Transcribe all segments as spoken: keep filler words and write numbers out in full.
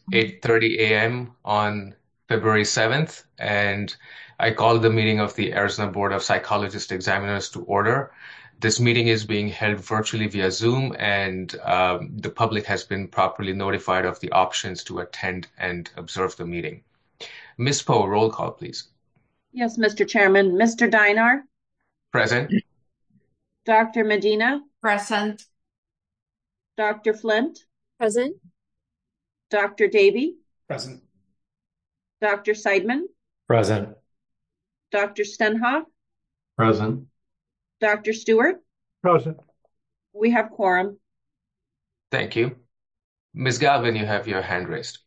eight thirty a m on February seventh, and I called the meeting of the Arizona Board of Psychologist Examiners to order. This meeting is being held virtually via Zoom, and um, the public has been properly notified of the options to attend and observe the meeting. Miz Poe, roll call, please. Yes, Mister Chairman. Mister Dinar, Present. Doctor Medina, Present. Doctor Flint, Present. Doctor Davy, Present. Doctor Seidman, Present. Doctor Stenhoff, Present. Doctor Stewart. Present. We have quorum. Thank you. Miz Galvin, you have your hand raised.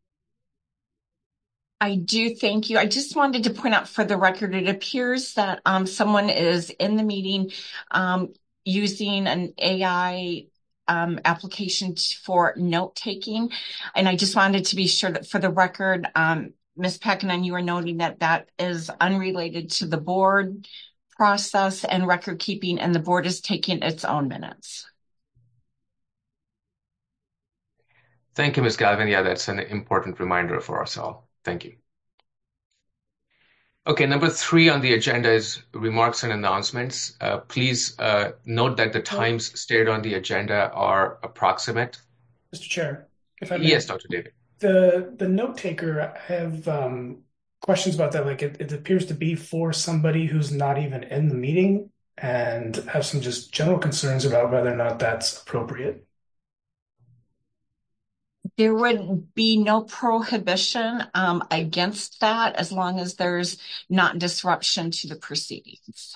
I do, thank you. I just wanted to point out for the record, it appears that um, someone is in the meeting um, using an A I um, application for note-taking. And I just wanted to be sure that for the record, um, Miz Pekkanen, you were noting that that is unrelated to the board process and record keeping, and the board is taking its own minutes. Thank you, Miz Galvin. Yeah, that's an important reminder for us all. Thank you. Okay, number three on the agenda is remarks and announcements. Uh, please uh, note that the times stated on the agenda are approximate. Mister Chair, if I may. Yes, Doctor David. The the note taker, I have um, questions about that. Like it, it appears to be for somebody who's not even in the meeting, and have some just general concerns about whether or not that's appropriate. There would be no prohibition um, against that as long as there's not disruption to the proceedings.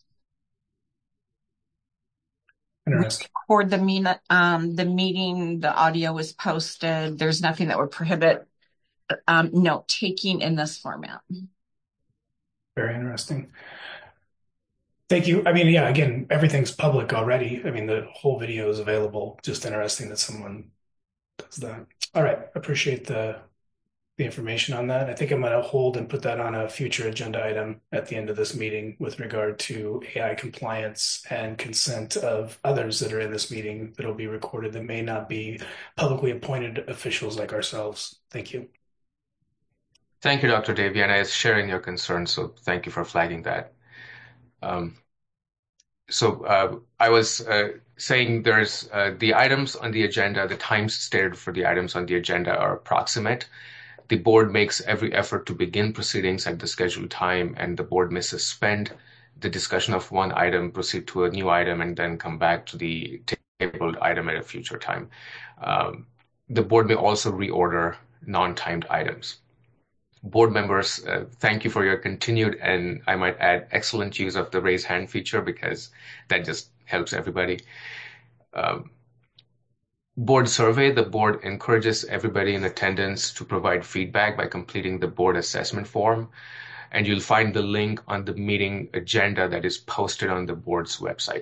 Interesting. We record the, mean, um, the meeting, the audio is posted. There's nothing that would prohibit um, note taking in this format. Very interesting. Thank you. I mean, yeah, again, everything's public already. I mean, the whole video is available. Just interesting that someone does that. All right. Appreciate the the information on that. I think I'm going to hold and put that on a future agenda item at the end of this meeting with regard to A I compliance and consent of others that are in this meeting that'll be recorded that may not be publicly appointed officials like ourselves. Thank you. Thank you, Doctor Davy, and I was sharing your concerns, so thank you for flagging that. Um, so uh, I was uh, saying there's uh, the items on the agenda, the times stated for the items on the agenda are approximate. The board makes every effort to begin proceedings at the scheduled time, and the board may suspend the discussion of one item, proceed to a new item, and then come back to the tabled item at a future time. Um, the board may also reorder non-timed items. Board members, uh, thank you for your continued, and I might add, excellent use of the raise hand feature because that just helps everybody. Um, Board survey, the board encourages everybody in attendance to provide feedback by completing the board assessment form. And you'll find the link on the meeting agenda that is posted on the board's website.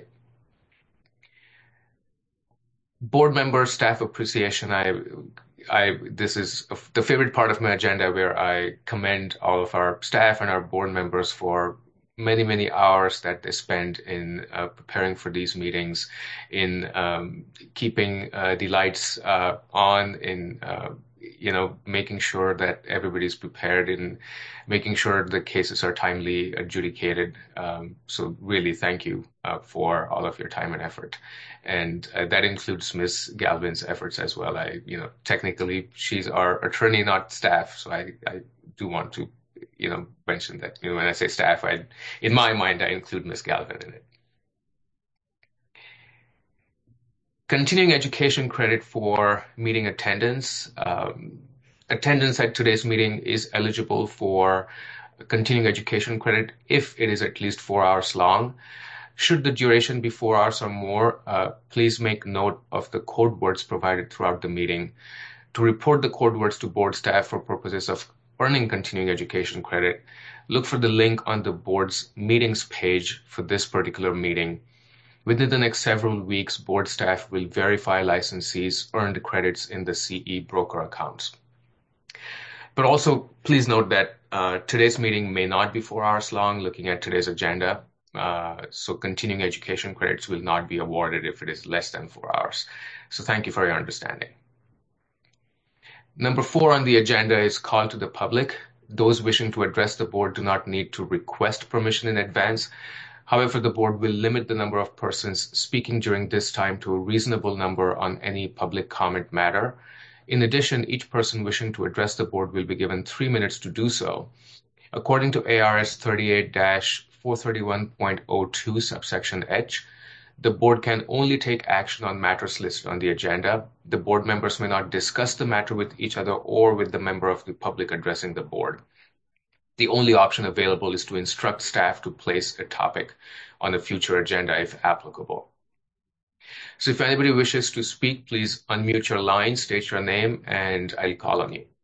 Board member staff appreciation. I, I, this is the favorite part of my agenda where I commend all of our staff and our board members for many, many hours that they spend in uh, preparing for these meetings, in um, keeping uh, the lights uh, on, in uh, you know, making sure that everybody's prepared, in making sure the cases are timely adjudicated. Um, so really, thank you uh, for all of your time and effort, and uh, that includes Miz Galvin's efforts as well. I, you know, technically she's our attorney, not staff, so I, I do want to you know, mention that, you know, when I say staff, I, in my mind, I include Miz Galvin in it. Continuing education credit for meeting attendance. Um, attendance at today's meeting is eligible for continuing education credit if it is at least four hours long. Should the duration be four hours or more, uh, please make note of the code words provided throughout the meeting. To report the code words to board staff for purposes of earning continuing education credit, look for the link on the board's meetings page for this particular meeting. Within the next several weeks, board staff will verify licensees earn the credits in the C E broker accounts. But also, please note that uh, today's meeting may not be four hours long, looking at today's agenda. Uh, so continuing education credits will not be awarded if it is less than four hours. So thank you for your understanding. Number four on the agenda is call to the public. Those wishing to address the board do not need to request permission in advance. However, the board will limit the number of persons speaking during this time to a reasonable number on any public comment matter. In addition, each person wishing to address the board will be given three minutes to do so. According to A R S thirty-eight dash four thirty-one point oh two subsection H, the board can only take action on matters listed on the agenda. The board members may not discuss the matter with each other or with the member of the public addressing the board. The only option available is to instruct staff to place a topic on a future agenda if applicable. So if anybody wishes to speak, please unmute your line, state your name, and I'll call on you.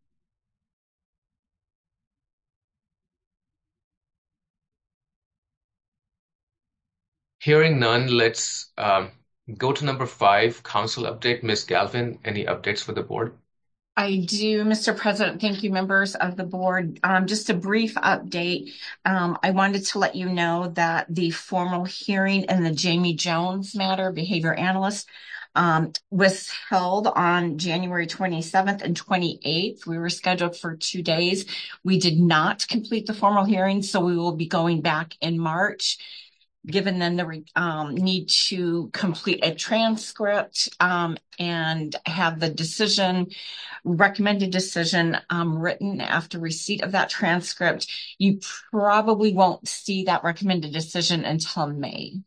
Hearing none, let's um, go to number five, council update. Miz Galvin, any updates for the board? I do, Mister President. Thank you, members of the board. Um, just a brief update. Um, I wanted to let you know that the formal hearing in the Jamie Jones matter, behavior analyst, um, was held on January twenty-seventh and twenty-eighth. We were scheduled for two days. We did not complete the formal hearing, so we will be going back in March. Given them the um, need to complete a transcript um, and have the decision, recommended decision um, written after receipt of that transcript, you probably won't see that recommended decision until May.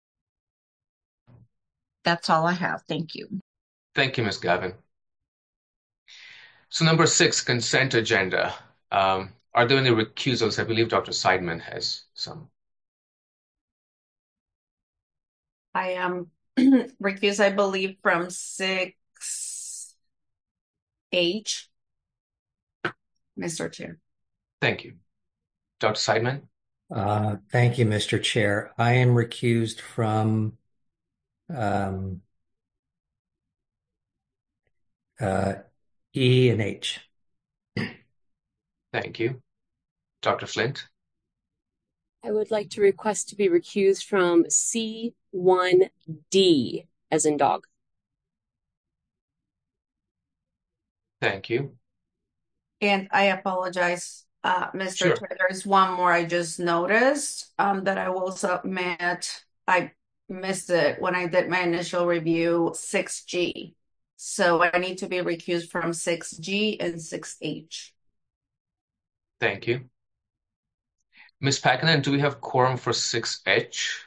That's all I have. Thank you. Thank you, Miz Gavin. So number six, consent agenda. Um, are there any recusals? I believe Doctor Seidman has some. I am recused, I believe, from six H, Mister Chair. Thank you. Doctor Seidman? Uh, thank you, Mister Chair. I am recused from um, uh, E and H. Thank you. Doctor Flint? I would like to request to be recused from C one D, as in dog. Thank you. And I apologize, uh, Mister Sure. Chair. There's one more I just noticed um, that I will submit. I missed it when I did my initial review, six G. So I need to be recused from six G and six H. Thank you. Miz Packanen, do we have quorum for six H?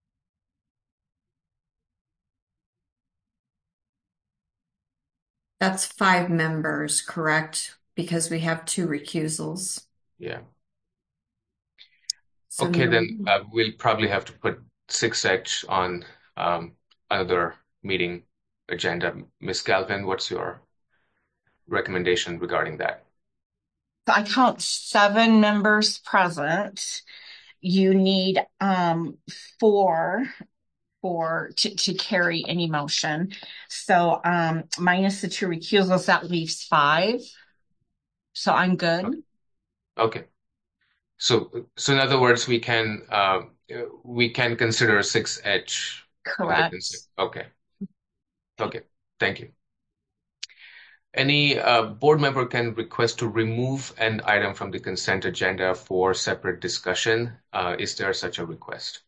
That's five members, correct? Because we have two recusals. Yeah. So Okay, no- then uh, we'll probably have to put six H on um, another meeting agenda. Miz Galvin, what's your recommendation regarding that? So I count seven members present. You need um, four for to, to carry any motion. So um, minus the two recusals, that leaves five. So I'm good. Okay. So, so in other words, we can uh, we can consider six H. on the Correct. consent. Okay. Okay. Thank you. Any uh, board member can request to remove an item from the consent agenda for separate discussion. Uh, is there such a request?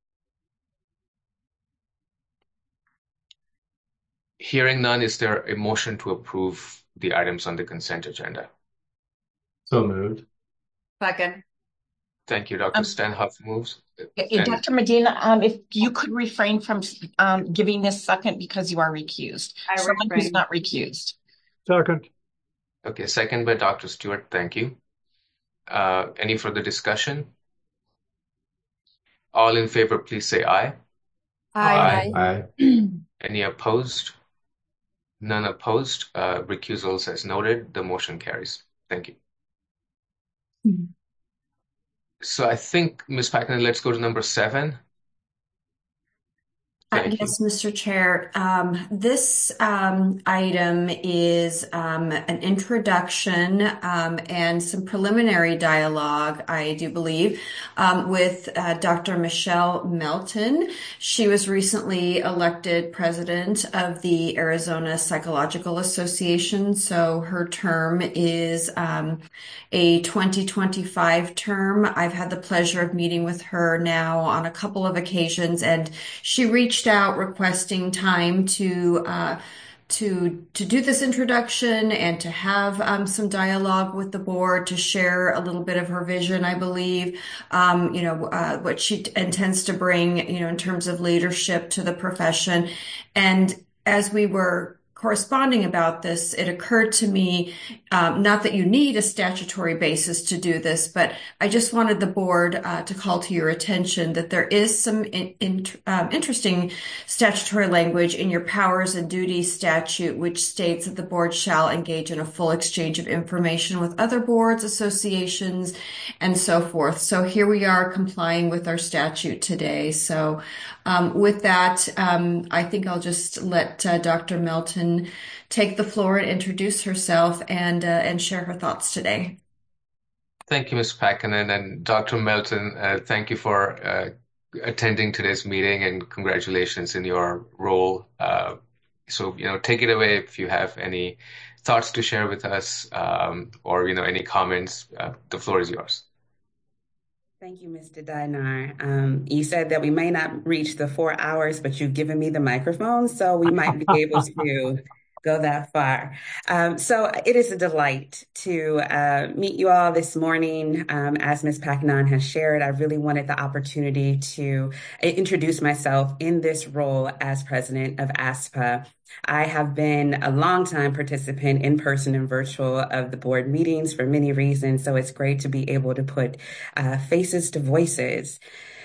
Hearing none, is there a motion to approve the items on the consent agenda? So moved. Second. Thank you. Doctor Um, Stanhoff moves. Yeah, And- Doctor Medina, um, if you could refrain from um, giving this second because you are recused. I Someone who's refrain. not recused. Second. Okay, second by Doctor Stewart. Thank you. Uh, any further discussion? All in favor, please say aye. Aye. Aye. Any opposed? None opposed. Uh, recusals as noted. The motion carries. Thank you. Mhm. So I think, Miz Packner, let's go to number seven. Thank you. Yes, Mister Chair. Um, this um, item is um, an introduction um, and some preliminary dialogue, I do believe, um, with uh, Doctor Michelle Melton. She was recently elected president of the Arizona Psychological Association, so her term is um, a twenty twenty-five term. I've had the pleasure of meeting with her now on a couple of occasions, and she reached out requesting time to uh, to to do this introduction and to have um, some dialogue with the board, to share a little bit of her vision, I believe, um, you know, uh, what she t- intends to bring, you know, in terms of leadership to the profession. And as we were corresponding about this, it occurred to me, um, not that you need a statutory basis to do this, but I just wanted the board uh, to call to your attention that there is some in, in, um, interesting statutory language in your powers and duties statute, which states that the board shall engage in a full exchange of information with other boards, associations, and so forth. So here we are complying with our statute today. So um, with that, um, I think I'll just let uh, Doctor Melton take the floor and introduce herself and uh, and share her thoughts today. Thank you, Miz Packanen, and Doctor Melton. Uh, thank you for uh, attending today's meeting, and congratulations in your role. Uh, so, you know, take it away if you have any thoughts to share with us, um, or you know, any comments. Uh, the floor is yours. Thank you, Mister Dinar. Um, you said that we may not reach the four hours, but you've given me the microphone, so we might be able to go that far. Um, so it is a delight to uh, meet you all this morning. Um, as Miz Packanen has shared, I really wanted the opportunity to introduce myself in this role as president of ASPA. I have been a longtime participant in person and virtual of the board meetings for many reasons, so it's great to be able to put uh, faces to voices.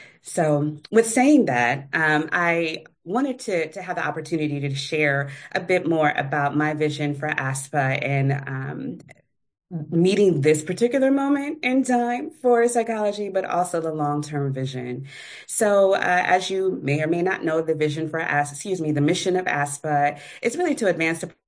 So with saying that, um, I wanted to, to have the opportunity to share a bit more about my vision for ASPA and um, meeting this particular moment in time for psychology, but also the long-term vision. So uh, as you may or may not know, the vision for ASPA, excuse me, the mission of ASPA is really to advance the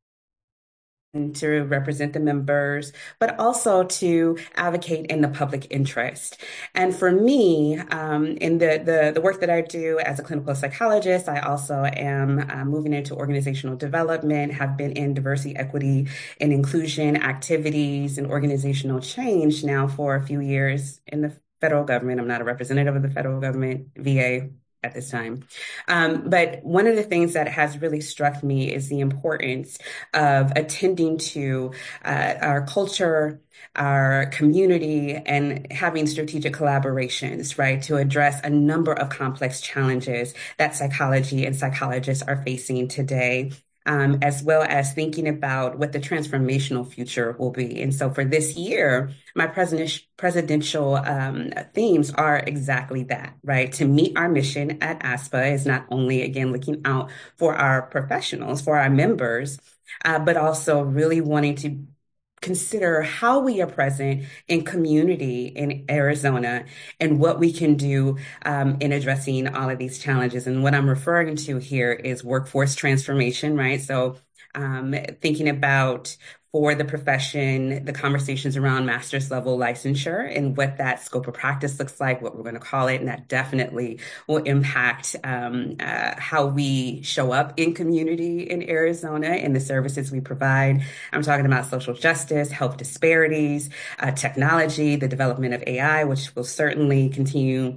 to represent the members, but also to advocate in the public interest. And for me, um, in the, the, the work that I do as a clinical psychologist, I also am uh, moving into organizational development, have been in diversity, equity, and inclusion activities and organizational change now for a few years in the federal government. I'm not a representative of the federal government, V A, at this time. Um, but one of the things that has really struck me is the importance of attending to uh, our culture, our community, and having strategic collaborations, right, to address a number of complex challenges that psychology and psychologists are facing today. Um, as well as thinking about what the transformational future will be. And so for this year, my president, presidential um, themes are exactly that, right? To meet our mission at ASPA is not only, again, looking out for our professionals, for our members, uh, but also really wanting to consider how we are present in community in Arizona and what we can do um, in addressing all of these challenges. And what I'm referring to here is workforce transformation, right? So um, thinking about for the profession, the conversations around master's level licensure and what that scope of practice looks like, what we're going to call it. And that definitely will impact um, uh, how we show up in community in Arizona and the services we provide. I'm talking about social justice, health disparities, uh, technology, the development of A I, which will certainly continue.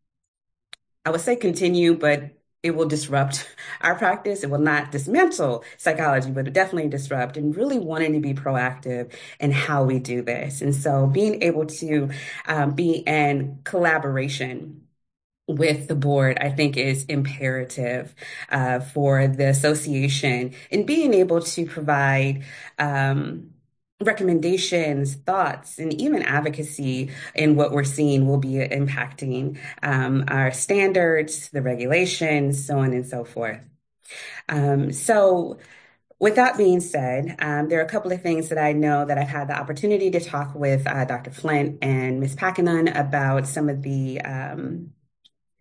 I would say continue, but it will disrupt our practice. It will not dismantle psychology, but it definitely disrupt, and really wanting to be proactive in how we do this. And so being able to um, be in collaboration with the board, I think, is imperative uh, for the association, and being able to provide um, recommendations, thoughts, and even advocacy in what we're seeing will be impacting um, our standards, the regulations, so on and so forth. Um, so with that being said, um, there are a couple of things that I know that I've had the opportunity to talk with uh, Doctor Flint and Miz Packanen about some of the um,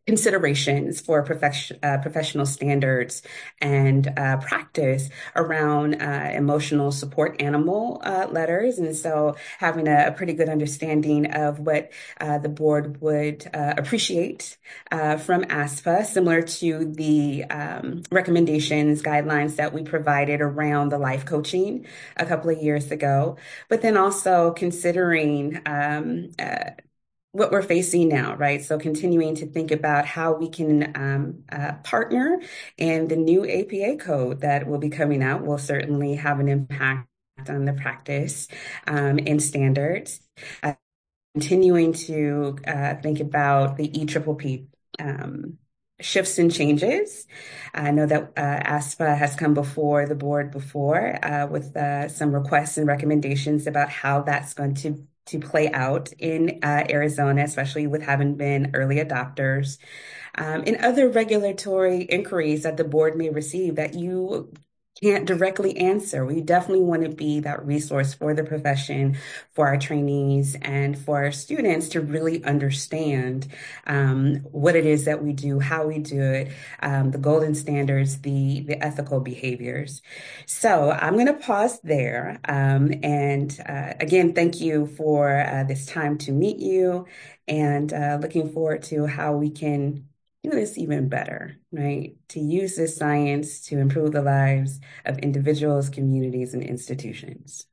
considerations for profession, uh, professional standards and uh, practice around uh, emotional support animal uh, letters. And so having a, a pretty good understanding of what uh, the board would uh, appreciate uh, from ASPA, similar to the um, recommendations, guidelines that we provided around the life coaching a couple of years ago, but then also considering um, uh, what we're facing now, right? So continuing to think about how we can um, uh, partner, and the new A P A code that will be coming out will certainly have an impact on the practice um, and standards. Uh, continuing to uh, think about the E P P P um, shifts and changes. I know that uh, ASPA has come before the board before uh, with uh, some requests and recommendations about how that's going to to play out in uh, Arizona, especially with having been early adopters, um, and other regulatory inquiries that the board may receive that you can't directly answer. We definitely want to be that resource for the profession, for our trainees, and for our students to really understand um, what it is that we do, how we do it, um, the golden standards, the, the ethical behaviors. So I'm going to pause there. Um, and uh, again, thank you for uh, this time to meet you, and uh, looking forward to how we can do this even better, right? To use this science to improve the lives of individuals, communities, and institutions.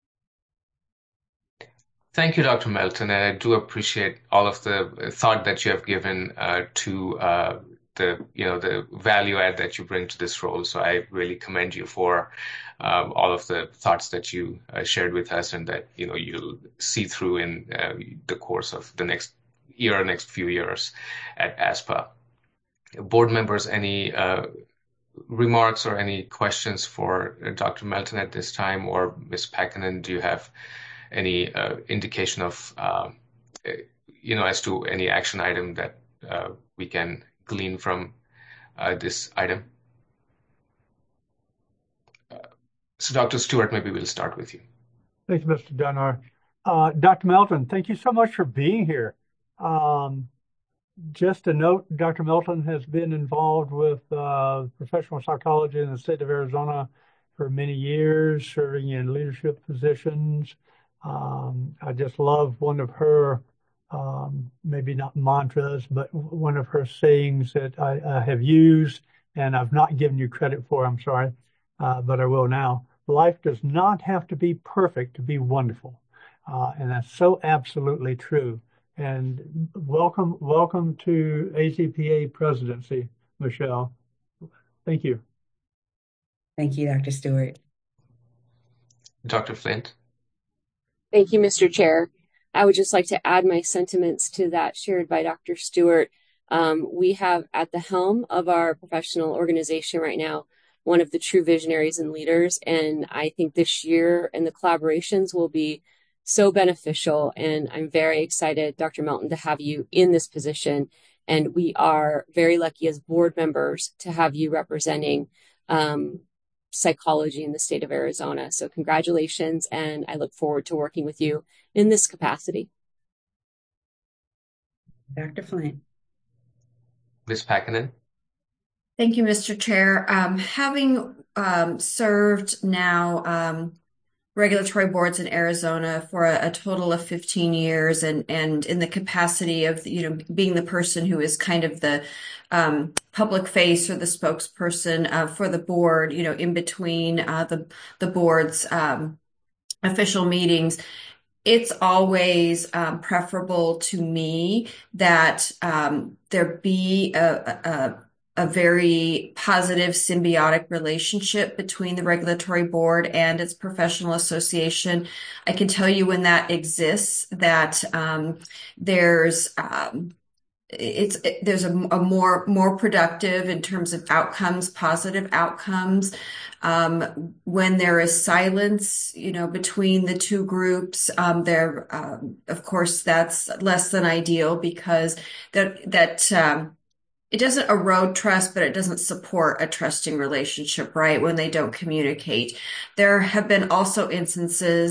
Thank you, Doctor Melton, and I do appreciate all of the thought that you have given uh, to uh, the, you know, the value add that you bring to this role. So I really commend you for um, all of the thoughts that you uh, shared with us, and that, you know, you'll see through in uh, the course of the next year, next few years at ASPA. Board members, any uh, remarks or any questions for Doctor Melton at this time, or Miz Packinen, do you have any uh, indication of, uh, you know, as to any action item that uh, we can glean from uh, this item? Uh, so Doctor Stewart, maybe we'll start with you. Thanks, Mister Deinar. Uh, Doctor Melton, thank you so much for being here. Um, Just a note, Doctor Melton has been involved with uh, professional psychology in the state of Arizona for many years, serving in leadership positions. Um, I just love one of her, um, maybe not mantras, but one of her sayings that I, I have used, and I've not given you credit for, I'm sorry, uh, but I will now. Life does not have to be perfect to be wonderful. Uh, and that's so absolutely true. And welcome, welcome to A Z P A presidency, Michelle. Thank you. Thank you, Doctor Stewart. Doctor Flint. Thank you, Mister Chair. I would just like to add my sentiments to that shared by Doctor Stewart. Um, we have at the helm of our professional organization right now one of the true visionaries and leaders, and I think this year and the collaborations will be so beneficial, and I'm very excited, Doctor Melton, to have you in this position. And we are very lucky as board members to have you representing um, psychology in the state of Arizona. So congratulations, and I look forward to working with you in this capacity. Doctor Flint. Miz Packinen. Thank you, Mister Chair. Um, having um, served now um, regulatory boards in Arizona for a, a total of fifteen years, and, and in the capacity of, you know, being the person who is kind of the um, public face or the spokesperson uh, for the board, you know, in between uh, the, the board's um, official meetings, it's always um, preferable to me that um, there be a, a a very positive symbiotic relationship between the regulatory board and its professional association. I can tell you when that exists, that um, there's um, it's it, there's a, a more more productive in terms of outcomes, positive outcomes. Um, when there is silence, you know, between the two groups, um, there, um, of course, that's less than ideal, because that that. Um, It doesn't erode trust, but it doesn't support a trusting relationship, right? When they don't communicate. There have been also instances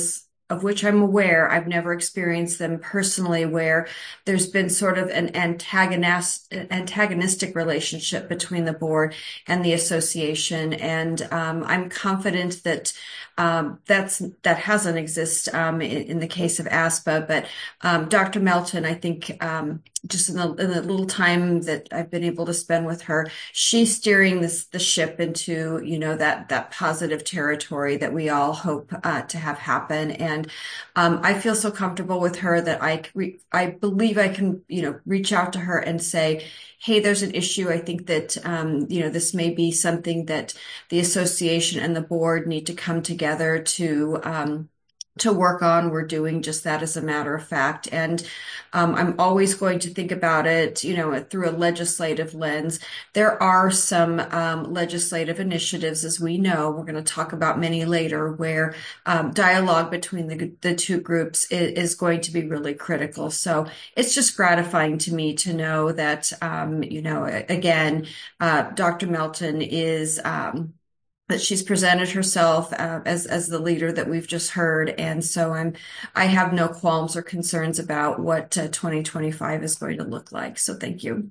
of which I'm aware. I've never experienced them personally, where there's been sort of an antagonist, antagonistic relationship between the board and the association. And um, I'm confident that um, that's that hasn't exist um, in, in the case of ASPA. But um, Doctor Melton, I think um, just in the, in the little time that I've been able to spend with her, she's steering this the ship into, you know, that that positive territory that we all hope uh, to have happen. And um, I feel so comfortable with her that I re- I believe I can, you know, reach out to her and say, hey, there's an issue. I think that um, you know, this may be something that the association and the board need to come together to um, to work on. We're doing just that, as a matter of fact. And um, I'm always going to think about it, you know, through a legislative lens. There are some um, legislative initiatives, as we know, we're going to talk about many later, where um, dialogue between the, the two groups is, is going to be really critical. So it's just gratifying to me to know that, um, you know, again, uh, Doctor Melton is, um, that she's presented herself uh, as as the leader that we've just heard, and so I'm I have no qualms or concerns about what uh, twenty twenty-five is going to look like. So thank you.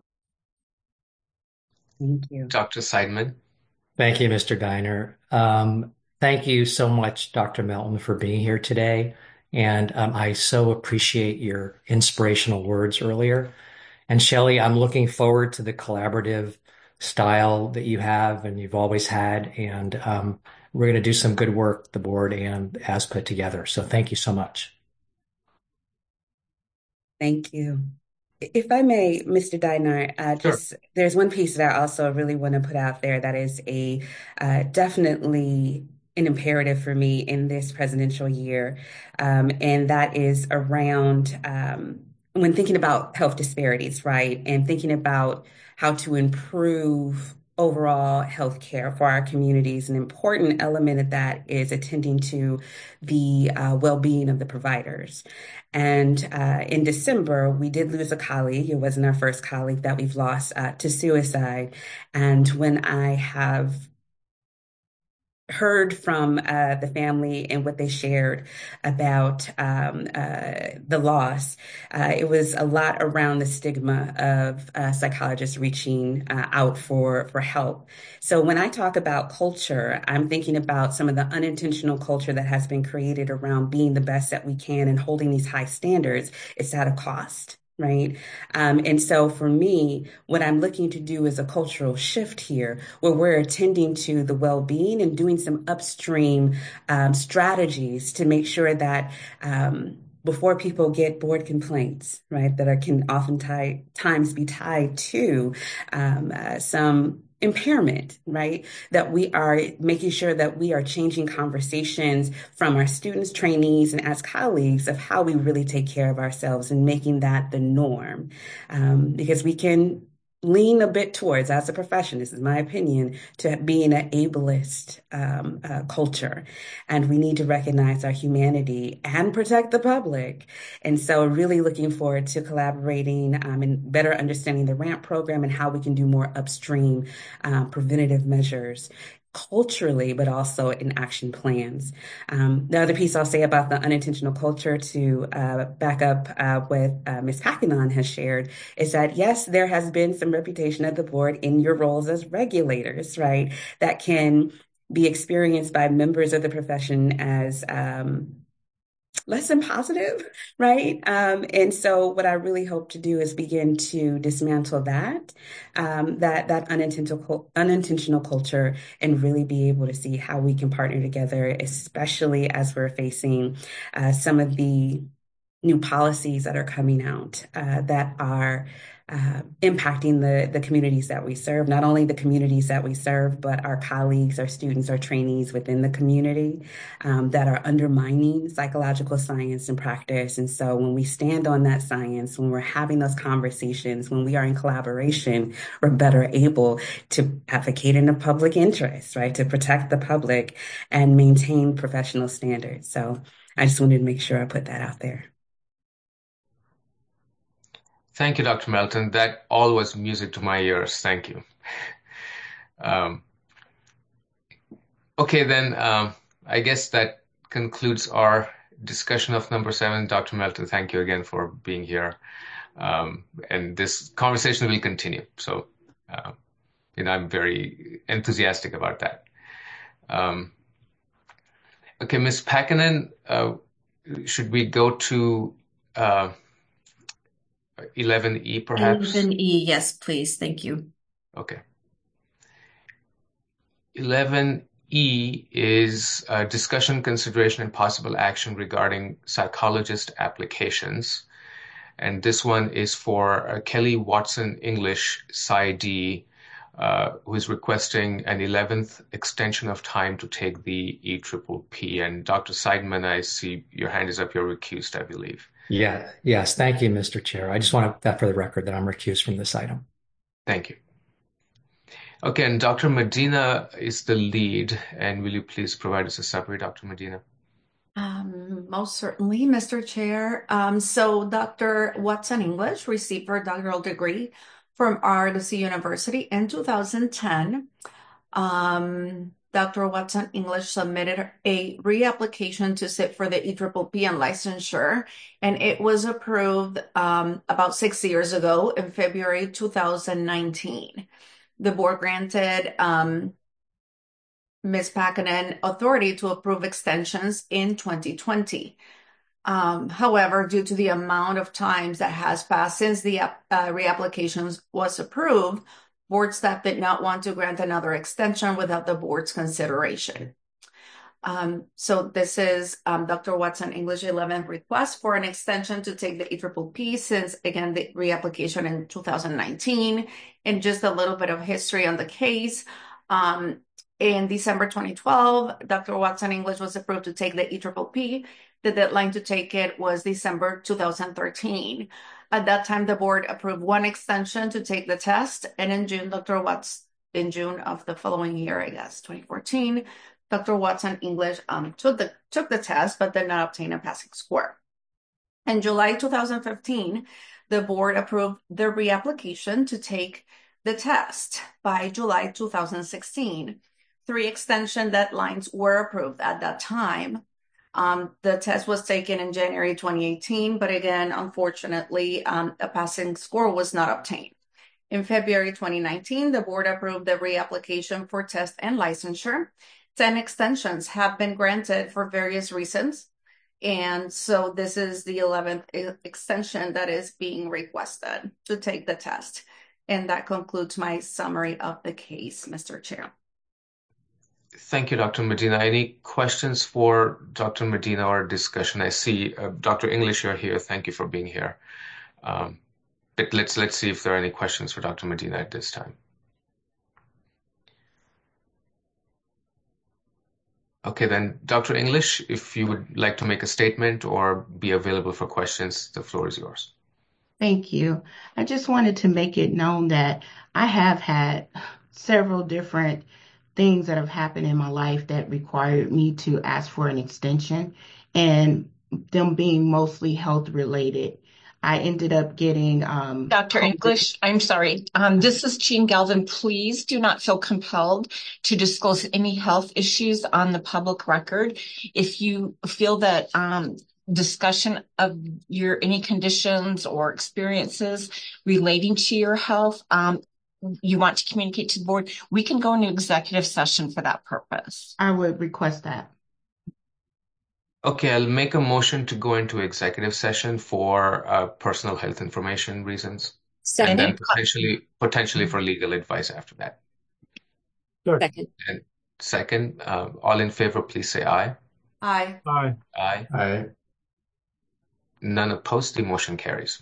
Thank you. Doctor Seidman. Thank you, Mister Diner. Um, thank you so much, Doctor Melton, for being here today. And um, I so appreciate your inspirational words earlier. And Shelley, I'm looking forward to the collaborative style that you have and you've always had. And um, we're going to do some good work, the board and ASPA together. So thank you so much. Thank you. If I may, Mister Diner, uh, just Sure. there's one piece that I also really want to put out there that is a uh, definitely an imperative for me in this presidential year, um, and that is around um, when thinking about health disparities, right, and thinking about how to improve overall health care for our communities. An important element of that is attending to the uh, well-being of the providers. And uh, in December, we did lose a colleague. It wasn't our first colleague that we've lost uh, to suicide. And when I have heard from uh, the family and what they shared about um, uh, the loss, uh, it was a lot around the stigma of uh, psychologists reaching uh, out for, for help. So when I talk about culture, I'm thinking about some of the unintentional culture that has been created around being the best that we can and holding these high standards. It's at a cost. Right. Um, and so for me, what I'm looking to do is a cultural shift here where we're attending to the well-being and doing some upstream um, strategies to make sure that um, before people get board complaints, right, that are, can oftentimes be tied to um, uh, some impairment, right? That we are making sure that we are changing conversations from our students, trainees, and as colleagues of how we really take care of ourselves and making that the norm. Um, because we can lean a bit towards, as a profession, this is my opinion, to being an ableist um, uh, culture. And we need to recognize our humanity and protect the public. And so really looking forward to collaborating um, and better understanding the RAMP program and how we can do more upstream um, preventative measures culturally, but also in action plans. Um, the other piece I'll say about the unintentional culture to uh, back up uh, what uh, Miz Kakinan has shared is that, yes, there has been some reputation at the board in your roles as regulators, right, that can be experienced by members of the profession as um, less than positive, right? Um, and so what I really hope to do is begin to dismantle that, um, that, that unintentional, unintentional culture and really be able to see how we can partner together, especially as we're facing uh, some of the new policies that are coming out uh, that are uh, impacting the, the communities that we serve, not only the communities that we serve, but our colleagues, our students, our trainees within the community um, that are undermining psychological science and practice. And so when we stand on that science, when we're having those conversations, when we are in collaboration, we're better able to advocate in the public interest, right, to protect the public and maintain professional standards. So I just wanted to make sure I put that out there. Thank you, Doctor Melton. That all was music to my ears. Thank you. Um, okay, then um, I guess that concludes our discussion of number seven. Doctor Melton, thank you again for being here. Um, and this conversation will continue. So, uh, you know, I'm very enthusiastic about that. Um, okay, Miz Pakkanen, uh, should we go to uh, eleven E perhaps? eleven E, yes, please. Thank you. Okay. eleven E is uh, discussion, consideration, and possible action regarding psychologist applications. And this one is for uh, Kelly Watson English, PsyD, uh, who is requesting an eleventh extension of time to take the E P P P. And Doctor Seidman, I see your hand is up. You're recused, I believe. Yeah. Yes. Thank you, Mister Chair. I just want that for the record that I'm recused from this item. Thank you. Okay, and Doctor Medina is the lead. And will you please provide us a summary, Doctor Medina? Um, most certainly, Mister Chair. Um, so Doctor Watson English received her doctoral degree from R W C University in two thousand ten. Um, Doctor Watson English submitted a reapplication to sit for the E P P P and licensure, and it was approved um, about six years ago in February two thousand nineteen. The board granted um, Miz Pakkanen authority to approve extensions in twenty twenty. Um, however, due to the amount of times that has passed since the uh, reapplication was approved, board staff did not want to grant another extension without the board's consideration. Um, so this is um, Doctor Watson English eleventh request for an extension to take the E P P P since, again, the reapplication in two thousand nineteen. And just a little bit of history on the case. Um, in December twenty twelve, Doctor Watson English was approved to take the E P P P. The deadline to take it was December two thousand thirteen. At that time, the board approved one extension to take the test. And in June, Doctor Watson, in June of the following year, I guess, twenty fourteen, Doctor Watson English um, took the took the test, but did not obtain a passing score. In July two thousand fifteen, the board approved the reapplication to take the test. By July two thousand sixteen, three extension deadlines were approved at that time. Um, the test was taken in January twenty eighteen, but again, unfortunately, um, a passing score was not obtained. In February twenty nineteen, the board approved the reapplication for test and licensure. ten extensions have been granted for various reasons. And so this is the eleventh extension that is being requested to take the test. And that concludes my summary of the case, Mister Chair. Thank you, Doctor Medina. Any questions for Doctor Medina or discussion? I see uh, Doctor English, you're here. Thank you for being here. Um, but let's let's see if there are any questions for Doctor Medina at this time. Okay, then, Doctor English, if you would like to make a statement or be available for questions, the floor is yours. Thank you. I just wanted to make it known that I have had several different things that have happened in my life that required me to ask for an extension, and them being mostly health related. I ended up getting um Doctor COVID. English, I'm sorry. Um, this is Jean Galvin. Please do not feel compelled to disclose any health issues on the public record. If you feel that um, discussion of your any conditions or experiences relating to your health, um, you want to communicate to the board, we can go into executive session for that purpose. I would request that. Okay, I'll make a motion to go into executive session for uh, personal health information reasons, and then Second. potentially potentially for legal advice after that. Sure. Second. And second, uh, all in favor, please say aye. Aye. Aye. Aye. Aye. None opposed. The motion carries.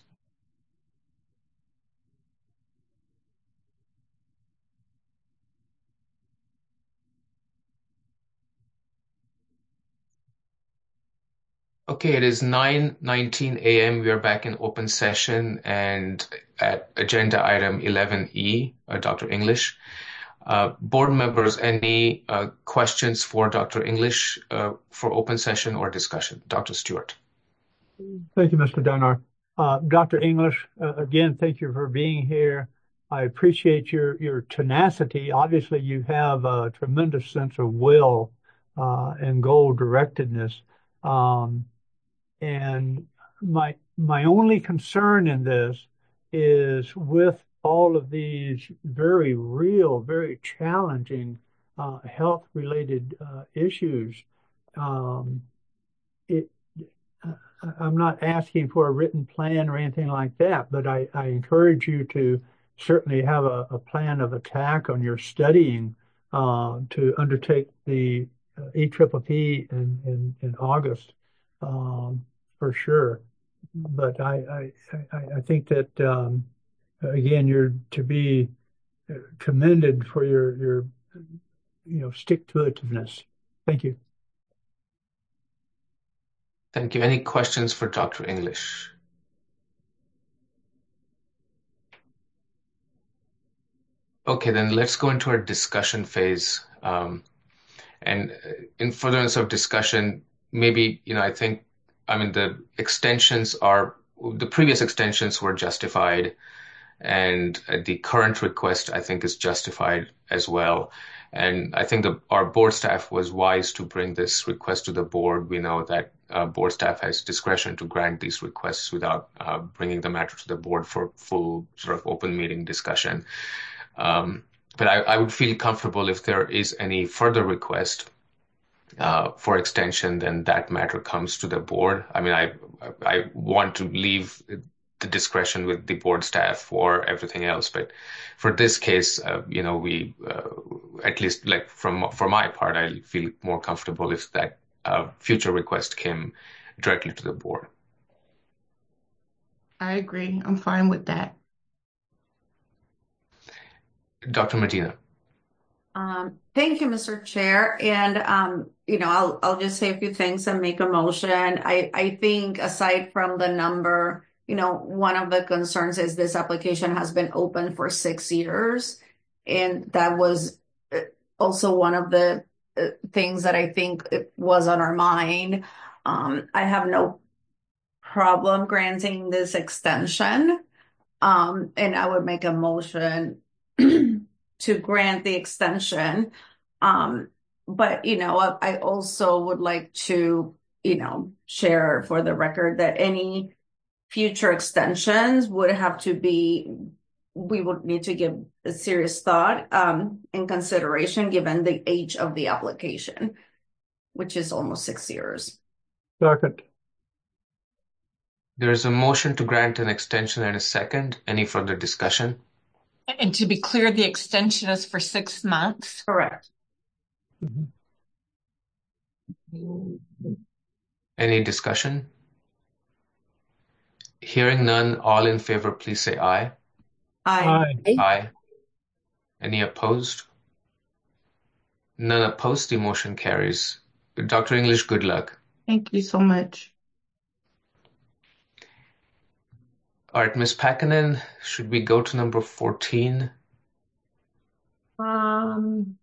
Okay, it is nine nineteen a m We are back in open session and at agenda item eleven E, uh, Doctor English. Uh, board members, any uh, questions for Doctor English uh, for open session or discussion? Doctor Stewart. Thank you, Mister Deinar. Uh, Doctor English, uh, again, thank you for being here. I appreciate your, your tenacity. Obviously, you have a tremendous sense of will uh, and goal directedness. Um, And my my only concern in this is with all of these very real, very challenging uh, health related uh, issues. Um, it, uh, I'm not asking for a written plan or anything like that, but I, I encourage you to certainly have a, a plan of attack on your studying uh, to undertake the uh, E P P P in, in, in August, um, for sure. But I, I, I, I think that, um, again, you're to be commended for your, your, you know, stick-to-itiveness. Thank you. Thank you. Any questions for Doctor English? Okay, then let's go into our discussion phase. Um, and in furtherance of discussion, maybe, you know, I think, I mean, the extensions are, the previous extensions were justified, and the current request, I think, is justified as well. And I think the, our board staff was wise to bring this request to the board. We know that uh, board staff has discretion to grant these requests without uh, bringing the matter to the board for full sort of open meeting discussion. Um, but I, I would feel comfortable if there is any further request uh, for extension, then that matter comes to the board. I mean, I I want to leave the discretion with the board staff for everything else, but for this case, uh, you know, we uh, at least like from for my part, I feel more comfortable if that uh, future request came directly to the board. I agree. I'm fine with that. Doctor Medina. Um, thank you, Mister Chair. And, um, you know, I'll, I'll just say a few things and make a motion. I, I think aside from the number, you know, one of the concerns is this application has been open for six years. And that was also one of the things that I think was on our mind. Um, I have no problem granting this extension. Um, and I would make a motion to grant the extension. Um, but, you know, I also would like to, you know, share for the record that any future extensions would have to be, we would need to give a serious thought um, and consideration given the age of the application, which is almost six years. Second. There's a motion to grant an extension and a second. Any further discussion? And to be clear, the extension is for six months. Correct. Mm-hmm. Any discussion? Hearing none, all in favor, please say aye. Aye. Aye. Aye. Any opposed? None opposed, the motion carries. Doctor English, good luck. Thank you so much. All right, Miz Pakkanen, should we go to number fourteen? Um,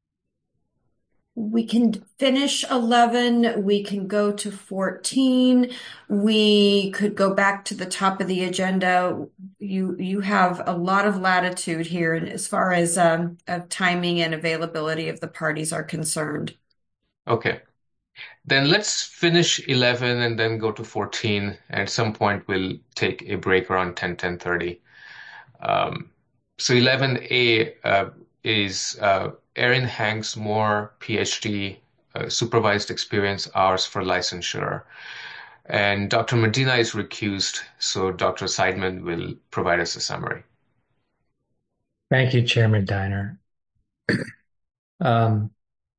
we can finish eleven. We can go to fourteen. We could go back to the top of the agenda. You you have a lot of latitude here as far as um, of timing and availability of the parties are concerned. Okay. Then let's finish eleven and then go to fourteen. At some point, we'll take a break around ten, ten thirty. Um, so eleven A uh, is uh, Erin Hanks Moore, P H D, uh, supervised experience hours for licensure. And Doctor Medina is recused, so Doctor Seidman will provide us a summary. Thank you, Chairman Diner. um,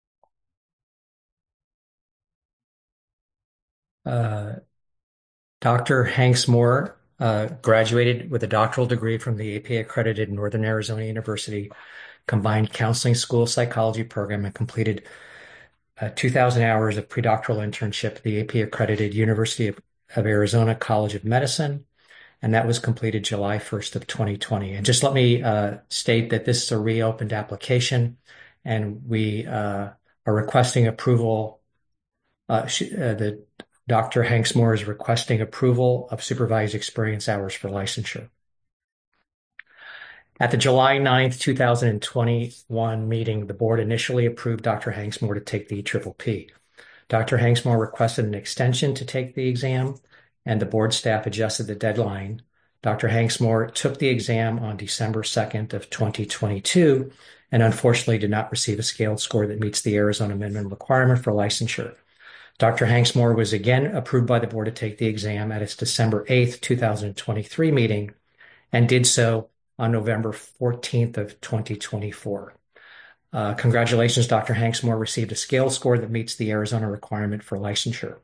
Uh, Doctor Hanks Moore uh, graduated with a doctoral degree from the A P A-accredited Northern Arizona University Combined Counseling School Psychology Program and completed uh, two thousand hours of predoctoral internship at the A P A-accredited University of, of Arizona College of Medicine, and that was completed July first of twenty twenty. And just let me uh, state that this is a reopened application, and we uh, are requesting approval. Uh, she, uh, the Doctor Hanks Moore is requesting approval of supervised experience hours for licensure. At the July ninth, two thousand twenty-one meeting, the board initially approved Doctor Hanks Moore to take the E P P P. Doctor Hanksmore requested an extension to take the exam, and the board staff adjusted the deadline. Doctor Hanksmore took the exam on December second of twenty twenty-two and unfortunately did not receive a scaled score that meets the Arizona minimum requirement for licensure. Doctor Hanksmore was again approved by the board to take the exam at its December eighth, two thousand twenty-three meeting and did so on November fourteenth of twenty twenty-four. Uh, congratulations, Doctor Hanksmore received a scaled score that meets the Arizona requirement for licensure.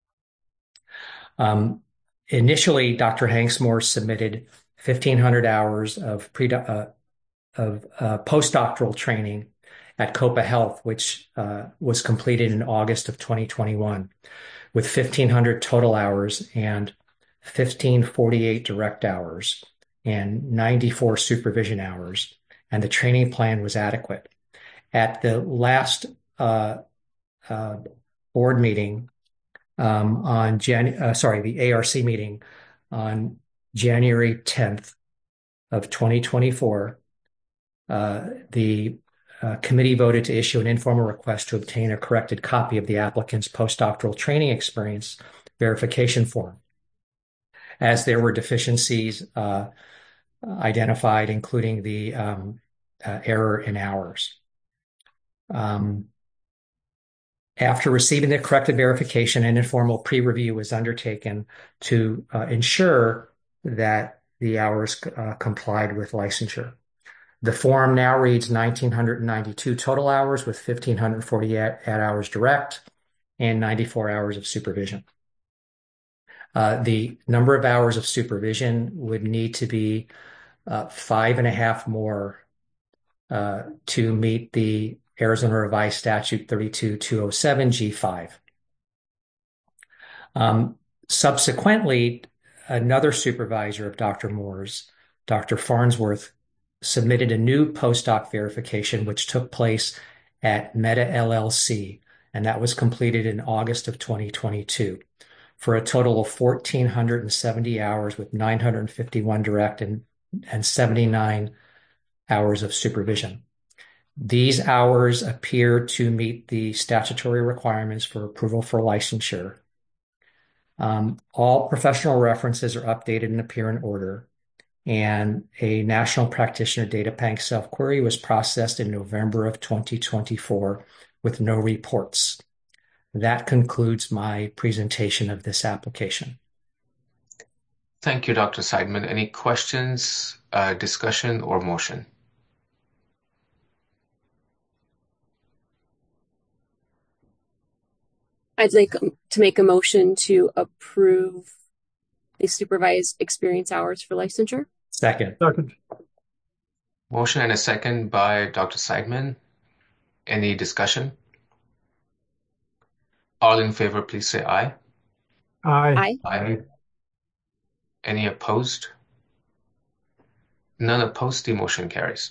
Um, initially, Doctor Hanksmore submitted fifteen hundred hours of pre uh, of uh, postdoctoral training at Copa Health, which uh, was completed in August of twenty twenty-one, with fifteen hundred total hours and fifteen forty-eight direct hours and ninety-four supervision hours, and the training plan was adequate. At the last uh, uh, board meeting um, on Jan, uh, sorry, the A R C meeting on January tenth of twenty twenty-four, uh, the uh, committee voted to issue an informal request to obtain a corrected copy of the applicant's postdoctoral training experience verification form, as there were deficiencies uh, identified, including the um, uh, error in hours. Um, after receiving the corrected verification, an informal pre-review was undertaken to uh, ensure that the hours uh, complied with licensure. The form now reads one thousand nine hundred ninety-two total hours with one thousand five hundred forty-eight hours direct and ninety-four hours of supervision. Uh, the number of hours of supervision would need to be uh, five and a half more uh, to meet the Arizona Revised Statute thirty-two thousand two hundred seven G five. Um, subsequently, another supervisor of Doctor Moore's, Doctor Farnsworth, submitted a new postdoc verification, which took place at Meta L L C, and that was completed in August of twenty twenty-two, for a total of one thousand four hundred seventy hours with nine hundred fifty-one direct and, and seventy-nine hours of supervision. These hours appear to meet the statutory requirements for approval for licensure. Um, all professional references are updated and appear in order, and a National Practitioner Data Bank self-query was processed in November of twenty twenty-four with no reports. That concludes my presentation of this application. Thank you, Doctor Seidman. Any questions, uh, discussion, or motion? I'd like to make a motion to approve the supervised experience hours for licensure. Second. Second. Motion and a second by Doctor Seidman. Any discussion? All in favor, please say aye. Aye. Aye. Aye. Any opposed? None opposed, the motion carries.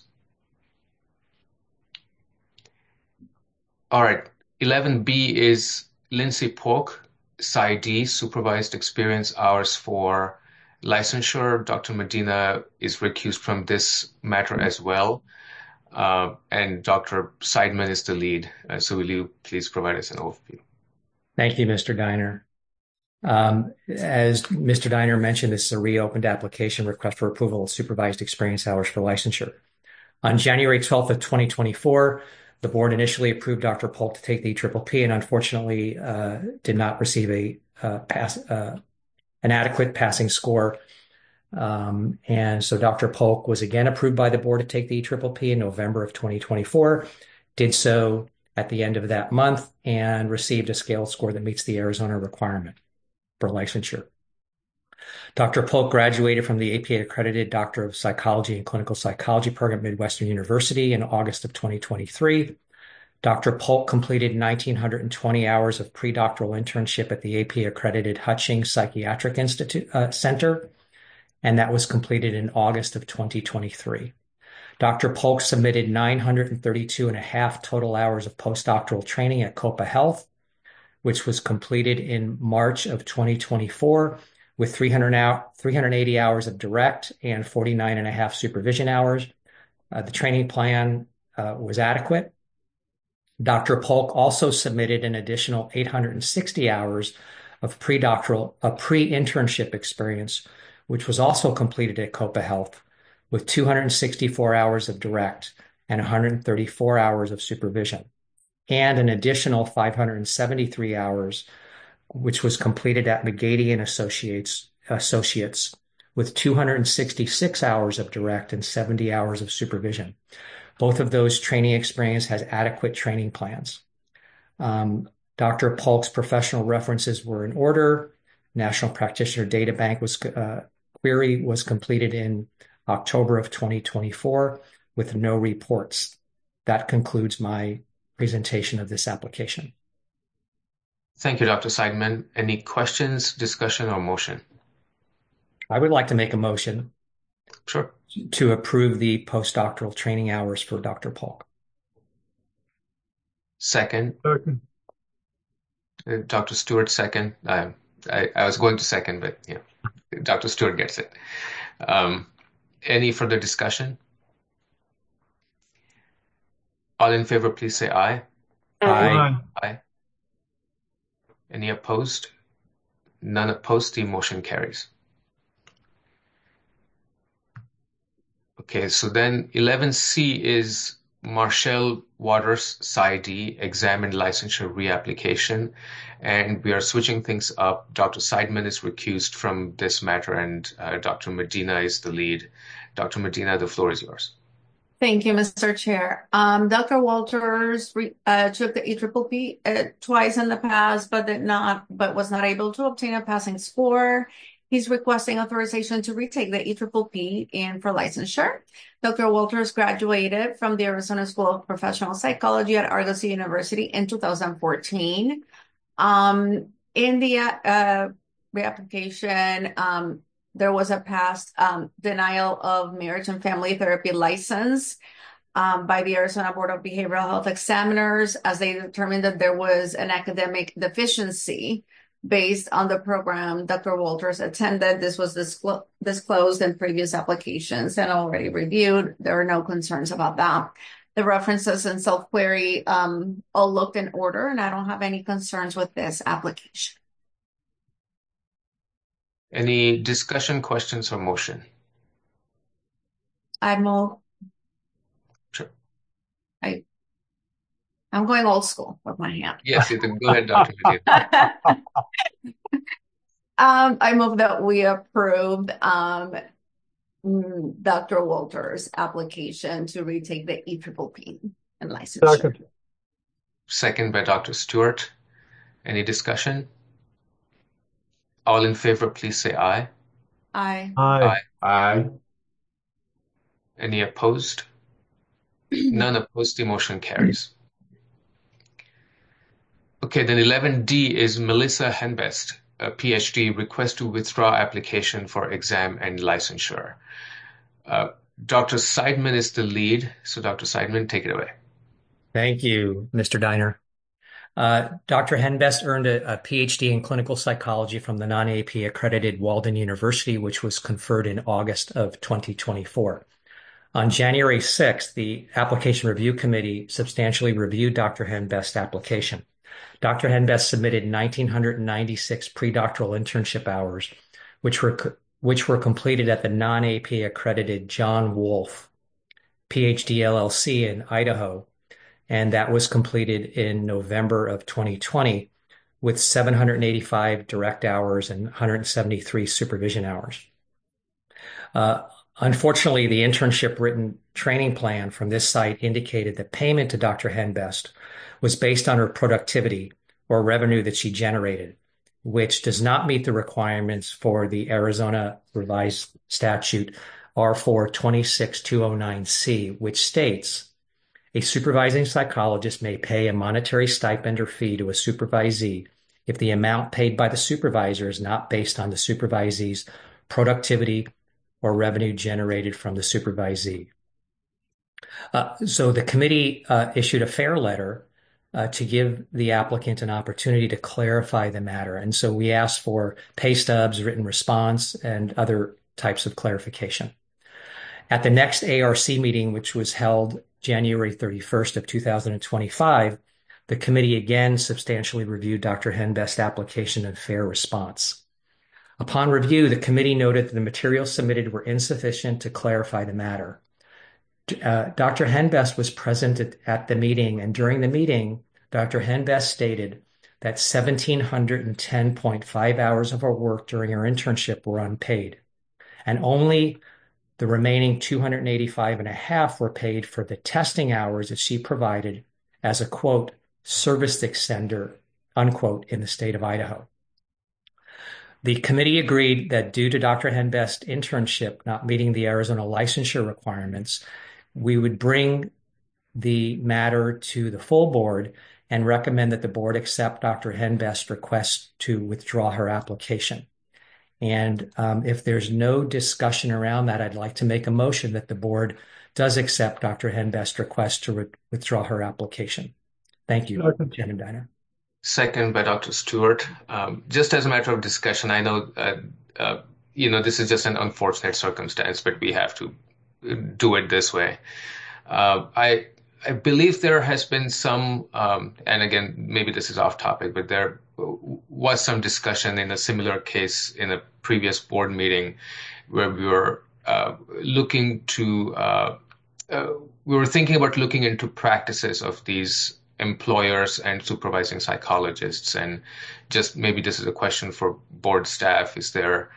All right, eleven B is Lindsay Polk, PsyD, supervised experience hours for licensure. Doctor Medina is recused from this matter as well. Uh, and Doctor Seidman is the lead. Uh, so will you please provide us an overview? Thank you, Mister Diner. Um, as Mister Diner mentioned, this is a reopened application request for approval of supervised experience hours for licensure. On January twelfth of twenty twenty-four, the board initially approved Doctor Polk to take the E P P P and unfortunately uh, did not receive a uh, pass, uh, an adequate passing score. Um, and so Doctor Polk was again approved by the board to take the E P P P in November of twenty twenty-four, did so at the end of that month, and received a scaled score that meets the Arizona requirement for licensure. Doctor Polk graduated from the A P A-accredited Doctor of Psychology and Clinical Psychology program at Midwestern University in August of twenty twenty-three. Doctor Polk completed one thousand nine hundred twenty hours of pre-doctoral internship at the A P A-accredited Hutchings Psychiatric Institute uh, Center, and that was completed in August of twenty twenty-three. Doctor Polk submitted nine hundred thirty-two and a half total hours of postdoctoral training at Copa Health, which was completed in March of twenty twenty-four, with three hundred eighty hours of direct and forty-nine and a half supervision hours. Uh, the training plan uh, was adequate. Doctor Polk also submitted an additional eight hundred sixty hours of pre-doctoral, a pre-internship experience, which was also completed at Copa Health, with two hundred sixty-four hours of direct and one hundred thirty-four hours of supervision, and an additional five hundred seventy-three hours, which was completed at McGady and Associates, Associates, with two hundred sixty-six hours of direct and seventy hours of supervision. Both of those training experience has adequate training plans. Um, Doctor Polk's professional references were in order. National Practitioner Data Bank was uh, query was completed in October of twenty twenty-four with no reports. That concludes my presentation of this application. Thank you, Doctor Seidman. Any questions, discussion, or motion? I would like to make a motion Sure. to approve the postdoctoral training hours for Doctor Polk. Second. Second. Uh, Doctor Stewart, second. Uh, I, I was going to second, but yeah, Doctor Stewart gets it. Um, any further discussion? All in favor, please say aye. Aye. Aye. Any opposed? None opposed. The motion carries. Okay, so then eleven C is Marshall Waters PsyD exam and licensure reapplication, and we are switching things up. Doctor Seidman is recused from this matter, and uh, Doctor Medina is the lead. Doctor Medina, the floor is yours. Thank you, Mister Chair. Um, Doctor Walters re, uh, took the E P P P uh, twice in the past, but did not, but was not able to obtain a passing score. He's requesting authorization to retake the E P P P and for licensure. Doctor Walters graduated from the Arizona School of Professional Psychology at Argosy University in two thousand fourteen. Um, in the uh, reapplication, um, there was a past um, denial of marriage and family therapy license um, by the Arizona Board of Behavioral Health Examiners, as they determined that there was an academic deficiency based on the program Doctor Walters attended. This was disclo- disclosed in previous applications and already reviewed. There are no concerns about that. The references and self-query um, all looked in order, and I don't have any concerns with this application. Any discussion, questions, or motion? I move. Sure. I, I'm going old school with my hand. Yes, you can go ahead, Doctor Medina. um, I move that we approved um, Doctor Walters' application to retake the E P P P and licensure. Second. Second by Doctor Stewart. Any discussion? All in favor, please say aye. Aye. Aye. Aye. Any opposed? None opposed. The motion carries. Okay, then eleven D is Melissa Henbest, a P H D, request to withdraw application for exam and licensure. Uh, Doctor Seidman is the lead, so Doctor Seidman, take it away. Thank you, Mister Diner. Uh, Doctor Henbest earned a, a P H D in clinical psychology from the non-A P accredited Walden University, which was conferred in August of twenty twenty-four. On January sixth, the Application Review Committee substantially reviewed Doctor Henbest's application. Doctor Henbest submitted one thousand nine hundred ninety-six pre-doctoral internship hours, which were which were completed at the non-A P accredited John Wolfe P H D L L C in Idaho, and that was completed in November of twenty twenty with seven hundred eighty-five direct hours and one hundred seventy-three supervision hours. Uh, unfortunately, the internship written training plan from this site indicated that payment to Doctor Henbest was based on her productivity or revenue that she generated, which does not meet the requirements for the Arizona Revised Statute R four twenty-six two oh nine C, which states, a supervising psychologist may pay a monetary stipend or fee to a supervisee if the amount paid by the supervisor is not based on the supervisee's productivity or revenue generated from the supervisee. Uh, so the committee uh, issued a FAIR letter uh, to give the applicant an opportunity to clarify the matter. And so we asked for pay stubs, written response, and other types of clarification. At the next A R C meeting, which was held January thirty-first of two thousand twenty-five, The committee again substantially reviewed Doctor Henbest's application and fair response. Upon review, the committee noted that the materials submitted were insufficient to clarify the matter. Uh, Doctor Henbest was present at, at the meeting, and during the meeting, Doctor Henbest stated that one thousand seven hundred ten point five hours of her work during her internship were unpaid, and only the remaining two hundred eighty-five and a half were paid for the testing hours that she provided as a, quote, service extender, unquote, in the state of Idaho. The committee agreed that due to Doctor Henbest's internship not meeting the Arizona licensure requirements, we would bring the matter to the full board and recommend that the board accept Doctor Henbest's request to withdraw her application. And um, if there's no discussion around that, I'd like to make a motion that the board does accept Doctor Henbest's request to re- withdraw her application. Thank you, Chairman Diner. Second by Doctor Stewart. Um, just as a matter of discussion, I know, uh, uh, you know, this is just an unfortunate circumstance, but we have to do it this way. Uh, I I believe there has been some, um, and again, maybe this is off topic, but there was some discussion in a similar case in a previous board meeting where we were uh, looking to, uh, uh, we were thinking about looking into practices of these employers and supervising psychologists. And just maybe this is a question for board staff. Is there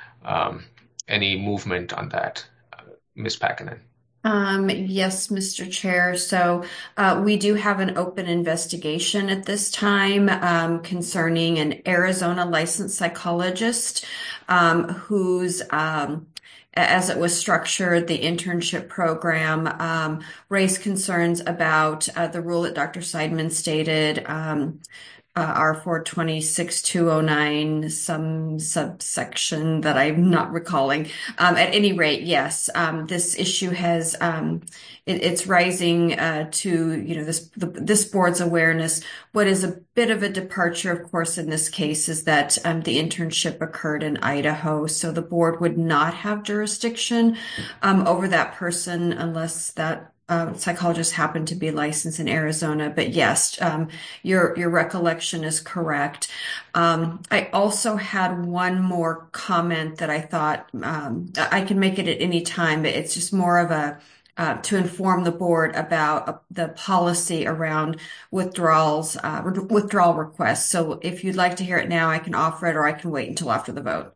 um, any movement on that? Uh, Miz Pakkanen. Um, yes, Mister Chair. So uh, we do have an open investigation at this time um, concerning an Arizona licensed psychologist um, whose, um, as it was structured, the internship program um, raised concerns about uh, the rule that Doctor Seidman stated, um, Uh, R four twenty-six two oh nine, some subsection that I'm not recalling. Um, at any rate, yes, um, this issue has, um, it, it's rising uh, to, you know, this the, this board's awareness. What is a bit of a departure, of course, in this case is that um, the internship occurred in Idaho, so the board would not have jurisdiction um, over that person unless that Uh, psychologists happen to be licensed in Arizona, but yes, um, your your recollection is correct. Um, I also had one more comment that I thought um, I can make it at any time, but it's just more of a uh, to inform the board about uh, the policy around withdrawals, uh, withdrawal requests. So if you'd like to hear it now, I can offer it, or I can wait until after the vote.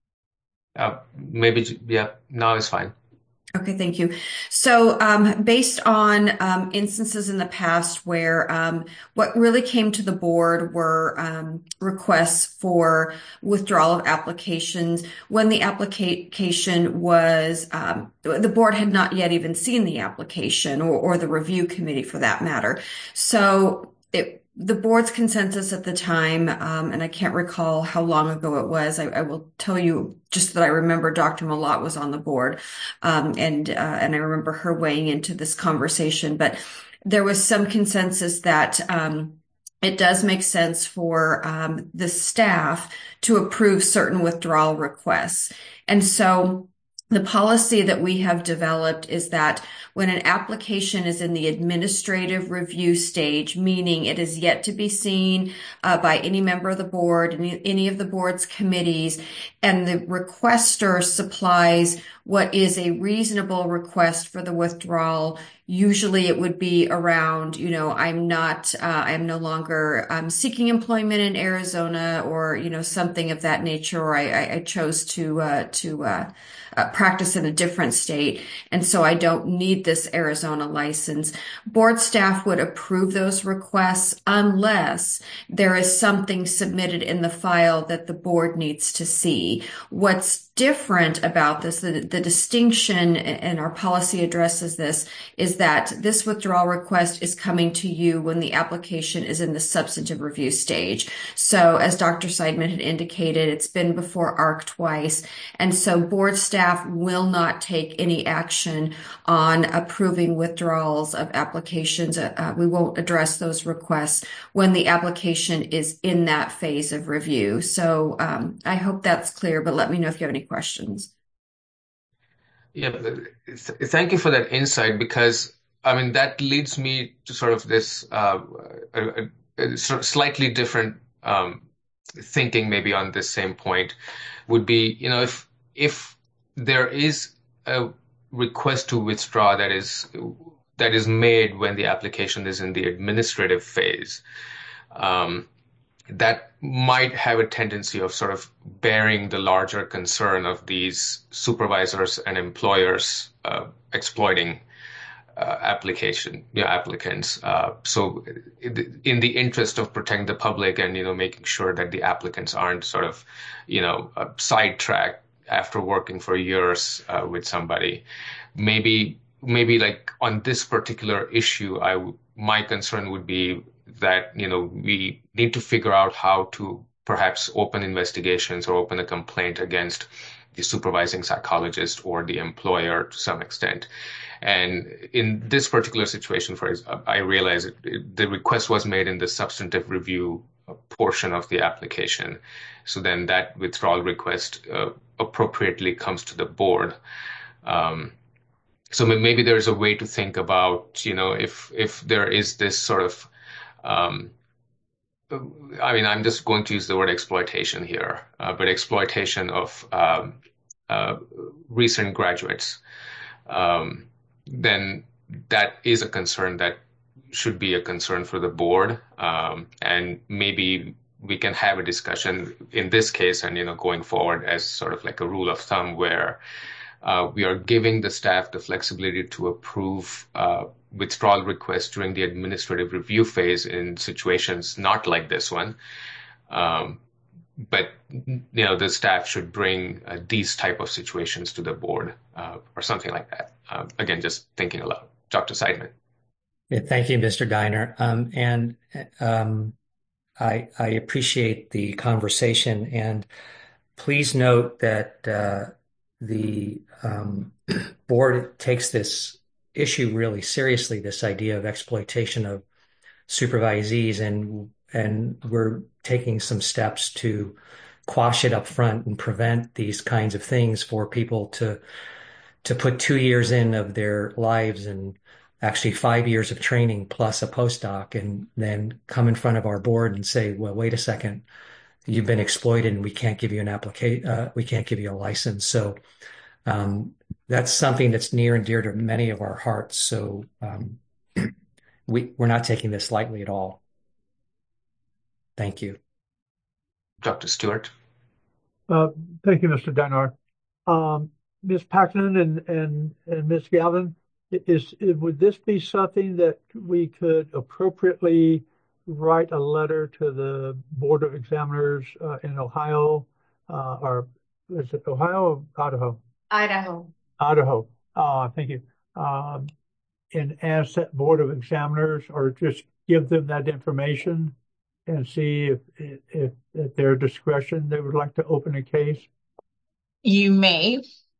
Uh, maybe, yeah, now is fine. Okay, thank you. So, um, based on um, instances in the past where um, what really came to the board were um, requests for withdrawal of applications when the application was, um, the board had not yet even seen the application or, or the review committee for that matter. So, it the board's consensus at the time, um, and I can't recall how long ago it was. I, I will tell you just that I remember Doctor Malott was on the board, um, and uh, and I remember her weighing into this conversation. But there was some consensus that um, it does make sense for um, the staff to approve certain withdrawal requests, and so the policy that we have developed is that when an application is in the administrative review stage, meaning it is yet to be seen uh, by any member of the board, any, any of the board's committees, and the requester supplies what is a reasonable request for the withdrawal, usually it would be around, you know, I'm not, uh, I'm no longer um, seeking employment in Arizona, or, you know, something of that nature, or I, I chose to, uh, to, uh, uh, practice in a different state. And so I don't need this Arizona license. Board staff would approve those requests unless there is something submitted in the file that the board needs to see. What's different about this, the, the distinction, and our policy addresses this, is that this withdrawal request is coming to you when the application is in the substantive review stage. So as Doctor Seidman had indicated, it's been before A R C twice. And so board staff will not take any action on approving withdrawals of applications. Uh, we won't address those requests when the application is in that phase of review. So um, I hope that's clear, but let me know if you have any questions. Yeah, thank you for that insight, because I mean, that leads me to sort of this uh, a, a, a sort of slightly different um, thinking maybe on this same point would be, you know, if if there is a request to withdraw that is that is made when the application is in the administrative phase, um, that might have a tendency of sort of bearing the larger concern of these supervisors and employers uh, exploiting uh, application, you know, applicants. Uh, so in the interest of protecting the public and, you know, making sure that the applicants aren't sort of, you know, uh, sidetracked after working for years uh, with somebody, maybe, maybe like on this particular issue, I w- my concern would be that, you know, we need to figure out how to perhaps open investigations or open a complaint against the supervising psychologist or the employer to some extent. And in this particular situation, for example, I realize it, it, the request was made in the substantive review portion of the application. So then that withdrawal request uh, appropriately comes to the board. Um, so maybe there's a way to think about, you know, if if there is this sort of Um, I mean, I'm just going to use the word exploitation here, uh, but exploitation of um, uh, recent graduates, um, then that is a concern that should be a concern for the board. Um, and maybe we can have a discussion in this case and, you know, going forward as sort of like a rule of thumb where uh, we are giving the staff the flexibility to approve uh, withdrawal requests during the administrative review phase in situations not like this one. Um, but, you know, the staff should bring uh, these type of situations to the board uh, or something like that. Uh, again, just thinking aloud. Doctor Seidman. Yeah, thank you, Mister Geiner. Um, and um, I, I appreciate the conversation. And please note that uh, the um, board takes this issue really seriously, this idea of exploitation of supervisees, and and we're taking some steps to quash it up front and prevent these kinds of things for people to to put two years in of their lives and actually five years of training plus a postdoc and then come in front of our board and say, well, wait a second, you've been exploited and we can't give you an application, uh, we can't give you a license. So um, that's something that's near and dear to many of our hearts. So um, we, we're not taking this lightly at all. Thank you. Doctor Stewart. Uh, thank you, Mister Deinar. Um, Miz Packnan and, and, and Miz Galvin, is, is, would this be something that we could appropriately write a letter to the Board of Examiners uh, in Ohio, uh, or is it Ohio or Idaho? Idaho. Idaho. Uh, thank you. Um, and ask that Board of Examiners, or just give them that information and see if, if at their discretion they would like to open a case? You may.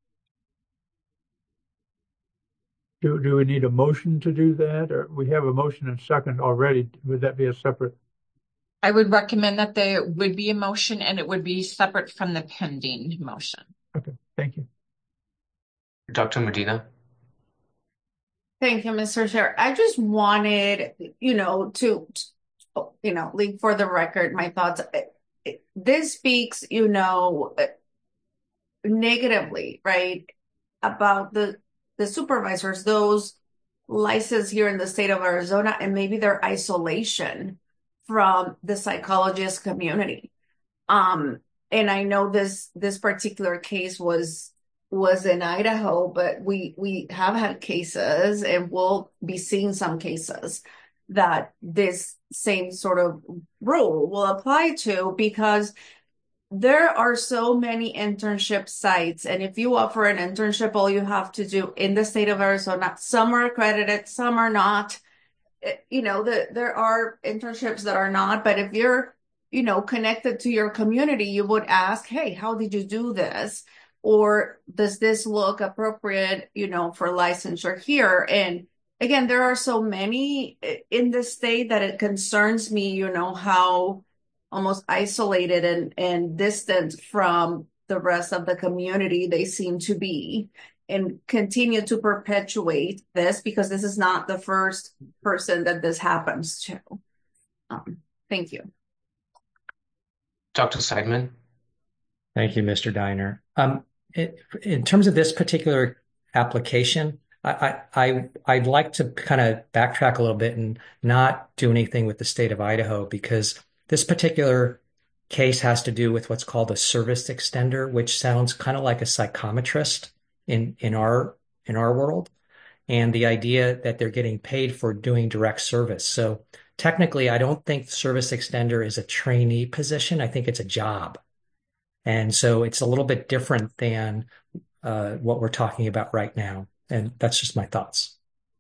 Do, do we need a motion to do that? Or we have a motion and second already. Would that be a separate? I would recommend that there would be a motion and it would be separate from the pending motion. Okay, thank you. Doctor Medina. Thank you, Mister Chair. I just wanted, you know, to, you know, leave for the record my thoughts. This speaks, you know, negatively, right, about the the supervisors, those licensed here in the state of Arizona, and maybe their isolation from the psychologist community. Um, and I know this this particular case was was in Idaho, but we we have had cases, and we'll be seeing some cases that this same sort of rule will apply to, because there are so many internship sites. And if you offer an internship, all you have to do in the state of Arizona, some are accredited, some are not. You know, the, there are internships that are not, but if you're, you know, connected to your community, you would ask, hey, how did you do this? Or does this look appropriate, you know, for licensure here? And again, there are so many in the state that it concerns me, you know, how almost isolated and, and distant from the rest of the community they seem to be. and continue to perpetuate this, because this is not the first person that this happens to. Um, thank you. Doctor Seidman. Thank you, Mister Diner. Um, it, in terms of this particular application, I, I, I'd like to kind of backtrack a little bit and not do anything with the state of Idaho, because this particular case has to do with what's called a service extender, which sounds kind of like a psychometrist in, in our, in our world. And the idea that they're getting paid for doing direct service. So technically, I don't think service extender is a trainee position. I think it's a job. And so it's a little bit different than uh, what we're talking about right now. And that's just my thoughts.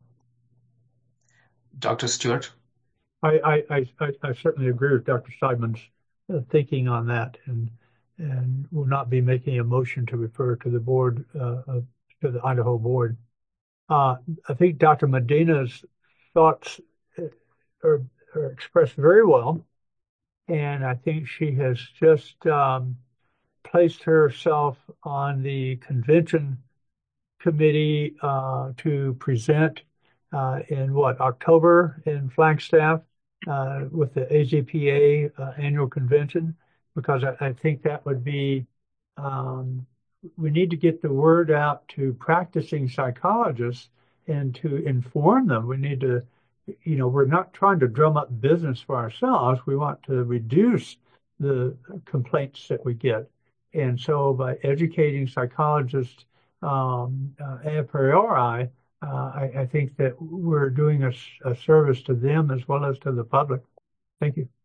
Doctor Stewart. I, I, I, I certainly agree with Doctor Seidman's uh, thinking on that, and and will not be making a motion to refer to the board, uh, uh, to the Idaho board. Uh, I think Doctor Medina's thoughts are, are expressed very well, and I think she has just um, placed herself on the convention committee uh, to present uh, in what, October in Flagstaff uh, with the A Z P A uh, annual convention, because I, I think that would be, um, we need to get the word out to practicing psychologists and to inform them. We need to, you know, we're not trying to drum up business for ourselves. We want to reduce the complaints that we get. And so by educating psychologists um, uh, a priori, uh, I, I think that we're doing a, a service to them as well as to the public. Thank you.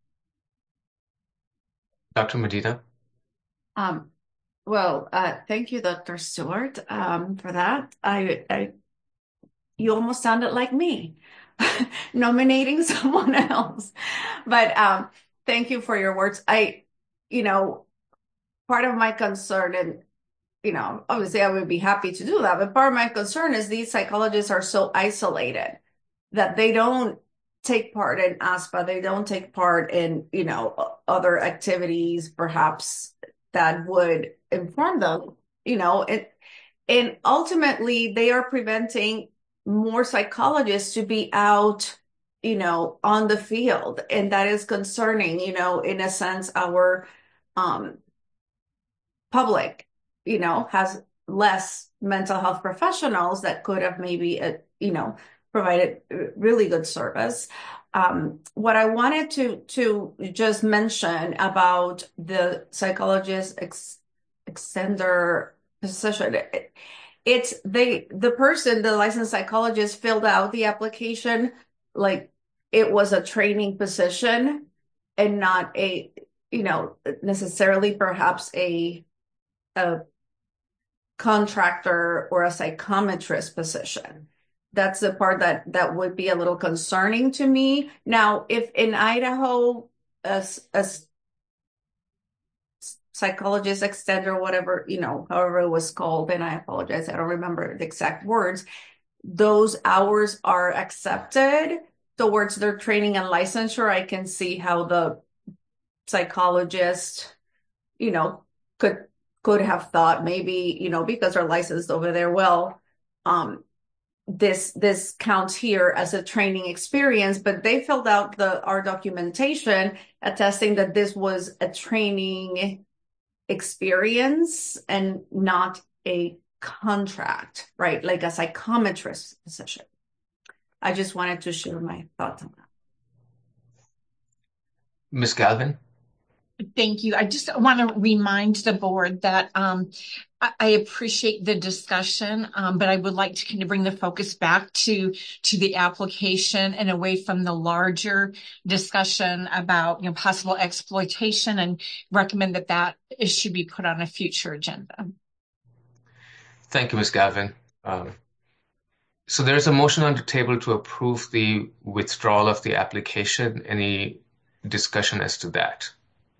Doctor Medina. Um, well, uh, thank you, Doctor Stewart, um, for that. I, I, you almost sounded like me, nominating someone else. But um, thank you for your words. I, you know, part of my concern, and you know, obviously I would be happy to do that, but part of my concern is these psychologists are so isolated that they don't take part in A S P A, they don't take part in, you know, other activities perhaps that would inform them, you know, and, and ultimately they are preventing more psychologists to be out, you know, on the field. And that is concerning, you know, in a sense, our um, public, you know, has less mental health professionals that could have maybe, uh, you know, provided really good service. Um, what I wanted to to just mention about the psychologist ex extender position, it, it's they the person, the licensed psychologist, filled out the application like it was a training position and not a, you know, necessarily perhaps a a contractor or a psychometrist position. That's the part that that would be a little concerning to me. Now, if in Idaho, a, a psychologist extender, whatever, you know, however it was called, and I apologize, I don't remember the exact words, those hours are accepted towards their training and licensure, I can see how the psychologist, you know, could could have thought maybe, you know, because they're licensed over there, well, um, this this counts here as a training experience, but they filled out the our documentation attesting that this was a training experience and not a contract, right? Like a psychometrist position. I just wanted to share my thoughts on that. Miz Galvin. Thank you. I just want to remind the board that um, I, I appreciate the discussion, um, but I would like to kind of bring the focus back to to the application and away from the larger discussion about, you know, possible exploitation, and recommend that that issue be put on a future agenda. Thank you, Miz Galvin. Um, so there's a motion on the table to approve the withdrawal of the application. Any discussion as to that?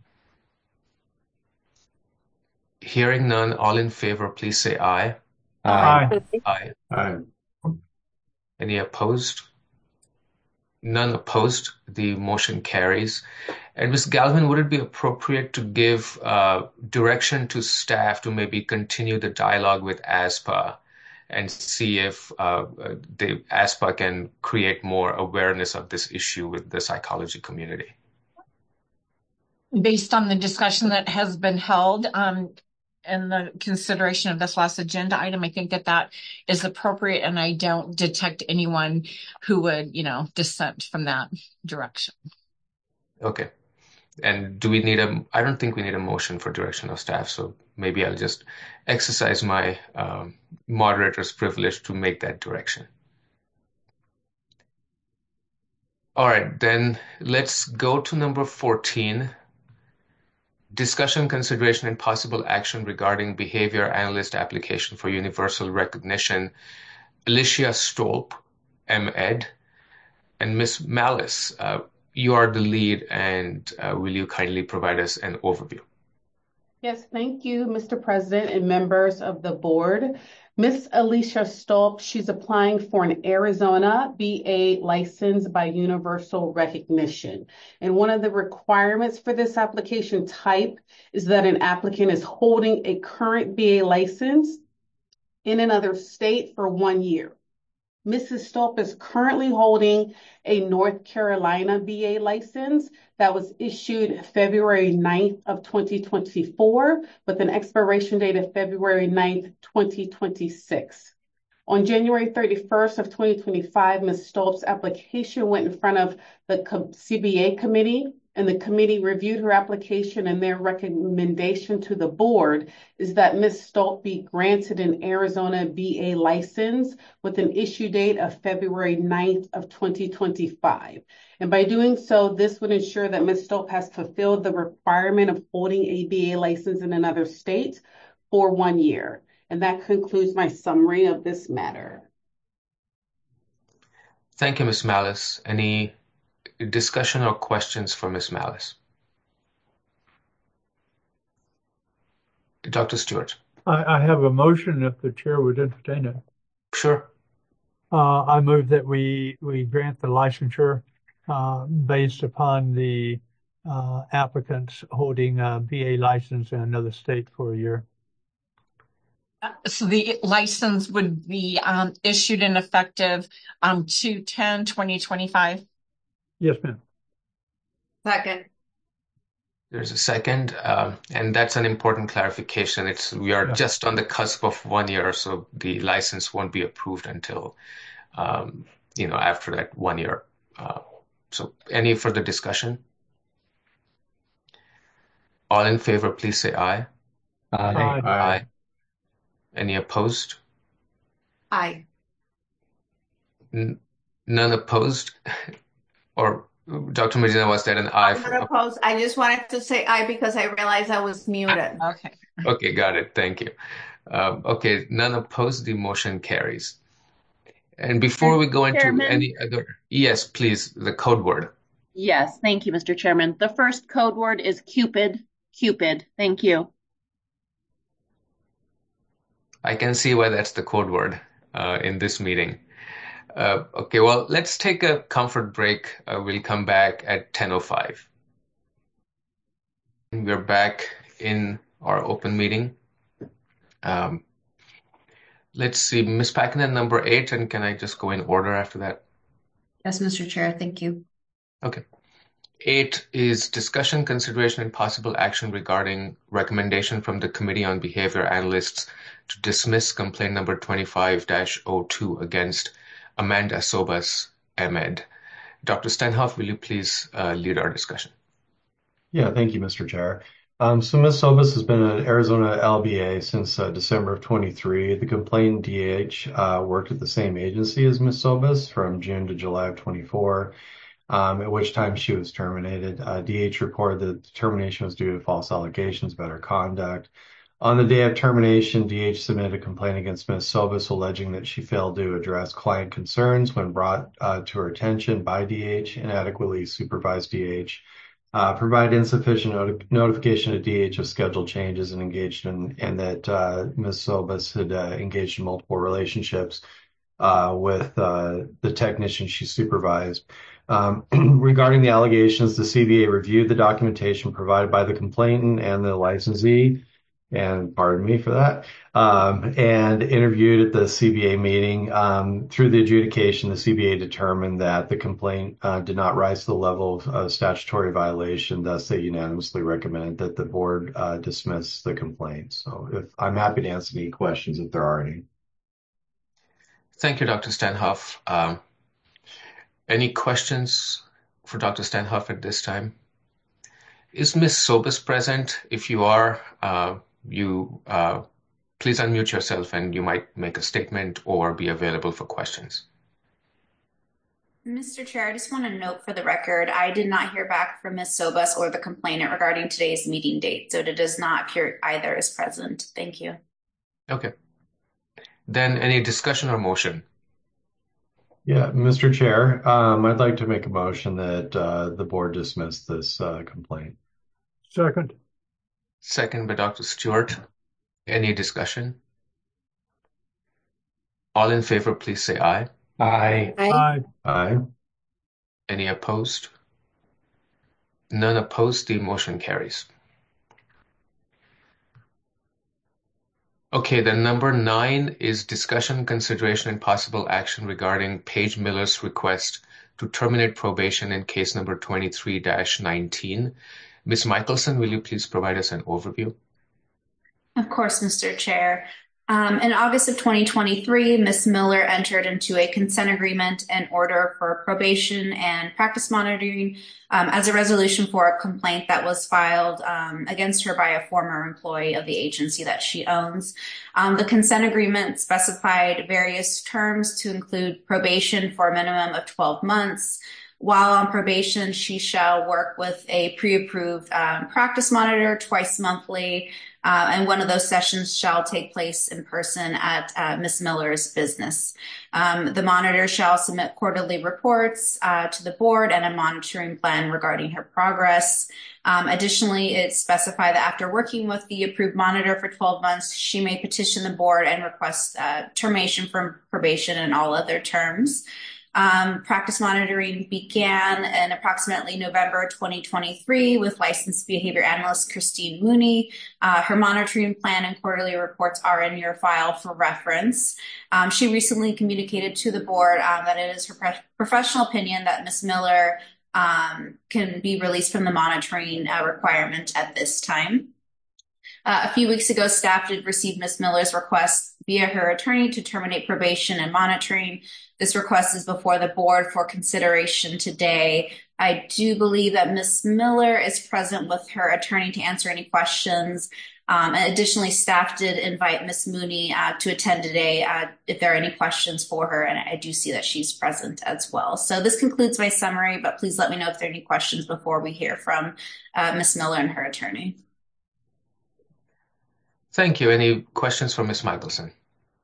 Hearing none, all in favor, please say aye. Aye. Aye. Aye. Any opposed? None opposed. The motion carries. And Miz Galvin, would it be appropriate to give uh, direction to staff to maybe continue the dialogue with A S P A and see if uh, the A S P A can create more awareness of this issue with the psychology community. Based on the discussion that has been held um, and the consideration of this last agenda item, I think that that is appropriate, and I don't detect anyone who would, you know, dissent from that direction. Okay. And do we need a, I don't think we need a motion for direction of staff, so maybe I'll just exercise my um, moderator's privilege to make that direction. All right, then let's go to number fourteen. Discussion, consideration, and possible action regarding behavior analyst application for universal recognition. Alicia Stolp, M Ed, and Miz Malice, uh, you are the lead, and uh, will you kindly provide us an overview? Yes, thank you, Mister President and members of the board. Miss Alicia Stolp, she's applying for an Arizona B A license by Universal Recognition. And one of the requirements for this application type is that an applicant is holding a current B A license in another state for one year. Missus Stolp is currently holding a North Carolina B A license that was issued February ninth of twenty twenty-four with an expiration date of February ninth, twenty twenty-six. On January thirty-first of twenty twenty-five, Miz Stolp's application went in front of the C B A committee, and the committee reviewed her application, and their recommendation to the board is that Miz Stolp be granted an Arizona B A license with an issue date of February ninth of twenty twenty-five. And by doing so, this would ensure that Miz Stolp has fulfilled the requirement of holding a B A license in another state for one year. And that concludes my summary of this matter. Thank you, Miz Malice. Any discussion or questions for Miz Malice? Doctor Stewart. I, I have a motion if the chair would entertain it. Sure. Uh, I move that we, we grant the licensure uh, based upon the uh, applicants holding a B A license in another state for a year. Uh, So the license would be um, issued and effective um, two ten twenty twenty-five. Yes, ma'am. Second. There's a second, um, and that's an important clarification. It's we are Yeah. just on the cusp of one year, so the license won't be approved until um, you know after that one year. Uh, so, any further discussion? All in favor, please say aye. Aye. Aye. Any opposed? Aye. N- none opposed? Or Doctor Medina, was that an aye? I'm For, not opposed. I just wanted to say aye because I realized I was muted. Okay. okay, got it. Thank you. Um, okay, none opposed. The motion carries. And before we go into Chairman? any other, yes, please, the code word. Yes, thank you, Mister Chairman. The first code word is Cupid. Cupid. Thank you. I can see why that's the code word uh, in this meeting. Uh, okay, well, let's take a comfort break. Uh, we'll come back at ten oh five. We're back in our open meeting. Um, let's see, Miz Packinen, number eight, and can I just go in order after that? Yes, Mister Chair, thank you. Okay. Eight is discussion, consideration, and possible action regarding recommendation from the Committee on Behavior Analysts to dismiss complaint number twenty-five dash oh two against Amanda Sobas, M Ed. Doctor Stenhoff, will you please uh, lead our discussion? Yeah, thank you, Mister Chair. Um, so Miz Sobas has been an Arizona L B A since uh, December of twenty-three. The complainant D H uh, worked at the same agency as Miz Sobas from June to July of twenty-four, um, at which time she was terminated. Uh, D H reported that the termination was due to false allegations about her conduct. On the day of termination, D H submitted a complaint against Miz Sobas alleging that she failed to address client concerns when brought uh, to her attention by D H, inadequately supervised D H, uh, provided insufficient not- notification to D H of schedule changes and engaged in, and that uh, Miz Sobas had uh, engaged in multiple relationships uh, with uh, the technician she supervised. Um, regarding the allegations, the C B A reviewed the documentation provided by the complainant and the licensee and pardon me for that, um, and interviewed at the C B A meeting. Um, through the adjudication, the C B A determined that the complaint uh, did not rise to the level of uh, statutory violation. Thus, they unanimously recommended that the board uh, dismiss the complaint. So if I'm happy to answer any questions if there are any. Thank you, Doctor Stenhoff. Um, any questions for Doctor Stenhoff at this time? Is Miz Sobis present? If you are, uh, you uh, please unmute yourself and you might make a statement or be available for questions. Mister Chair, I just want to note for the record, I did not hear back from Miz Sobis or the complainant regarding today's meeting date, so it does not appear either is present. Thank you. Okay. Then any discussion or motion? Yeah, Mister Chair, um, I'd like to make a motion that uh, the board dismiss this uh, complaint. Second. Second by Doctor Stewart. Any discussion? All in favor, please say aye. Aye. Aye. Aye. Any opposed? None opposed, the motion carries. Okay, then number nine is discussion, consideration, and possible action regarding Paige Miller's request to terminate probation in case number twenty-three dash nineteen. Miz Michelson, will you please provide us an overview? Of course, Mister Chair. Um, in August of twenty twenty-three, Miz Miller entered into a consent agreement and order for probation and practice monitoring um, as a resolution for a complaint that was filed um, against her by a former employee of the agency that she owns. Um, the consent agreement specified various terms to include probation for a minimum of twelve months. While on probation, she shall work with a pre-approved um, practice monitor twice monthly, uh, and one of those sessions shall take place in person at uh, Miz Miller's business. Um, the monitor shall submit quarterly reports uh, to the board and a monitoring plan regarding her progress. Um, additionally, it specified that after working with the approved monitor for twelve months, she may petition the board and request uh, termination from probation and all other terms. Um, practice monitoring began in approximately November twenty twenty-three with licensed behavior analyst Christine Mooney. Uh, her monitoring plan and quarterly reports are in your file for reference. Um, she recently communicated to the board um, that it is her pre- professional opinion that Miz Miller um, can be released from the monitoring uh, requirement at this time. Uh, a few weeks ago, staff did receive Miz Miller's request via her attorney to terminate probation and monitoring. This request is before the board for consideration today. I do believe that Miz Miller is present with her attorney to answer any questions. Um, and additionally, staff did invite Miz Mooney uh, to attend today uh, if there are any questions for her, and I do see that she's present as well. So this concludes my summary, but please let me know if there are any questions before we hear from uh, Miz Miller and her attorney. Thank you. Any questions for Miz Michelson?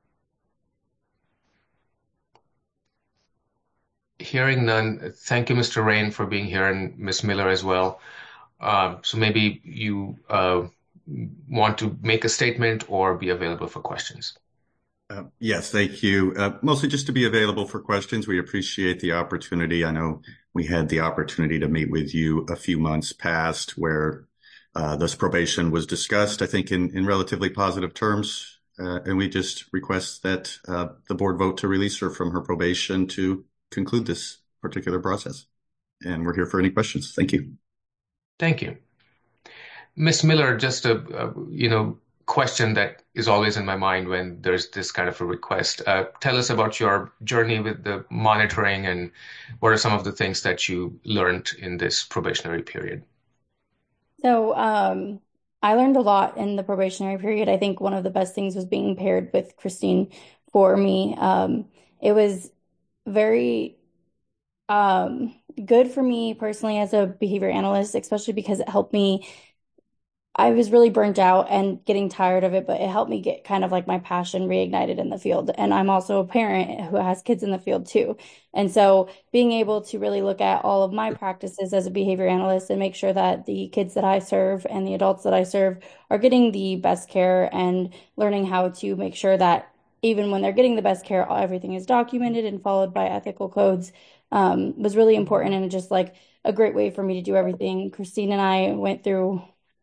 Hearing none, thank you, Mister Rain, for being here, and Miz Miller as well. Um, so maybe you uh, want to make a statement or be available for questions. Uh, yes, thank you. Uh, mostly just to be available for questions. We appreciate the opportunity. I know we had the opportunity to meet with you a few months past where uh, this probation was discussed, I think, in, in relatively positive terms. Uh, and we just request that uh, the board vote to release her from her probation to conclude this particular process. And we're here for any questions. Thank you. Thank you. Miz Miller, just a, a you know question that is always in my mind when there's this kind of a request. Uh, tell us about your journey with the monitoring and what are some of the things that you learned in this probationary period? So um, I learned a lot in the probationary period. I think one of the best things was being paired with Christine for me. Um, it was very um, good for me personally as a behavior analyst, especially because it helped me. I was really burnt out and getting tired of it, but it helped me get kind of like my passion reignited in the field. And I'm also a parent who has kids in the field too. And so being able to really look at all of my practices as a behavior analyst and make sure that the kids that I serve and the adults that I serve are getting the best care and learning how to make sure that even when they're getting the best care, everything is documented and followed by ethical codes um, was really important and just like a great way for me to do everything. Christine and I went through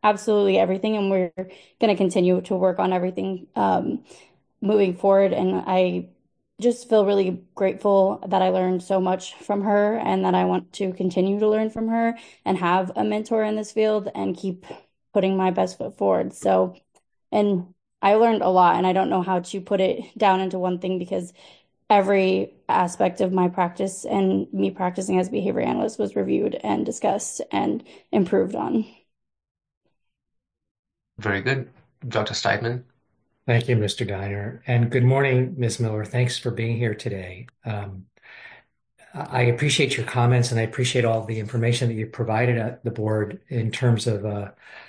absolutely everything, and we're going to continue to work on everything um, moving forward. And I just feel really grateful that I learned so much from her and that I want to continue to learn from her and have a mentor in this field and keep putting my best foot forward. So, and I learned a lot, and I don't know how to put it down into one thing because every aspect of my practice and me practicing as a behavior analyst was reviewed and discussed and improved on. Very good. Doctor Steidman. Thank you, Mister Diner. And good morning, Miz Miller. Thanks for being here today. Um, I appreciate your comments, and I appreciate all the information that you provided at the board in terms of uh,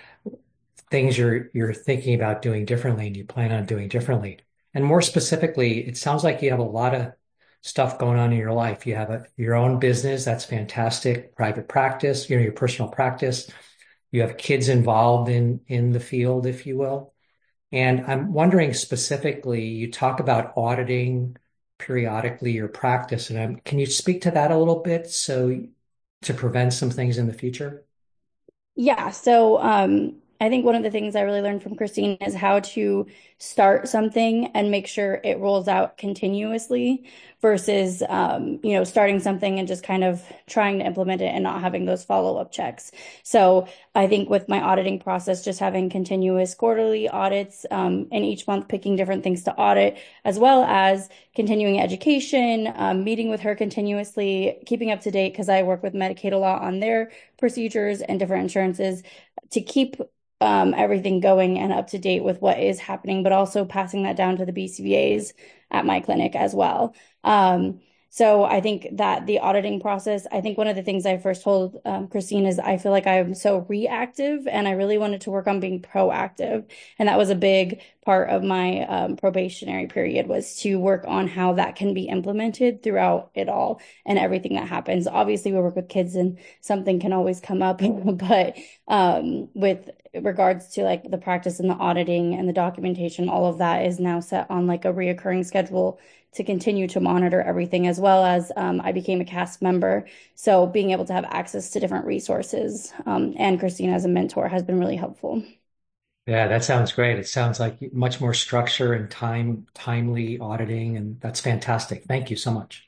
things you're you're thinking about doing differently and you plan on doing differently. And more specifically, it sounds like you have a lot of stuff going on in your life. You have a, your own business. That's fantastic. Private practice, you know, your personal practice. You have kids involved in in the field, if you will. And I'm wondering specifically, you talk about auditing periodically your practice, and I'm, can you speak to that a little bit so to prevent some things in the future? Yeah, so um, I think one of the things I really learned from Christine is how to start something and make sure it rolls out continuously versus, um, you know, starting something and just kind of trying to implement it and not having those follow-up checks. So I think with my auditing process, just having continuous quarterly audits um, and each month picking different things to audit, as well as continuing education, um, meeting with her continuously, keeping up to date because I work with Medicaid a lot on their procedures and different insurances to keep um, everything going and up to date with what is happening, but also passing that down to the B C B As at my clinic as well. Um, so I think that the auditing process, I think one of the things I first told um, Christine is I feel like I'm so reactive and I really wanted to work on being proactive. And that was a big part of my um, probationary period was to work on how that can be implemented throughout it all and everything that happens. Obviously, we work with kids and something can always come up, but um, with regards to like the practice and the auditing and the documentation, all of that is now set on like a reoccurring schedule to continue to monitor everything, as well as um, I became a cast member. So being able to have access to different resources um, and Christine as a mentor has been really helpful. Yeah, that sounds great. It sounds like much more structure and time, timely auditing, and that's fantastic. Thank you so much.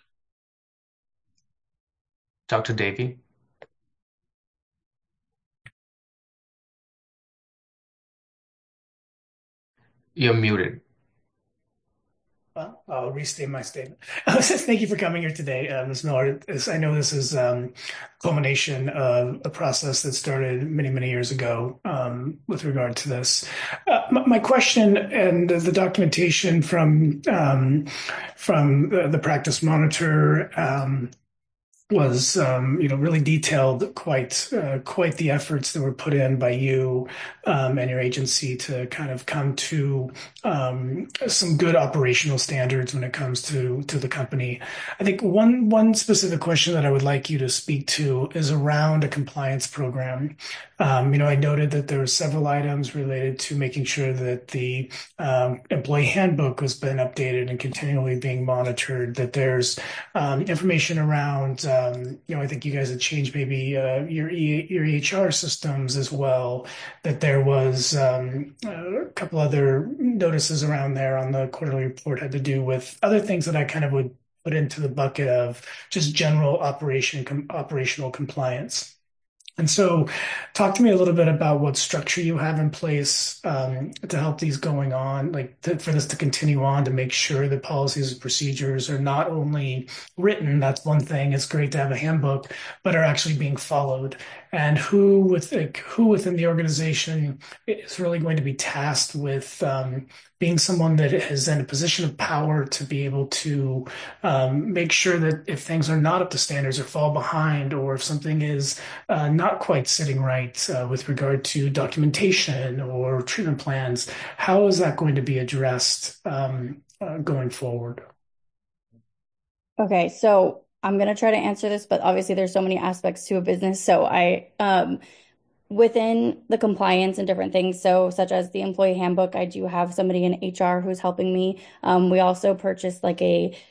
Doctor Davey. You're muted. Well, I'll restate my statement. Thank you for coming here today, uh, Miz Miller. I know this is um, culmination of a process that started many, many years ago um, with regard to this. Uh, my, my question and the documentation from um, from the, the practice monitor um, was, um, you know, really detailed, quite, uh, quite the efforts that were put in by you um, and your agency to kind of come to um, some good operational standards when it comes to to the company. I think one one specific question that I would like you to speak to is around a compliance program. Um, you know, I noted that there were several items related to making sure that the um, employee handbook has been updated and continually being monitored, that there's um, information around Um, you know, I think you guys had changed maybe uh, your e- your E H R systems as well. That there was um, a couple other notices around there on the quarterly report had to do with other things that I kind of would put into the bucket of just general operation com- operational compliance. And so talk to me a little bit about what structure you have in place um, to help these going on, like to, for this to continue on, to make sure that policies and procedures are not only written, that's one thing, it's great to have a handbook, but are actually being followed. And who with like, who within the organization is really going to be tasked with um, being someone that is in a position of power to be able to um, make sure that if things are not up to standards or fall behind, or if something is uh, not quite sitting right uh, with regard to documentation or treatment plans, how is that going to be addressed um, uh, going forward? Okay, so I'm going to try to answer this, but obviously there's so many aspects to a business. So I, um, within the compliance and different things, so such as the employee handbook, I do have somebody in H R who's helping me. Um, we also purchased like a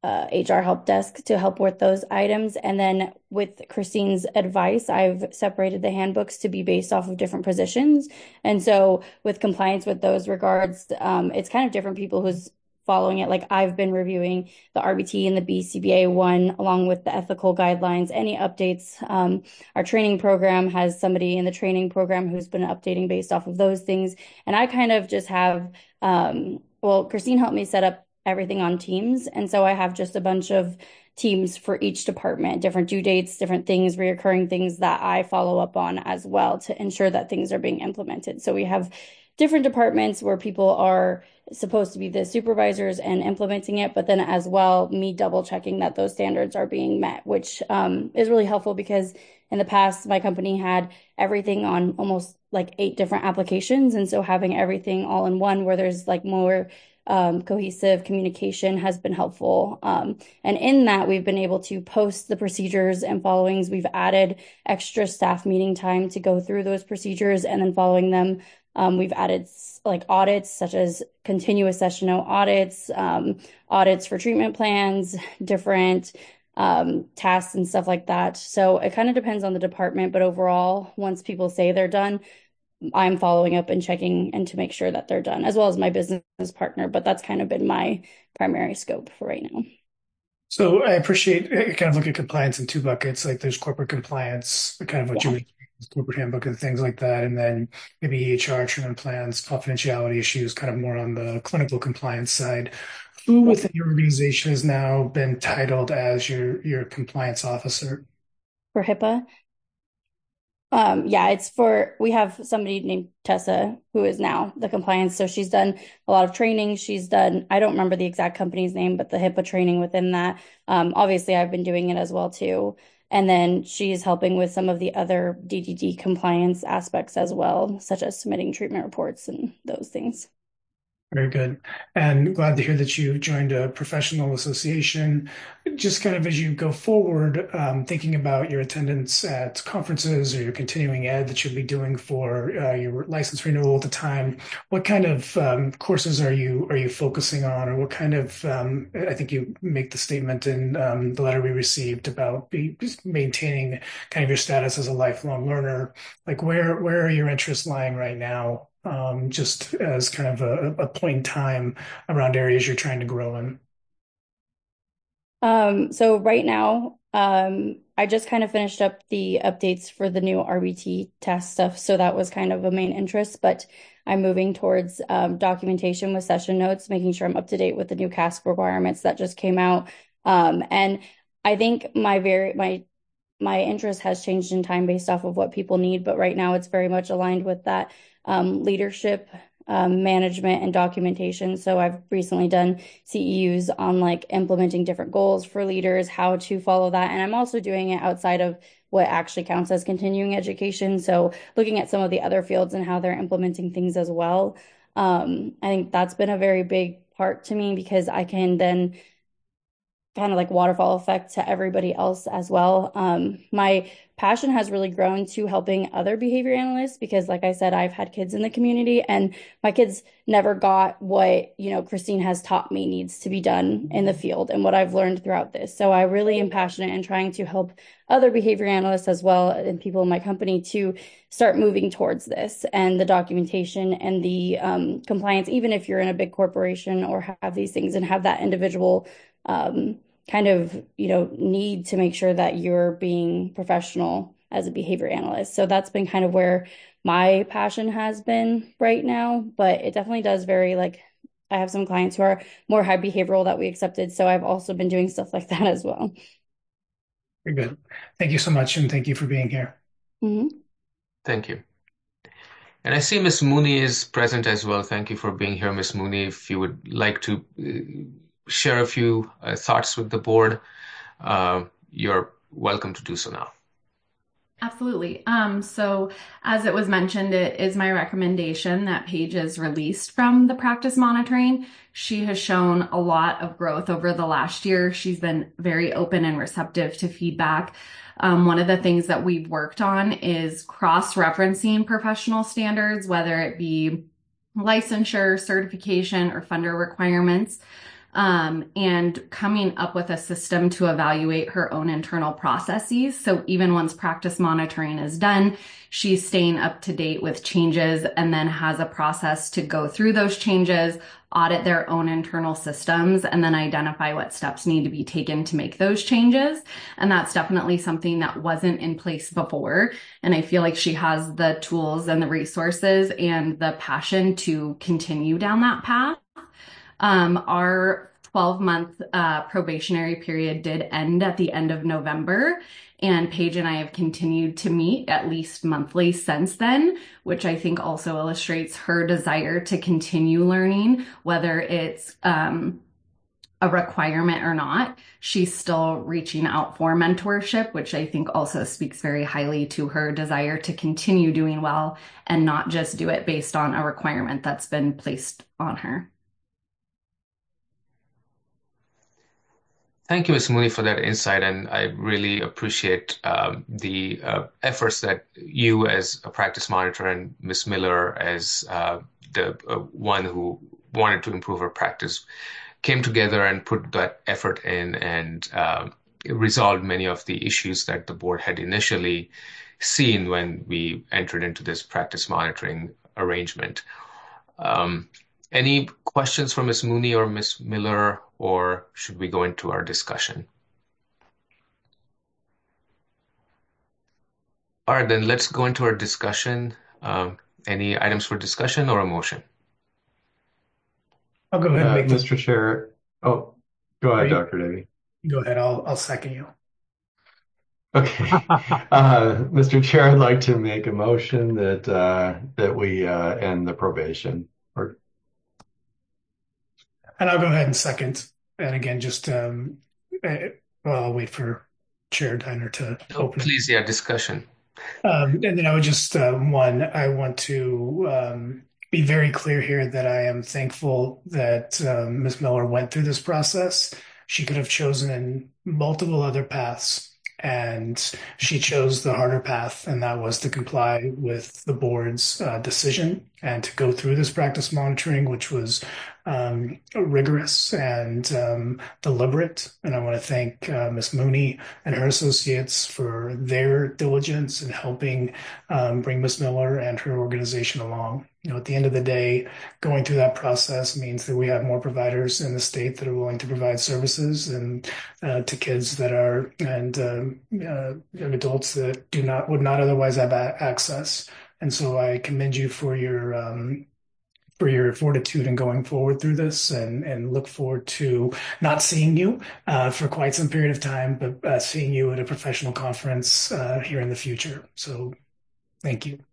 uh, H R help desk to help with those items. And then with Christine's advice, I've separated the handbooks to be based off of different positions. And so with compliance with those regards, um, it's kind of different people who's following it. Like I've been reviewing the R B T and the B C B A one, along with the ethical guidelines, any updates. Um, our training program has somebody in the training program who's been updating based off of those things. And I kind of just have, um, well, Christine helped me set up everything on Teams. And so I have just a bunch of teams for each department, different due dates, different things, reoccurring things that I follow up on as well to ensure that things are being implemented. So we have different departments where people are supposed to be the supervisors and implementing it, but then as well, me double checking that those standards are being met, which um, is really helpful because in the past, my company had everything on almost like eight different applications. And so having everything all in one where there's like more um, cohesive communication has been helpful. Um, and in that, we've been able to post the procedures and followings. We've added extra staff meeting time to go through those procedures and then following them. Um, we've added like audits such as continuous sessional audits, um, audits for treatment plans, different um, tasks and stuff like that. So it kind of depends on the department, but overall, once people say they're done, I'm following up and checking and to make sure that they're done, as well as my business partner. But that's kind of been my primary scope for right now. So I appreciate, I kind of look at compliance in two buckets, like there's corporate compliance, kind of what Yeah. you would corporate handbook and things like that, and then maybe H R, treatment plans, confidentiality issues, kind of more on the clinical compliance side. Who within your organization has now been titled as your your compliance officer? For HIPAA. Um, yeah, it's for, we have somebody named Tessa who is now the compliance. So she's done a lot of training. She's done, I don't remember the exact company's name, but the HIPAA training within that. Um, obviously I've been doing it as well too. And then she's helping with some of the other D D D compliance aspects as well, such as submitting treatment reports and those things. Very good. And glad to hear that you joined a professional association. Just kind of as you go forward, um, thinking about your attendance at conferences or your continuing ed that you'll be doing for uh, your license renewal at the time, what kind of um, courses are you are you focusing on, or what kind of, um, I think you make the statement in um, the letter we received about be, just maintaining kind of your status as a lifelong learner. Like where, where are your interests lying right now? Um, just as kind of a, a point in time around areas you're trying to grow in? Um, so right now, um, I just kind of finished up the updates for the new R B T test stuff. So that was kind of a main interest, but I'm moving towards um, documentation with session notes, making sure I'm up to date with the new C A S P requirements that just came out. Um, and I think my very, my my interest has changed in time based off of what people need, but right now it's very much aligned with that um, leadership, um, management, and documentation. So I've recently done C E Us on like implementing different goals for leaders, how to follow that. And I'm also doing it outside of what actually counts as continuing education. So looking at some of the other fields and how they're implementing things as well. Um, I think that's been a very big part to me because I can then kind of like waterfall effect to everybody else as well. Um, my passion has really grown to helping other behavior analysts because, like I said, I've had kids in the community and my kids never got what, you know, Christine has taught me needs to be done in the field and what I've learned throughout this. So I really am passionate in trying to help other behavior analysts as well and people in my company to start moving towards this and the documentation and the um, compliance, even if you're in a big corporation or have these things and have that individual um, kind of, you know, need to make sure that you're being professional as a behavior analyst. So that's been kind of where my passion has been right now, but it definitely does vary. Like I have some clients who are more high behavioral that we accepted. So I've also been doing stuff like that as well. Very good. Thank you so much. And thank you for being here. Mm-hmm. Thank you. And I see Miz Mooney is present as well. Thank you for being here, Miz Mooney. If you would like to uh, share a few uh, thoughts with the board, uh, you're welcome to do so now. Absolutely. Um, so as it was mentioned, it is my recommendation that Paige is released from the practice monitoring. She has shown a lot of growth over the last year. She's been very open and receptive to feedback. Um, one of the things that we've worked on is cross-referencing professional standards, whether it be licensure, certification, or funder requirements. um, and coming up with a system to evaluate her own internal processes. So even once practice monitoring is done, she's staying up to date with changes and then has a process to go through those changes, audit their own internal systems, and then identify what steps need to be taken to make those changes. And that's definitely something that wasn't in place before. And I feel like she has the tools and the resources and the passion to continue down that path. Um, our twelve month uh, probationary period did end at the end of November, and Paige and I have continued to meet at least monthly since then, which I think also illustrates her desire to continue learning, whether it's um, a requirement or not. She's still reaching out for mentorship, which I think also speaks very highly to her desire to continue doing well and not just do it based on a requirement that's been placed on her. Thank you, Miz Mooney, for that insight, and I really appreciate um, the uh, efforts that you as a practice monitor and Miz Miller as uh, the uh, one who wanted to improve her practice came together and put that effort in and uh, resolved many of the issues that the board had initially seen when we entered into this practice monitoring arrangement. Um, Any questions for Miz Mooney or Miz Miller, or should we go into our discussion? All right, then let's go into our discussion. Um, any items for discussion or a motion? I'll go ahead and Uh, make the, Mister Chair, oh, go ahead, you- Doctor Davy. go ahead. I'll, I'll second you. Okay. Uh, Mister Chair, I'd like to make a motion that uh, that we uh, end the probation. Or And I'll go ahead and second. And again, just, um, eh, well, I'll wait for Chair Diner to Oh, open it. please, yeah, discussion. Um, and then I would just, uh, one, I want to um, be very clear here that I am thankful that um, Miz Miller went through this process. She could have chosen multiple other paths, and she chose the harder path, and that was to comply with the board's uh, decision and to go through this practice monitoring, which was um, rigorous and um, deliberate. And I want to thank uh, Miz Mooney and her associates for their diligence in helping um, bring Miz Miller and her organization along. You know, at the end of the day, going through that process means that we have more providers in the state that are willing to provide services and uh, to kids that are and um, uh, young adults that do not would not otherwise have a- access. And so I commend you for your um, for your fortitude in going forward through this, and and look forward to not seeing you uh, for quite some period of time, but uh, seeing you at a professional conference uh, here in the future. So, thank you.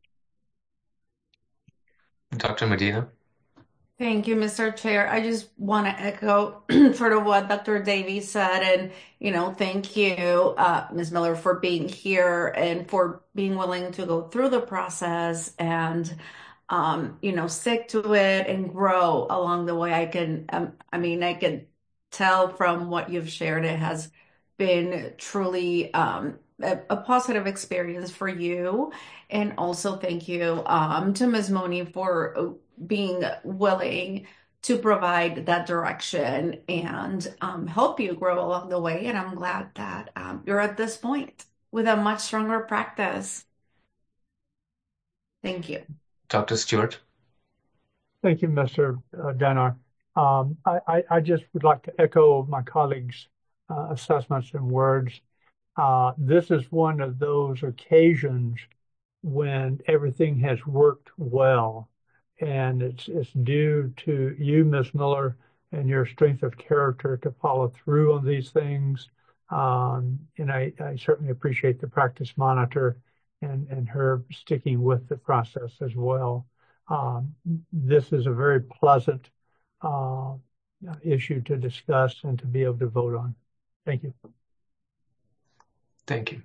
Doctor Medina? Thank you, Mister Chair. I just want to echo sort of what Doctor Davies said, and you know, thank you, uh, Miz Miller, for being here and for being willing to go through the process and um, you know, stick to it and grow along the way. I can, um, I mean, I can tell from what you've shared, it has been truly um, a, a positive experience for you. And also thank you um, to Miz Mooney for being willing to provide that direction and um, help you grow along the way. And I'm glad that um, you're at this point with a much stronger practice. Thank you. Doctor Stewart? Thank you, Mister uh, Danar. Um, I, I, I just would like to echo my colleagues' uh, assessments and words. Uh, this is one of those occasions when everything has worked well, and it's it's due to you, Miz Miller, and your strength of character to follow through on these things. Um, and I, I certainly appreciate the practice monitor and, and her sticking with the process as well. Um, this is a very pleasant uh, issue to discuss and to be able to vote on. Thank you. Thank you.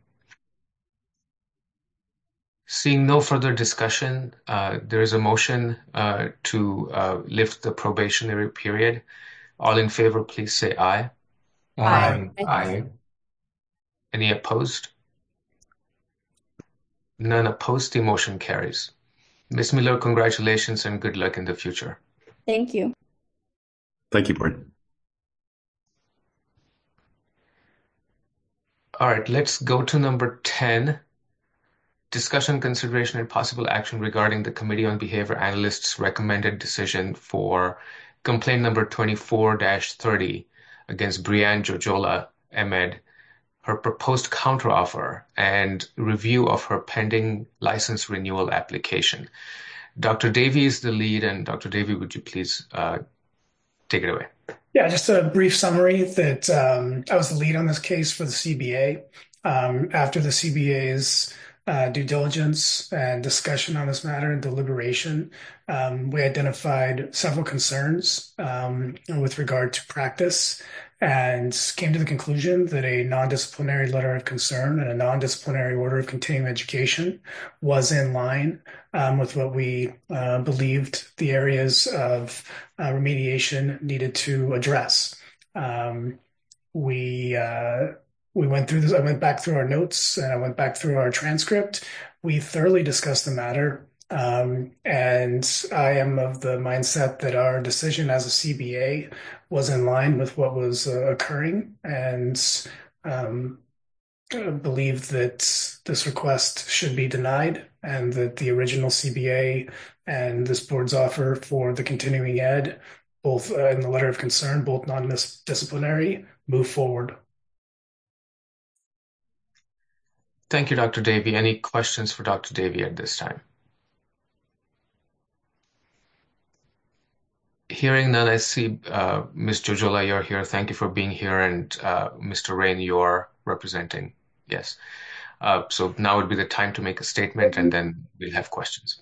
Seeing no further discussion, uh, there is a motion uh, to uh, lift the probationary period. All in favor, please say aye. Aye. Aye. Any opposed? None opposed. The motion carries. Miz Miller, congratulations and good luck in the future. Thank you. Thank you, Board. All right, let's go to number ten. Discussion, consideration, and possible action regarding the Committee on Behavior Analysts' recommended decision for complaint number twenty-four dash thirty against Brianne Jojola, M Ed, her proposed counteroffer, and review of her pending license renewal application. Doctor Davey is the lead, and Doctor Davey, would you please uh, take it away? Yeah, just a brief summary that um, I was the lead on this case for the C B A. Um, after the C B A's uh, due diligence and discussion on this matter and deliberation, um, we identified several concerns um, with regard to practice and came to the conclusion that a non-disciplinary letter of concern and a non-disciplinary order of continuing education was in line um, with what we uh, believed the areas of uh, remediation needed to address. Um, we uh, we went through this. I went back through our notes and I went back through our transcript. We thoroughly discussed the matter. Um, and I am of the mindset that our decision as a C B A was in line with what was uh, occurring, and um, believe that this request should be denied and that the original C B A and this board's offer for the continuing ed, both uh, in the letter of concern, both non-disciplinary, move forward. Thank you, Doctor Davey. Any questions for Doctor Davey at this time? Hearing none, I see uh, Miz Jojola, you're here. Thank you for being here. And uh, Mister Rain, you're representing. Yes. Uh, so now would be the time to make a statement, and then we'll have questions.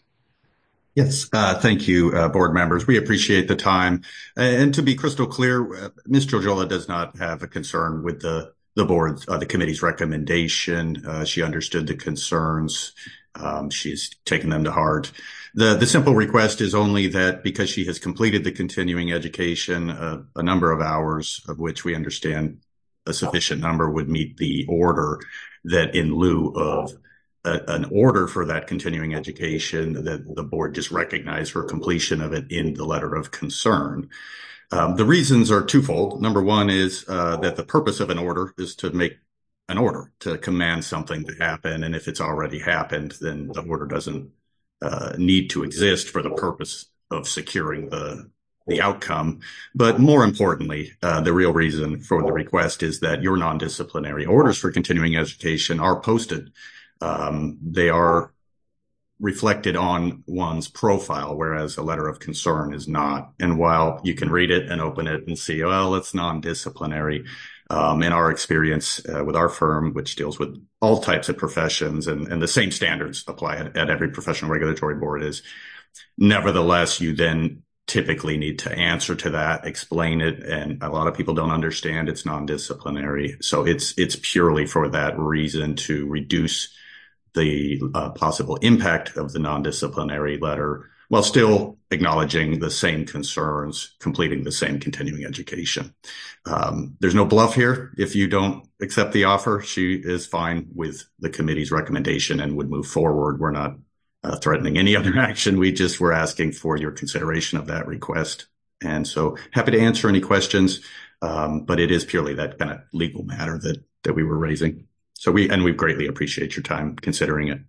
Yes, uh, thank you, uh, board members. We appreciate the time. And to be crystal clear, uh, Miz Jojola does not have a concern with the the board's, uh, the committee's recommendation. Uh, she understood the concerns. Um, she's taken them to heart. The, the simple request is only that because she has completed the continuing education, uh, a number of hours of which we understand a sufficient number would meet the order, that in lieu of a, an order for that continuing education, that the board just recognize her completion of it in the letter of concern. Um, the reasons are twofold. Number one is uh, that the purpose of an order is to make an order, to command something to happen. And if it's already happened, then the order doesn't uh, need to exist for the purpose of securing the the outcome. But more importantly, uh, the real reason for the request is that your non-disciplinary orders for continuing education are posted. Um, they are reflected on one's profile, whereas a letter of concern is not. And while you can read it and open it and see, well, it's non-disciplinary, um, in our experience uh, with our firm, which deals with all types of professions, and, and the same standards apply at, at every professional regulatory board, is nevertheless, you then typically need to answer to that, explain it, and a lot of people don't understand it's non-disciplinary. So it's it's purely for that reason, to reduce the uh, possible impact of the non-disciplinary letter while still acknowledging the same concerns, completing the same continuing education. Um, there's no bluff here. If you don't accept the offer, she is fine with the committee's recommendation and would move forward. We're not uh, threatening any other action. We just were asking for your consideration of that request. And so happy to answer any questions, um, but it is purely that kind of legal matter that that we were raising. So we, and we greatly appreciate your time considering it.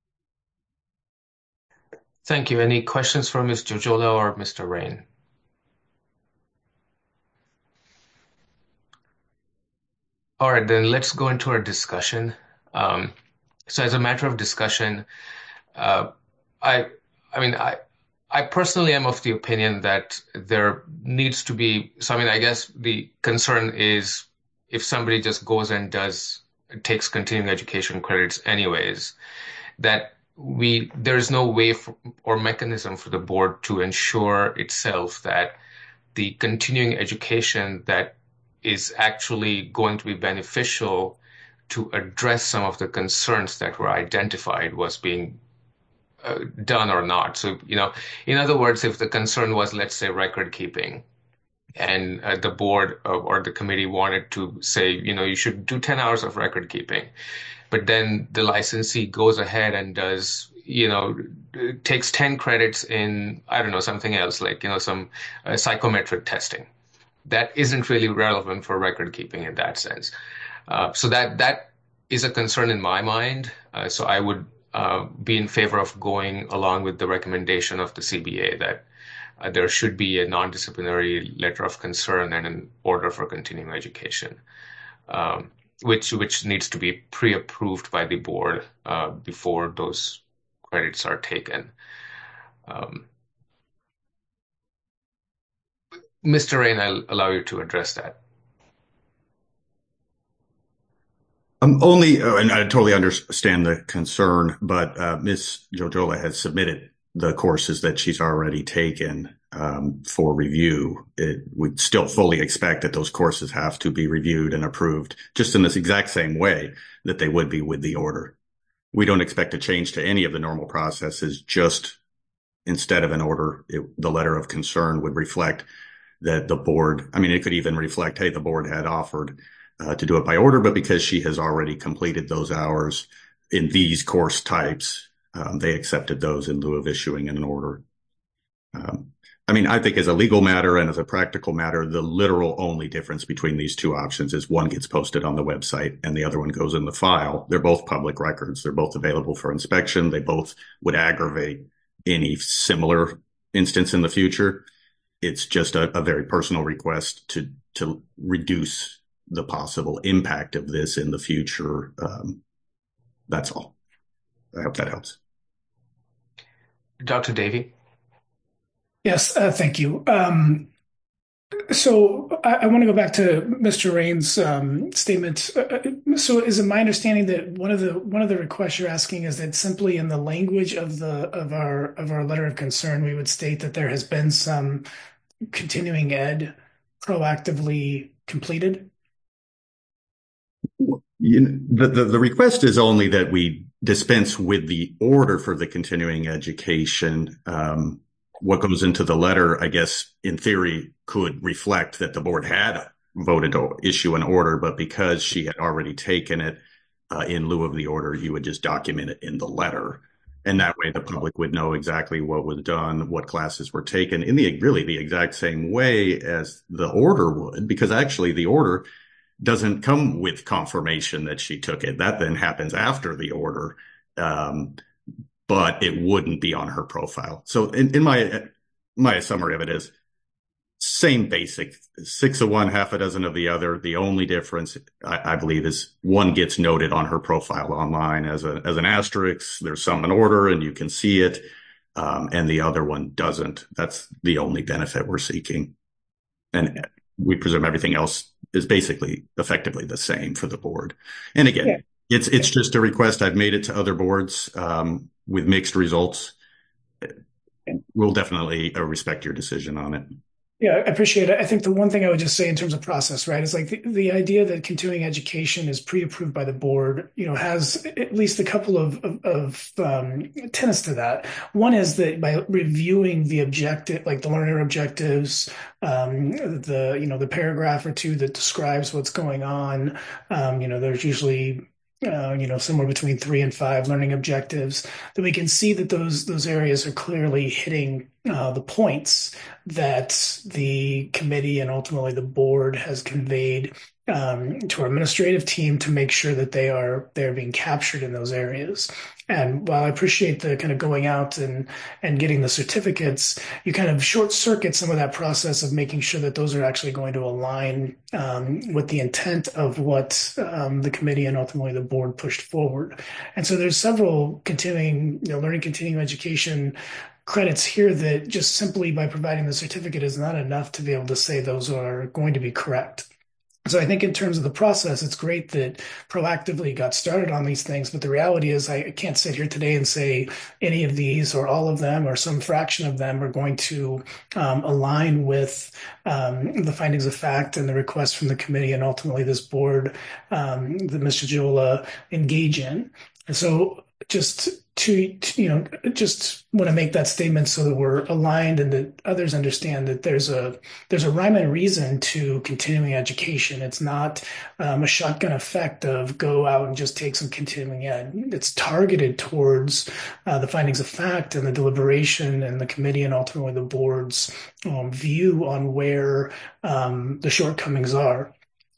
Thank you. Any questions for Miz Jojola or Mister Rain? All right, then let's go into our discussion. Um, so as a matter of discussion, uh, I, I mean, I, I personally am of the opinion that there needs to be, so I mean, I guess the concern is if somebody just goes and does, takes continuing education credits anyways, that we there's no way for, or mechanism for the board to ensure itself that the continuing education that is actually going to be beneficial to address some of the concerns that were identified was being uh, done or not. So, you know, in other words, if the concern was, let's say, record keeping, and uh, the board uh, or the committee wanted to say, you know, you should do ten hours of record keeping, but then the licensee goes ahead and does, you know, takes ten credits in, I don't know, something else, like, you know, some uh, psychometric testing. That isn't really relevant for record keeping in that sense. Uh, so that that is a concern in my mind. Uh, so I would uh, be in favor of going along with the recommendation of the C B A that uh, there should be a non-disciplinary letter of concern and an order for continuing education, um, which which needs to be pre-approved by the board uh, before those credits are taken. Um, Mister Rain, I'll allow you to address that. Um, only, uh, and I totally understand the concern, but uh, Miz Jojola has submitted the courses that she's already taken um, for review. It would still fully expect that those courses have to be reviewed and approved just in this exact same way that they would be with the order. We don't expect a change to any of the normal processes, just instead of an order, it, the letter of concern would reflect that the board, I mean, it could even reflect, hey, the board had offered uh, to do it by order, but because she has already completed those hours in these course types, um, they accepted those in lieu of issuing an order. Um, I mean, I think as a legal matter and as a practical matter, the literal only difference between these two options is one gets posted on the website and the other one goes in the file. They're both public records. They're both available for inspection. They both would aggravate any similar instance in the future. It's just a, a very personal request to to reduce the possible impact of this in the future. Um, that's all. I hope that helps. Doctor Davey? Yes, uh, thank you. Um, so I, I want to go back to Mister Rain's um, statement. Uh, so is it my understanding that one of the one of the requests you're asking is that simply in the language of the of our of our letter of concern, we would state that there has been some continuing ed proactively completed? You know, the, the, the request is only that we dispense with the order for the continuing education. Um, what goes into the letter, I guess, in theory, could reflect that the board had voted to issue an order, but because she had already taken it uh, in lieu of the order, you would just document it in the letter. And that way the public would know exactly what was done, what classes were taken in the really the exact same way as the order would, because actually the order doesn't come with confirmation that she took it. That then happens after the order, um, but it wouldn't be on her profile. So in, in my my summary of it is same basic, six of one, half a dozen of the other. The only difference, I, I believe, is one gets noted on her profile online as a as an asterisk. There's some in order and you can see it, um, and the other one doesn't. That's the only benefit we're seeking. And we presume everything else is basically effectively the same for the board. And again, yeah. it's it's just a request. I've made it to other boards um, with mixed results. We'll definitely uh, respect your decision on it. Yeah, I appreciate it. I think the one thing I would just say in terms of process, right, is like the, the idea that continuing education is pre-approved by the board, you know, has at least a couple of, of, of um, tenets to that. One is that by reviewing the objective, like the learner objectives, um, the, you know, the paragraph or two that describes what's going on, um, you know, there's usually Uh, you know, somewhere between three and five learning objectives, that we can see that those those areas are clearly hitting uh, the points that the committee and ultimately the board has conveyed um, to our administrative team to make sure that they are they're being captured in those areas. And while I appreciate the kind of going out and and getting the certificates, you kind of short circuit some of that process of making sure that those are actually going to align um, with the intent of what um, the committee and ultimately the board pushed forward. And so there's several continuing, you know, learning continuing education credits here that just simply by providing the certificate is not enough to be able to say those are going to be correct. So I think in terms of the process, it's great that proactively got started on these things, but the reality is I can't sit here today and say any of these or all of them or some fraction of them are going to um, align with um, the findings of fact and the requests from the committee and ultimately this board um, that Mister Jojola engage in. And so just to, to, you know, just want to make that statement so that we're aligned and that others understand that there's a there's a rhyme and reason to continuing education. It's not um, a shotgun effect of go out and just take some continuing ed. It's targeted towards uh, the findings of fact and the deliberation and the committee and ultimately the board's um, view on where um, the shortcomings are.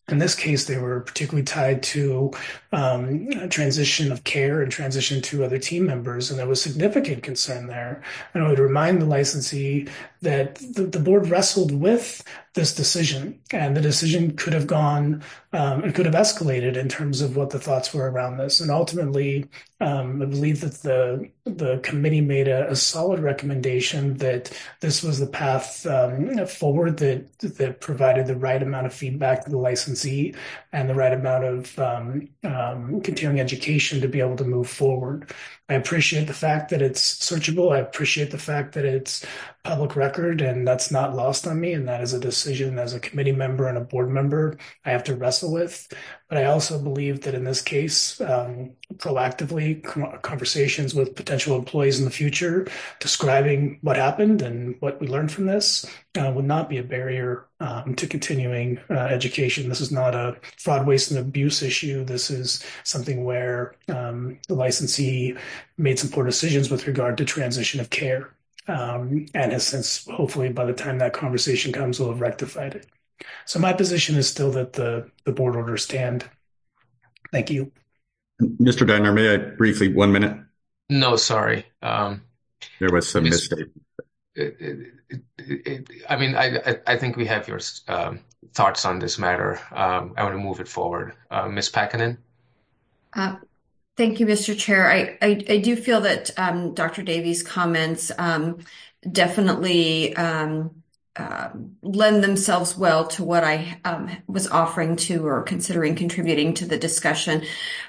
In this case, they were particularly tied to um, transition of care and transition to other team members, and there was significant concern there. And I would remind the licensee that the, the board wrestled with this decision, and the decision could have gone, um, it could have escalated in terms of what the thoughts were around this. And ultimately, um, I believe that the the committee made a, a solid recommendation that this was the path um, forward that that provided the right amount of feedback to the licensee and the right amount of um, um, continuing education to be able to move forward. I appreciate the fact that it's searchable. I appreciate the fact that it's public record, and that's not lost on me. And that is a decision as a committee member and a board member I have to wrestle with. But I also believe that in this case, um, proactively conversations with potential employees in the future, describing what happened and what we learned from this uh, would not be a barrier um, to continuing uh, education. This is not a fraud, waste, and abuse issue. This is something where um, the licensee made some poor decisions with regard to transition of care. Um, and has since, hopefully, by the time that conversation comes, will have rectified it. So my position is still that the, the board orders stand. Thank you. Mister Diner, may I briefly, one minute? No, sorry. Um, there was some mistake. It, it, it, it, I mean, I, I think we have your um, thoughts on this matter. Um, I want to move it forward. Uh, Miz Pakkanen? Uh, Thank you, Mister Chair. I, I, I do feel that um, Doctor Davies' comments um, definitely um, uh, lend themselves well to what I um, was offering to or considering contributing to the discussion.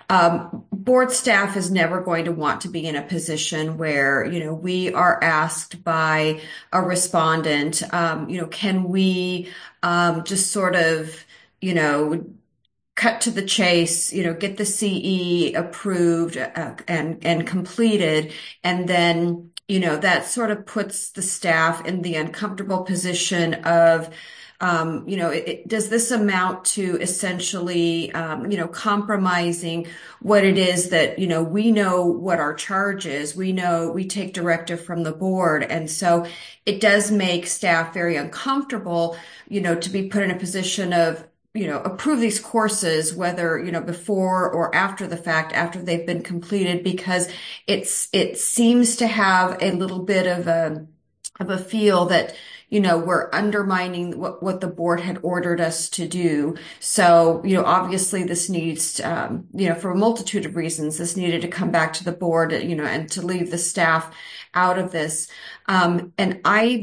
Um, board staff is never going to want to be in a position where, you know, we are asked by a respondent, um, you know, can we um, just sort of, you know, cut to the chase, you know, get the C E approved uh, and and completed, and then, you know, that sort of puts the staff in the uncomfortable position of, um, you know, it, it, does this amount to essentially, um, you know, compromising what it is that, you know, we know what our charge is. We know we take directive from the board. And so it does make staff very uncomfortable, you know, to be put in a position of, you know, approve these courses, whether, you know, before or after the fact, after they've been completed, because it's, it seems to have a little bit of a, of a feel that, you know, we're undermining what, what the board had ordered us to do. So, you know, obviously this needs, um, you know, for a multitude of reasons, this needed to come back to the board, you know, and to leave the staff out of this. Um, and I,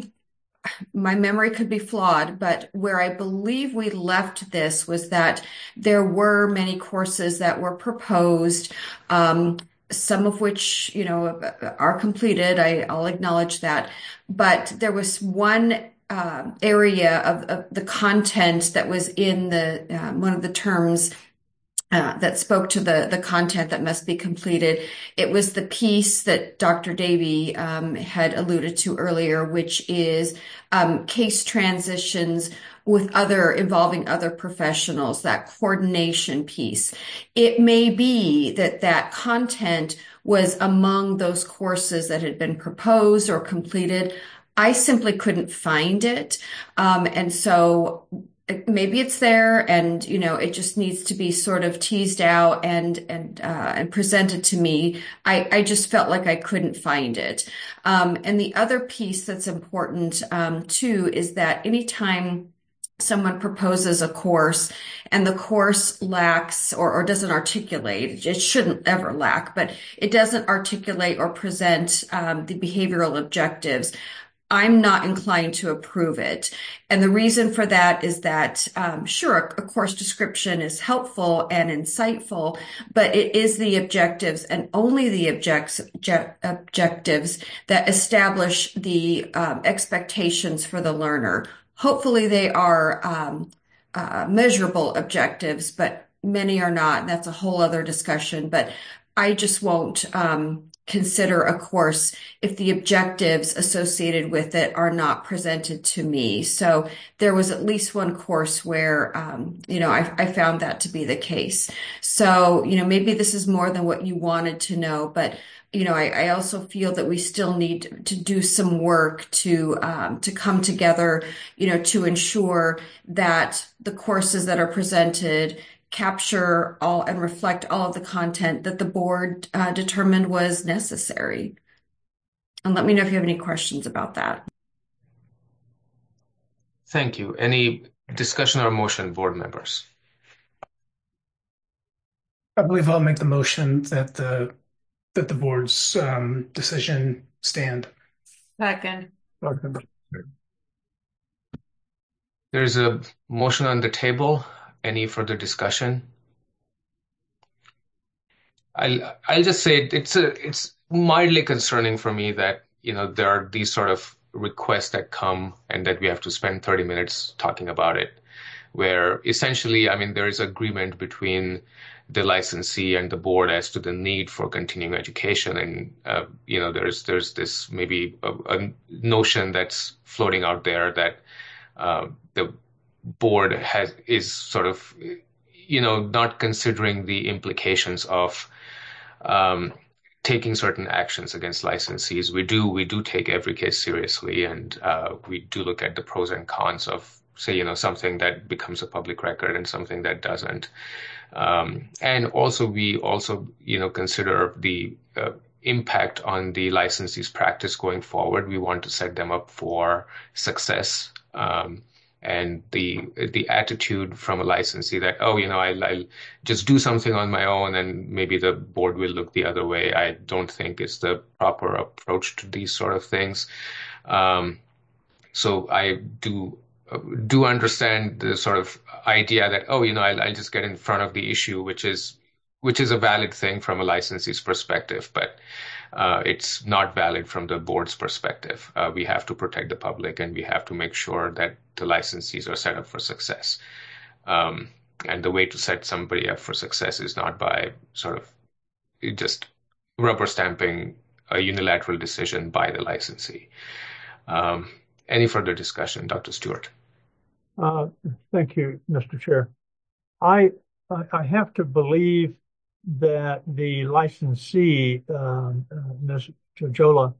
my memory could be flawed, but where I believe we left this was that there were many courses that were proposed, um, some of which, you know, are completed. I, I'll acknowledge that. But there was one uh, area of, of the content that was in the uh, one of the terms Uh, that spoke to the, the content that must be completed. It was the piece that Doctor Davy um, had alluded to earlier, which is um, case transitions with other, involving other professionals, that coordination piece. It may be that that content was among those courses that had been proposed or completed. I simply couldn't find it. Um, and so maybe it's there, and, you know, it just needs to be sort of teased out and, and, uh, and presented to me. I, I just felt like I couldn't find it. Um, and the other piece that's important, um, too, is that anytime someone proposes a course and the course lacks or, or doesn't articulate, it shouldn't ever lack, but it doesn't articulate or present, um, the behavioral objectives, I'm not inclined to approve it. And the reason for that is that, um, sure, a course description is helpful and insightful, but it is the objectives and only the objects, objectives that establish the um, expectations for the learner. Hopefully they are um, uh, measurable objectives, but many are not. That's a whole other discussion, but I just won't um consider a course if the objectives associated with it are not presented to me. So there was at least one course where, um, you know, I, I found that to be the case. So, you know, maybe this is more than what you wanted to know, but you know, I, I also feel that we still need to do some work to um, to come together, you know, to ensure that the courses that are presented capture all and reflect all of the content that the board uh, determined was necessary. And let me know if you have any questions about that. Thank you. Any discussion or motion, board members? I believe I'll make the motion that the that the board's um, decision stand. Second. There's a motion on the table. Any further discussion? I'll I'll just say it's a it's mildly concerning for me that, you know, there are these sort of requests that come and that we have to spend thirty minutes talking about it, where essentially, I mean, there is agreement between the licensee and the board as to the need for continuing education. And, uh, you know, there's there's this maybe a, a notion that's floating out there that uh, the board has is sort of, you know, not considering the implications of um, taking certain actions against licensees. We do we do take every case seriously, and uh, we do look at the pros and cons of, say, you know, something that becomes a public record and something that doesn't. Um, and also, we also, you know, consider the uh, impact on the licensee's practice going forward. We want to set them up for success. Um, and the the attitude from a licensee that, oh, you know, I'll, I'll just do something on my own and maybe the board will look the other way, I don't think is the proper approach to these sort of things. Um, so I do do understand the sort of idea that, oh, you know, I'll, I'll just get in front of the issue, which is which is a valid thing from a licensee's perspective, but uh, it's not valid from the board's perspective. Uh, we have to protect the public, and we have to make sure that the licensees are set up for success. Um, and the way to set somebody up for success is not by sort of just rubber stamping a unilateral decision by the licensee. Um, any further discussion, Doctor Stewart? Uh, thank you, Mister Chair. I I have to believe that the licensee, um, uh, Miz Jojola,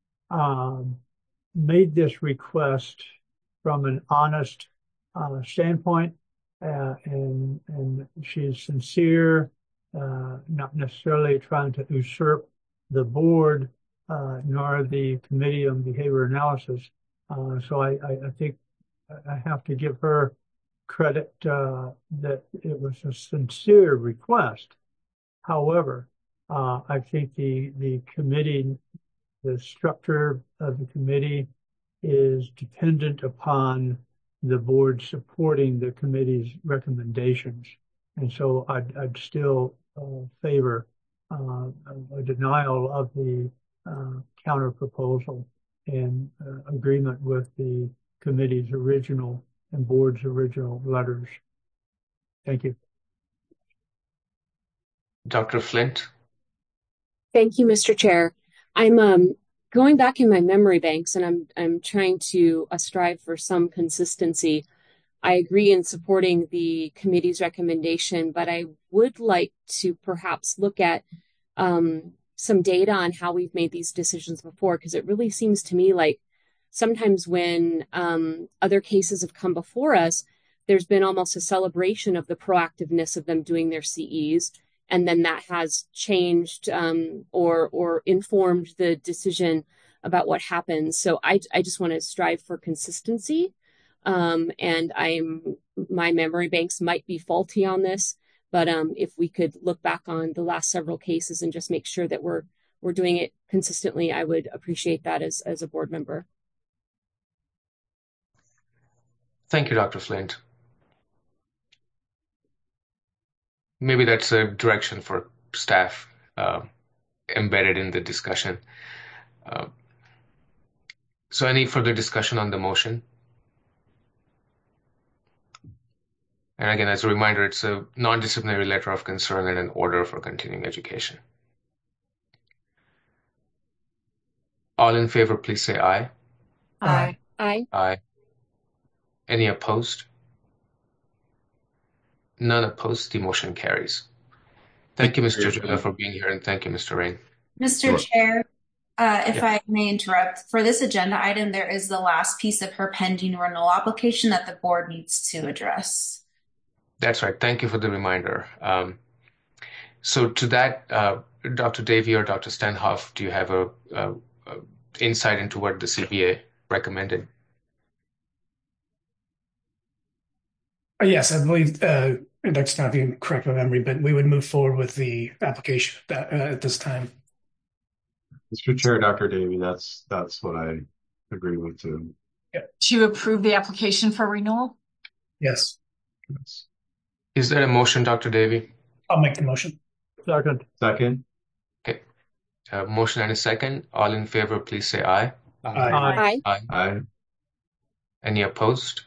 um, made this request from an honest uh, standpoint, uh, and and she's sincere, uh, not necessarily trying to usurp the board uh, nor the Committee on Behavior Analysis. Uh, so I, I, I think I have to give her credit uh, that it was a sincere request. However, uh, I think the the committee, the structure of the committee is dependent upon the board supporting the committee's recommendations. And so I'd, I'd still uh, favor uh, a denial of the uh, counter proposal and uh, agreement with the committee's original and board's original letters. Thank you. Doctor Flint? Thank you, Mister Chair. I'm um, going back in my memory banks, and I'm I'm trying to uh, strive for some consistency. I agree in supporting the committee's recommendation, but I would like to perhaps look at um, some data on how we've made these decisions before, because it really seems to me like sometimes when um, other cases have come before us, there's been almost a celebration of the proactiveness of them doing their C Es. And then that has changed um, or or informed the decision about what happens. So I, I just want to strive for consistency. Um, and I'm my memory banks might be faulty on this, but um, if we could look back on the last several cases and just make sure that we're we're doing it consistently, I would appreciate that as as a board member. Thank you, Doctor Flint. Maybe that's a direction for staff uh, embedded in the discussion. Uh, so any further discussion on the motion? And again, as a reminder, it's a non-disciplinary letter of concern and an order for continuing education. All in favor, please say aye. Aye. Aye. Aye. Any opposed? None opposed. The motion carries. Thank you, Mister Jojola, for being here, and thank you, Mister Rain. Mister Sure. Chair, uh, if Yeah, I may interrupt, for this agenda item, there is the last piece of her pending renewal application that the board needs to address. that's right. Thank you for the reminder. Um, so to that, uh, Doctor Davy or Doctor Stenhoff, do you have a, a, a insight into what the C B A recommended? Uh, Yes, I believe, uh, Doctor Stout, if you can correct my memory, but we would move forward with the application at, uh, at this time. Mister Chair, Doctor Davy, that's that's what I agree with too. To approve the application for renewal? Yes, Yes. Is there a motion, Doctor Davy? I'll make the motion. Second. Second. Okay. Uh, motion and a second. All in favor, please say aye. Aye. Aye. Aye. Aye. Aye. Any opposed?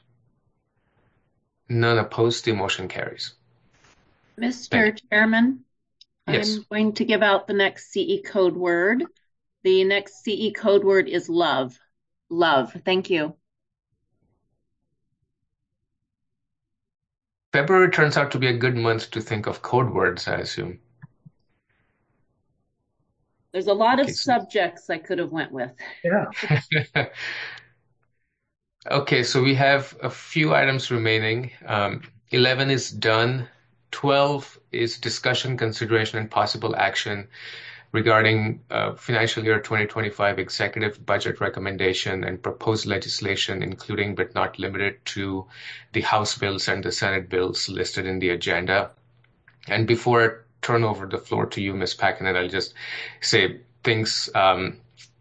None opposed. The motion carries. Mister Chairman, Yes. I'm going to give out the next C E code word. The next C E code word is love. Love. Thank you. February turns out to be a good month to think of code words, I assume. There's a lot of Okay, so- subjects I could have went with. Yeah. Okay, so we have a few items remaining. Um, eleven is done. twelve is discussion, consideration, and possible action regarding uh, financial year twenty twenty-five executive budget recommendation and proposed legislation, including but not limited to the House bills and the Senate bills listed in the agenda. And before I turn over the floor to you, Miz Packinen, I'll just say things um,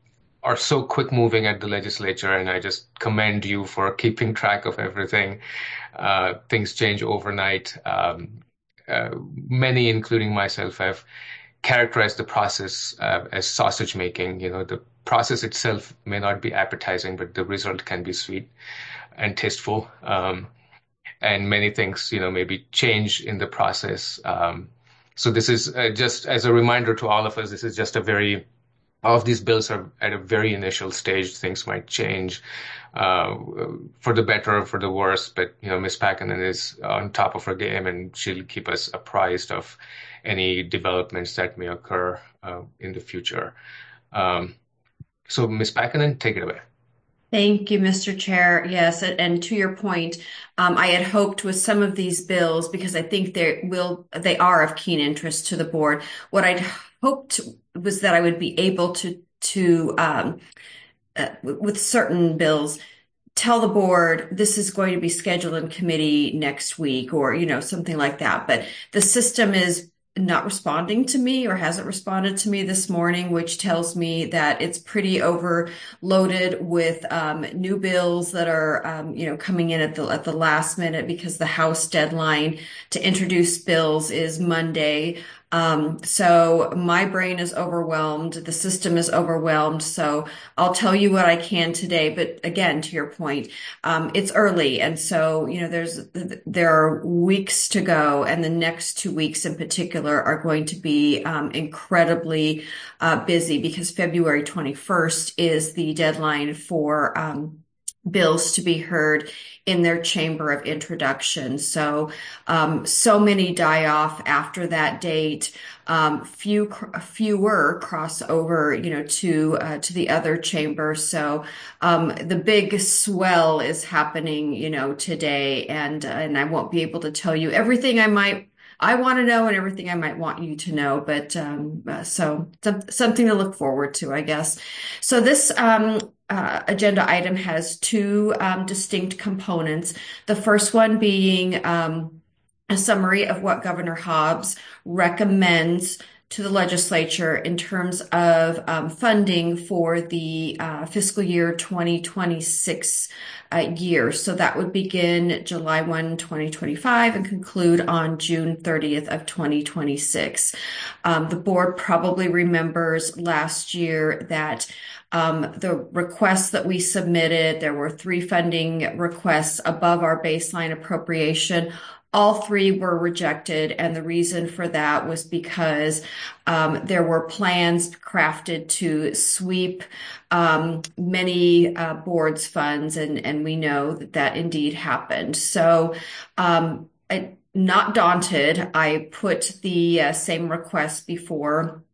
are so quick moving at the legislature, and I just commend you for keeping track of everything. Uh, things change overnight. Um, uh, many, including myself, have characterized the process uh, as sausage making. You know, the process itself may not be appetizing, but the result can be sweet and tasteful. Um, and many things, you know, maybe change in the process. Um, so this is uh, just as a reminder to all of us, this is just a very, all of these bills are at a very initial stage. Things might change uh, for the better or for the worse, but, you know, Miz Packinen is on top of her game, and she'll keep us apprised of any developments that may occur uh, in the future. Um, so, Miz Packinen, take it away. Thank you, Mister Chair. Yes, and, and to your point, um, I had hoped with some of these bills, because I think they will, they are of keen interest to the board. What I'd hoped was that I would be able to, to um, uh, with certain bills, tell the board this is going to be scheduled in committee next week, or you know, something like that. But the system is not responding to me, or hasn't responded to me this morning, which tells me that it's pretty overloaded with um, new bills that are, um, you know, coming in at the at the last minute, because the House deadline to introduce bills is Monday. Um, so my brain is overwhelmed. The system is overwhelmed. So I'll tell you what I can today. But again, to your point, um, it's early. And so, you know, there's, there are weeks to go, and the next two weeks in particular are going to be, um, incredibly, uh, busy, because February twenty-first is the deadline for, um, bills to be heard in their chamber of introduction. So, um, so many die off after that date. Um, few, fewer cross over, you know, to, uh, to the other chamber. So, um, the big swell is happening, you know, today, and, uh, and I won't be able to tell you everything I might I want to know, and everything I might want you to know, but um, uh, so some, something to look forward to, I guess. So this um, uh, agenda item has two um, distinct components. The first one being um, a summary of what Governor Hobbs recommends to the legislature in terms of um, funding for the uh, fiscal year twenty twenty-six uh, year. So that would begin July first, twenty twenty-five and conclude on June thirtieth of twenty twenty-six. Um, the board probably remembers last year that Um, the requests that we submitted, there were three funding requests above our baseline appropriation. All three were rejected, and the reason for that was because um, there were plans crafted to sweep um, many uh, boards' funds, and, and we know that that indeed happened. So, um, I, not daunted, I put the uh, same request before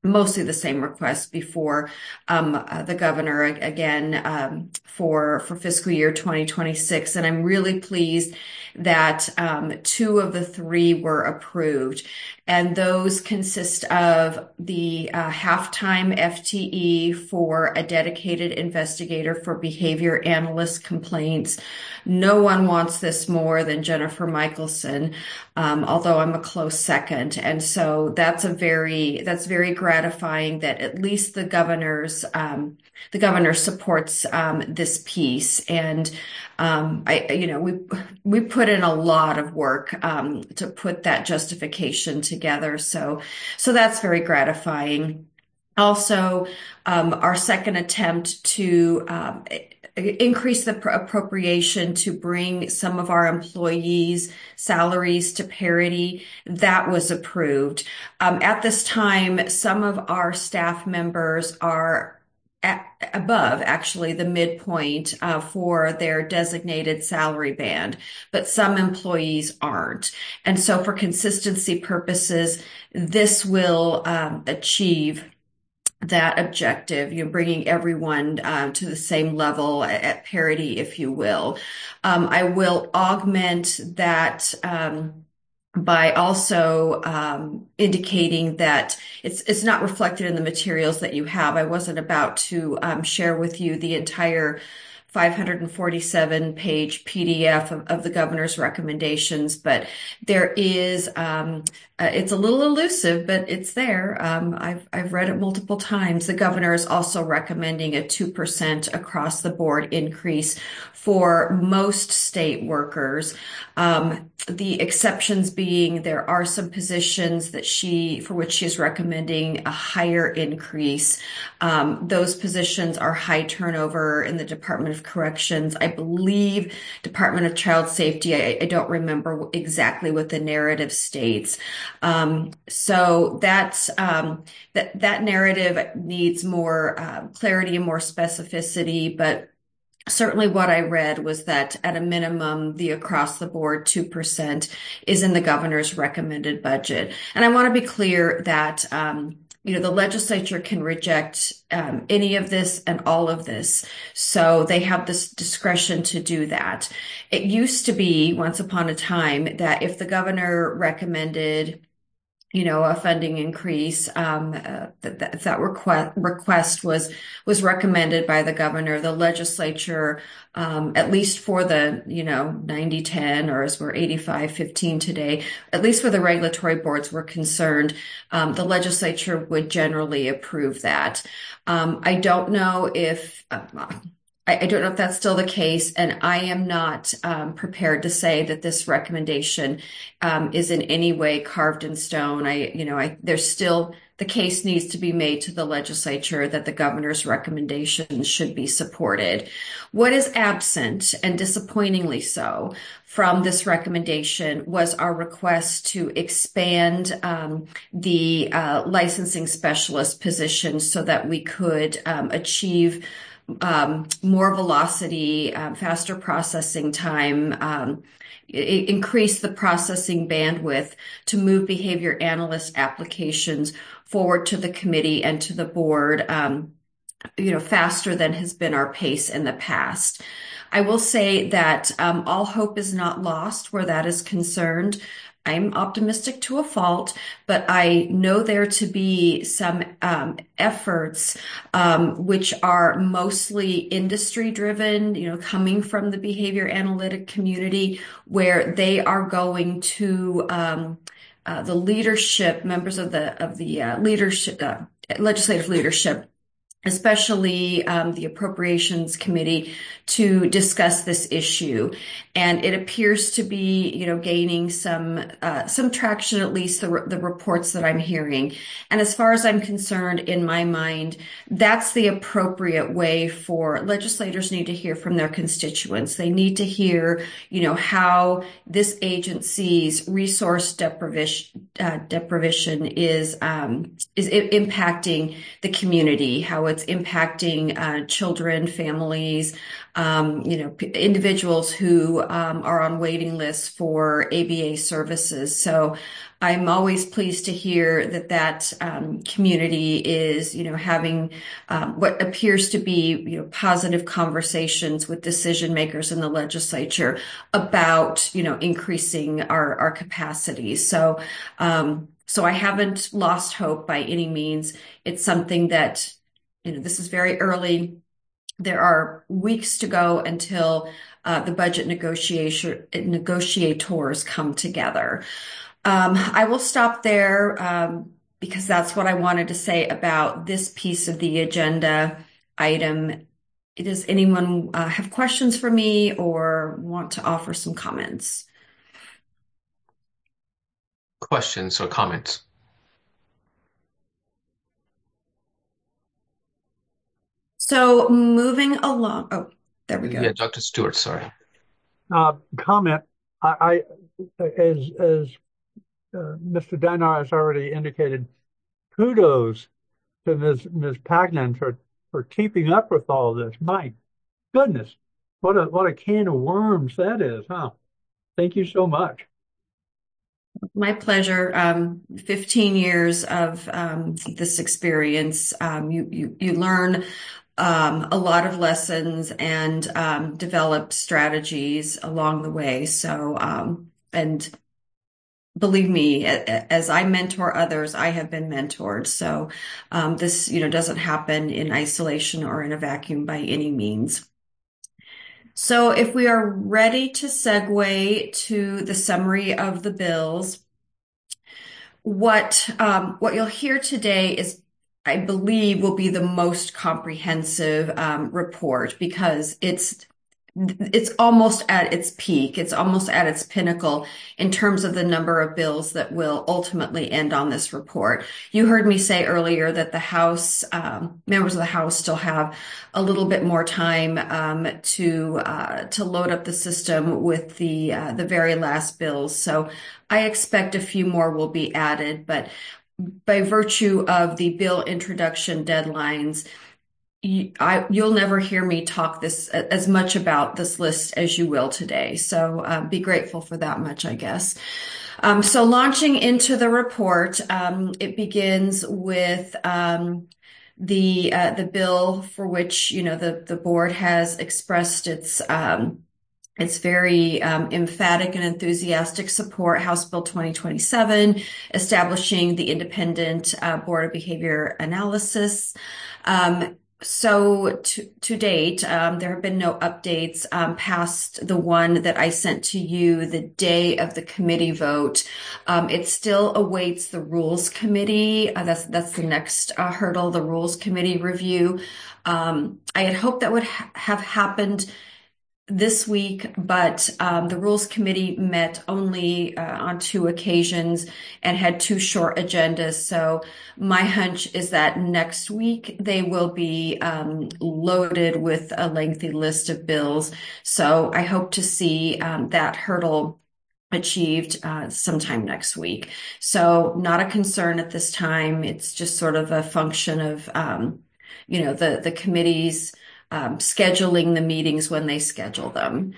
mostly the same request before um, uh, the governor again um, for for fiscal year twenty twenty-six, and I'm really pleased that um, two of the three were approved, and those consist of the uh, half-time F T E for a dedicated investigator for behavior analyst complaints. No one wants this more than Jennifer Michelson, um, although I'm a close second, and so that's a very that's very gratifying that at least the governor's um, the governor supports um, this piece. And um, I, you know, we we put in a lot of work um, to put that justification together. So so that's very gratifying. Also, um, our second attempt to um, increase the appropriation to bring some of our employees' salaries to parity, that was approved. Um, at this time, some of our staff members are at, above actually the midpoint uh, for their designated salary band, but some employees aren't. And so for consistency purposes, this will um, achieve that objective, you know, bringing everyone uh, to the same level at, at parity, if you will. Um, I will augment that um, by also um, indicating that it's it's not reflected in the materials that you have. I wasn't about to um, share with you the entire five hundred forty-seven page P D F of, of the governor's recommendations, but there is, um, uh, it's a little elusive, but it's there. Um, I've, I've read it multiple times. The governor is also recommending a two percent across the board increase for most state workers. Um, the exceptions being there are some positions that she, for which she is recommending a higher increase. Um, those positions are high turnover in the Department of Corrections. I believe Department of Child Safety. I, I don't remember exactly what the narrative states. Um, so that's, um, that, that narrative needs more uh, clarity and more specificity, but certainly what I read was that at a minimum, the across the board two percent is in the governor's recommended budget. And I want to be clear that, um, you know, the legislature can reject um, any of this and all of this. So they have this discretion to do that. It used to be once upon a time that if the governor recommended you know, a funding increase, um, uh, that, that, if that request, request was, was recommended by the governor, the legislature, um, at least for the, you know, ninety ten, or as we're eighty-five fifteen today, at least where the regulatory boards were concerned, um, the legislature would generally approve that. Um, I don't know if, uh, I don't know if that's still the case, and I am not um, prepared to say that this recommendation um, is in any way carved in stone. I, you know, I there's still the case needs to be made to the legislature that the governor's recommendations should be supported. What is absent, and disappointingly so, from this recommendation was our request to expand um, the uh, licensing specialist position so that we could um, achieve Um, more velocity, um, faster processing time, um, I- increase the processing bandwidth to move behavior analyst applications forward to the committee and to the board, um, you know, faster than has been our pace in the past. I will say that um, all hope is not lost where that is concerned. I'm optimistic to a fault, but I know there to be some um, efforts um, which are mostly industry driven, you know, coming from the behavior analytic community, where they are going to um, uh, the leadership, members of the of the uh, leadership, uh, legislative leadership, especially um, the Appropriations Committee, to discuss this issue. And it appears to be, you know, gaining some uh, some traction, at least the, the reports that I'm hearing. And as far as I'm concerned, in my mind, that's the appropriate way for legislators need to hear from their constituents. They need to hear, you know, how this agency's resource deprivation, uh, deprivation is um, is impacting the community, how it's impacting uh, children, families, um, you know, p- individuals who um, are on waiting lists for A B A services. So I'm always pleased to hear that that um, community is, you know, having um, what appears to be, you know, positive conversations with decision makers in the legislature about, you know, increasing our, our capacity. So, um, so I haven't lost hope by any means. It's something that, you know, this is very early. There are weeks to go until uh, the budget negotiation negotiators come together. Um, I will stop there um, because that's what I wanted to say about this piece of the agenda item. Does anyone uh, have questions for me or want to offer some comments? Questions or comments? So moving along. Oh, there we go. Yeah, Doctor Stewart, sorry. Uh, comment. I, I as as uh, Mister Deinar has already indicated, kudos to Miz Miz Pagnon for for keeping up with all this. My goodness, what a what a can of worms that is, huh? Thank you so much. My pleasure. Um, fifteen years of um, this experience. Um, you you you learn um, a lot of lessons and um, develop strategies along the way. So um, and believe me, as I mentor others, I have been mentored. So um, this you know doesn't happen in isolation or in a vacuum by any means. So if we are ready to segue to the summary of the bills, what um, what you'll hear today is, I believe, will be the most comprehensive um, report because it's it's almost at its peak. It's almost at its pinnacle in terms of the number of bills that will ultimately end on this report. You heard me say earlier that the House, um, members of the House still have a little bit more time um, to uh, to load up the system with the uh, the very last bills. So I expect a few more will be added, but by virtue of the bill introduction deadlines, You, I, you'll never hear me talk this as much about this list as you will today. So uh, be grateful for that much, I guess. Um, so launching into the report, um, it begins with um, the uh, the bill for which you know the the board has expressed its um, its very um, emphatic and enthusiastic support. House Bill twenty twenty-seven, establishing the Independent uh, Board of Behavior Analysis. Um, So to, to date, um, there have been no updates um, past the one that I sent to you the day of the committee vote. Um, it still awaits the Rules Committee. Uh, that's that's the next uh, hurdle, the Rules Committee review. Um, I had hoped that would ha- have happened this week, but um, the Rules Committee met only uh, on two occasions and had two short agendas. So my hunch is that next week they will be um, loaded with a lengthy list of bills. So I hope to see um, that hurdle achieved uh, sometime next week. So not a concern at this time. It's just sort of a function of, um, you know, the, the committee's Um, scheduling the meetings when they schedule them.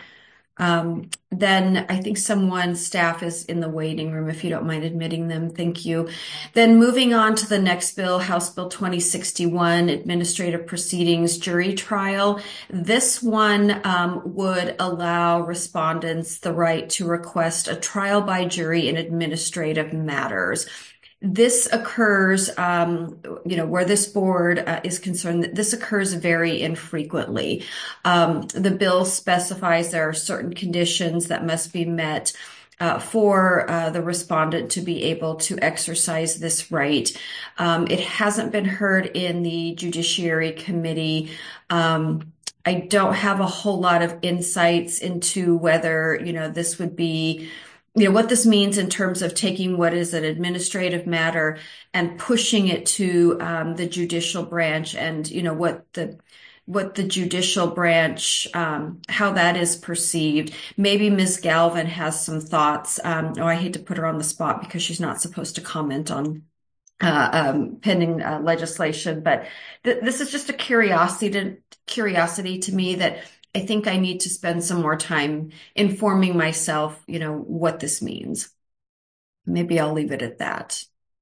Um, then I think someone, staff is in the waiting room, if you don't mind admitting them. Thank you. Then moving on to the next bill, House Bill twenty sixty-one, Administrative Proceedings Jury Trial. This one um, would allow respondents the right to request a trial by jury in administrative matters. This occurs, um, you know, where this board uh, is concerned, this occurs very infrequently. Um, the bill specifies there are certain conditions that must be met uh, for uh, the respondent to be able to exercise this right. Um, it hasn't been heard in the Judiciary Committee. Um, I don't have a whole lot of insights into whether, you know, this would be you know, what this means in terms of taking what is an administrative matter and pushing it to um, the judicial branch and, you know, what the what the judicial branch, um, how that is perceived. Maybe Miz Galvin has some thoughts. Um, oh, I hate to put her on the spot because she's not supposed to comment on uh, um, pending uh, legislation, but th- this is just a curiosity to, curiosity to me that I think I need to spend some more time informing myself, you know, what this means. Maybe I'll leave it at that.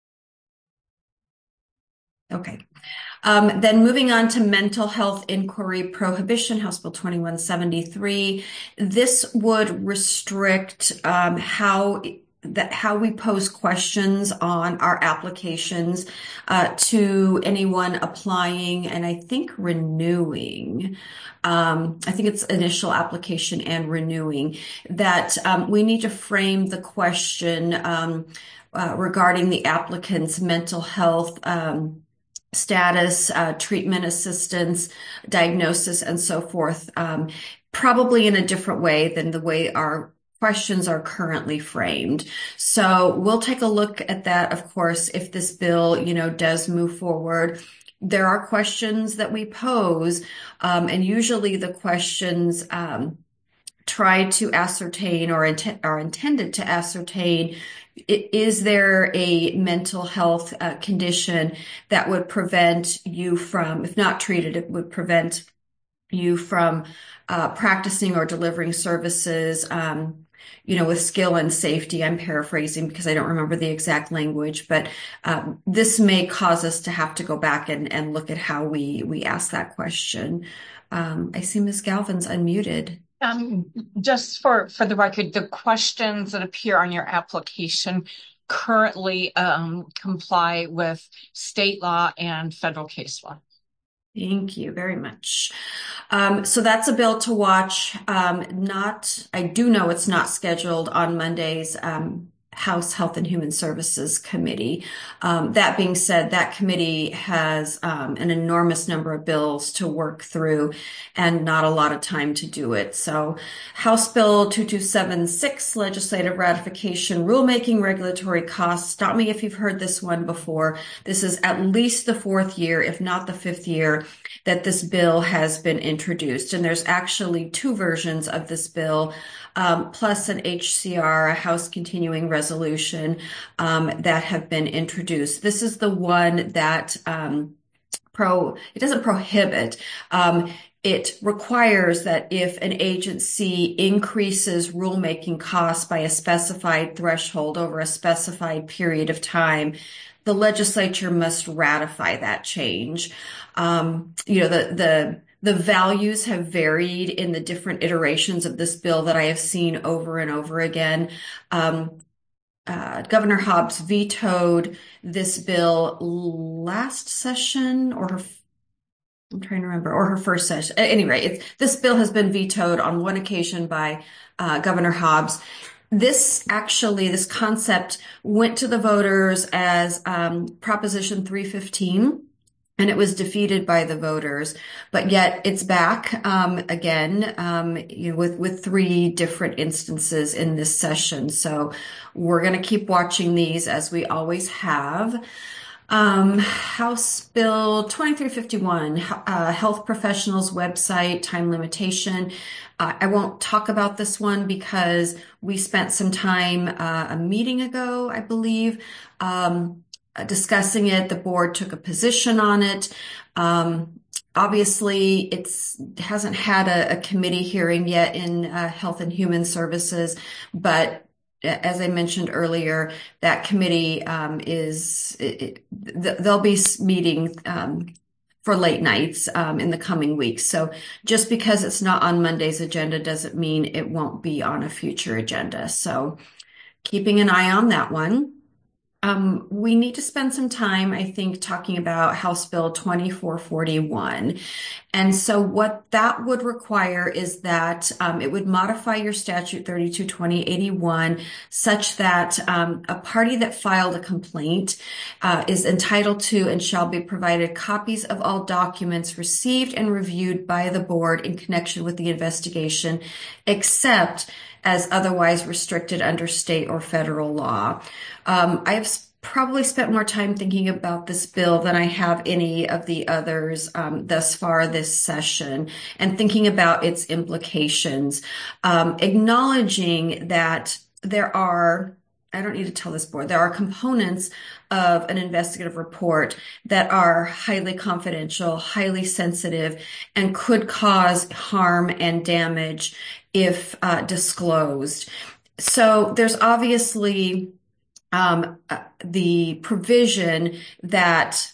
Okay. Um, then moving on to mental health inquiry prohibition, House Bill twenty-one seventy-three. This would restrict um, how that how we pose questions on our applications uh, to anyone applying and I think renewing. Um, I think it's initial application and renewing, that um, we need to frame the question um, uh, regarding the applicant's mental health um, status, uh, treatment assistance, diagnosis, and so forth, um, probably in a different way than the way our questions are currently framed. So we'll take a look at that, of course, if this bill, you know, does move forward. There are questions that we pose, um, and usually the questions um, try to ascertain or int- are intended to ascertain, is there a mental health uh, condition that would prevent you from, if not treated, it would prevent you from uh, practicing or delivering services, um, you know, with skill and safety. I'm paraphrasing because I don't remember the exact language, but um, this may cause us to have to go back and, and look at how we, we ask that question. Um, I see Miz Galvin's unmuted. Um, just for, for the record, the questions that appear on your application currently um, comply with state law and federal case law. Thank you very much. Um, so that's a bill to watch. Um, not, I do know it's not scheduled on Monday's um, House Health and Human Services Committee. Um, that being said, that committee has um, an enormous number of bills to work through and not a lot of time to do it. So House Bill two two seven six, legislative ratification, rulemaking, regulatory costs. Stop me if you've heard this one before. This is at least the fourth year, if not the fifth year, that this bill has been introduced. And there's actually two versions of this bill, um, plus an H C R, a House Continuing Resolution, um, that have been introduced. This is the one that um, pro, it doesn't prohibit, um, it requires that if an agency increases rulemaking costs by a specified threshold over a specified period of time, the legislature must ratify that change. Um, you know, the, the, the values have varied in the different iterations of this bill that I have seen over and over again. Um, uh, Governor Hobbs vetoed this bill last session or her, I'm trying to remember, or her first session. At any rate, it's, this bill has been vetoed on one occasion by uh, Governor Hobbs. This actually, this concept went to the voters as um, Proposition three fifteen, and it was defeated by the voters. But yet it's back um, again um, you know, with, with three different instances in this session. So we're going to keep watching these as we always have. Um, House Bill twenty-three fifty-one, uh, health professionals website time limitation. Uh, I won't talk about this one because we spent some time uh, a meeting ago, I believe, um, discussing it. The board took a position on it. Um, obviously, it's hasn't had a, a committee hearing yet in uh, Health and Human Services, but as I mentioned earlier, that committee um, is, it, it, they'll be meeting um, for late nights um, in the coming weeks. So just because it's not on Monday's agenda doesn't mean it won't be on a future agenda. So keeping an eye on that one. Um, we need to spend some time, I think, talking about House Bill twenty-four forty-one. And so what that would require is that um, it would modify your statute thirty-two twenty eighty-one such that um, a party that filed a complaint uh, is entitled to and shall be provided copies of all documents received and reviewed by the board in connection with the investigation, except as otherwise restricted under state or federal law. Um, I've probably spent more time thinking about this bill than I have any of the others um, thus far this session, and thinking about its implications, um, acknowledging that there are I don't need to tell this board, there are components of an investigative report that are highly confidential, highly sensitive, and could cause harm and damage if uh, disclosed. So there's obviously um, the provision that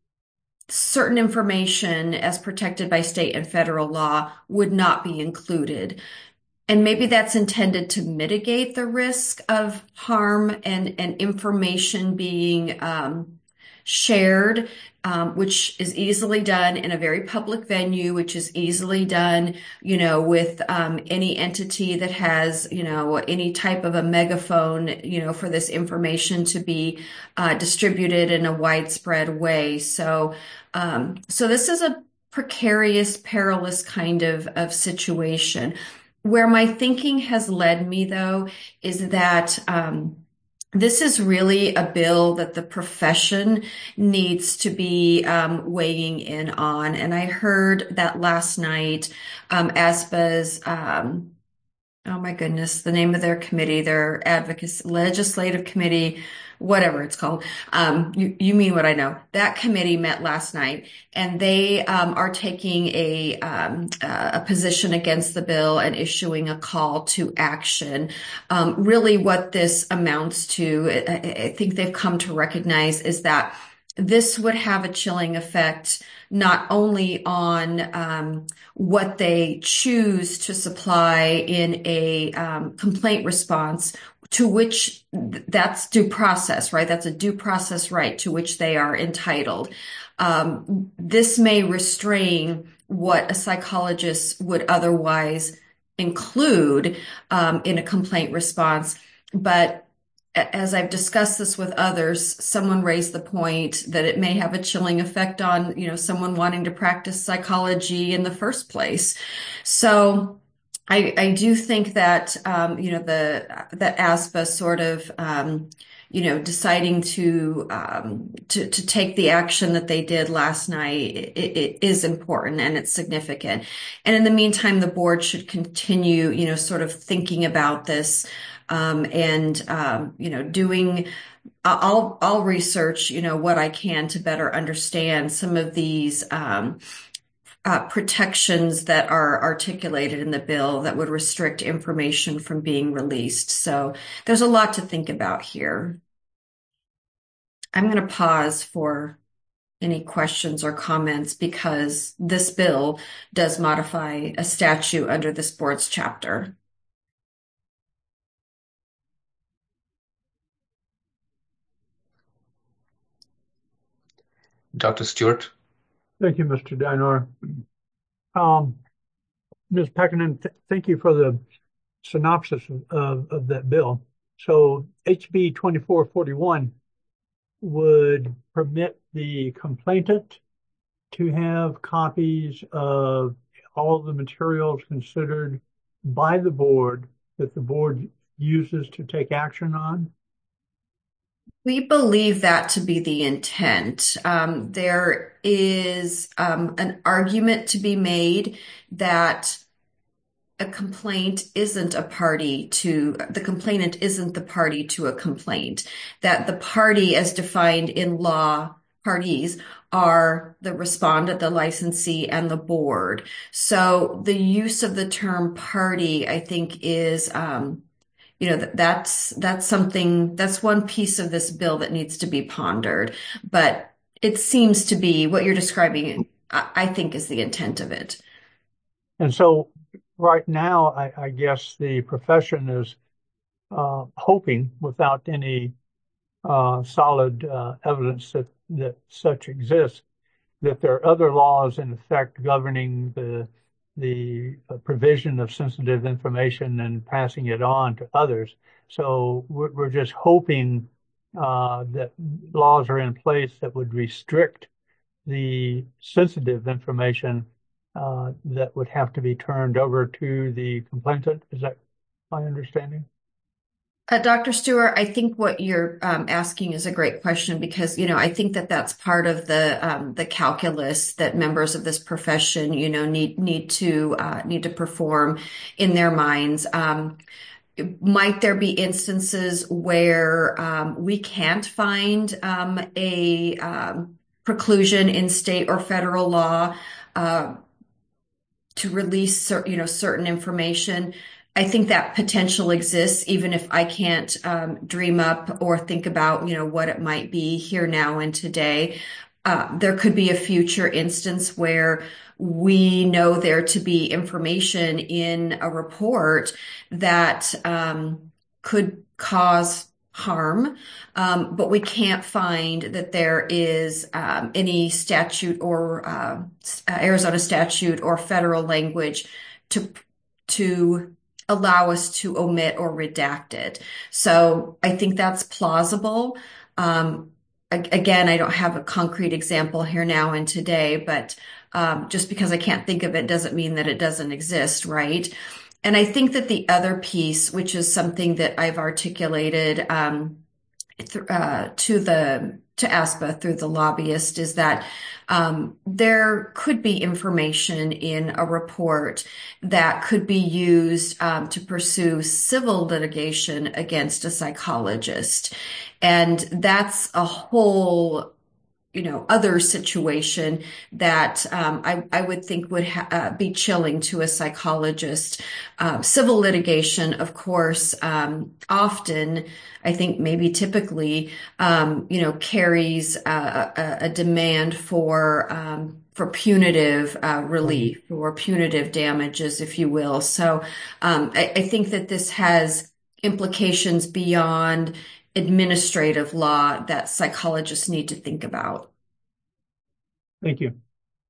certain information as protected by state and federal law would not be included. And maybe that's intended to mitigate the risk of harm and, and information being um, shared, um, which is easily done in a very public venue, which is easily done, you know, with um, any entity that has, you know, any type of a megaphone, you know, for this information to be uh, distributed in a widespread way. So, um, so this is a precarious, perilous kind of, of situation. Where my thinking has led me, though, is that um, this is really a bill that the profession needs to be um, weighing in on. And I heard that last night, um, ASPA's, um, oh my goodness, the name of their committee, their advocacy, legislative committee, whatever it's called. Um, you, you mean what I know. That committee met last night, and they um, are taking a um, a position against the bill and issuing a call to action. Um, really, what this amounts to, I, I think they've come to recognize, is that this would have a chilling effect not only on um, what they choose to supply in a um, complaint response, to which that's due process, right? That's a due process right to which they are entitled. Um, this may restrain what a psychologist would otherwise include um, in a complaint response. But as I've discussed this with others, someone raised the point that it may have a chilling effect on, you know, someone wanting to practice psychology in the first place. So I, I do think that, um, you know, the, that ASPA sort of, um, you know, deciding to, um, to, to take the action that they did last night, it, it is important and it's significant. And in the meantime, the board should continue, you know, sort of thinking about this, um, and, um, you know, doing, I'll, I'll research, you know, what I can to better understand some of these, um, Uh, protections that are articulated in the bill that would restrict information from being released. So there's a lot to think about here. I'm going to pause for any questions or comments because this bill does modify a statute under this board's chapter. Doctor Stewart. Thank you, Mister Diner. Um, Miz Pekkanen, th thank you for the synopsis of, of that bill. So H B twenty-four forty-one would permit the complainant to have copies of all the materials considered by the board that the board uses to take action on? We believe that to be the intent. Um, there is um, an argument to be made that a complaint isn't a party to, the complainant isn't the party to a complaint, that the party as defined in law, parties are the respondent, the licensee, and the board. So the use of the term party, I think, is um, you know, that's, that's something, that's one piece of this bill that needs to be pondered. But it seems to be what you're describing, I, I think, is the intent of it. And so right now, I, I guess the profession is uh, hoping, without any uh, solid uh, evidence that, that such exists, that there are other laws in effect governing the the provision of sensitive information and passing it on to others. So we're, we're just hoping uh, that laws are in place that would restrict the sensitive information uh, that would have to be turned over to the complainant. Is that my understanding? Uh, Doctor Stewart, I think what you're um, asking is a great question because, you know, I think that that's part of the um, the calculus that members of this profession, you know, need need to uh, need to perform in their minds. Um, might there be instances where um, we can't find um, a um, preclusion in state or federal law uh, to release cer- you know, certain information? I think that potential exists, even if I can't um, dream up or think about, you know, what it might be here now and today. Uh, there could be a future instance where we know there to be information in a report that um, could cause harm, um, but we can't find that there is um, any statute or uh, Arizona statute or federal language to to allow us to omit or redact it. So I think that's plausible. Um, again, I don't have a concrete example here now and today, but um, just because I can't think of it doesn't mean that it doesn't exist, right? And I think that the other piece, which is something that I've articulated um, th- uh, to the to ASPA through the lobbyist, is that um, there could be information in a report that could be used um, to pursue civil litigation against a psychologist. And that's a whole, you know, other situation that um, I, I would think would ha- uh, be chilling to a psychologist. Uh, civil litigation, of course, um, often, I think maybe typically, um, you know, carries uh, a, a demand for um, for punitive uh, relief or punitive damages, if you will. So um, I, I think that this has implications beyond administrative law that psychologists need to think about. Thank you.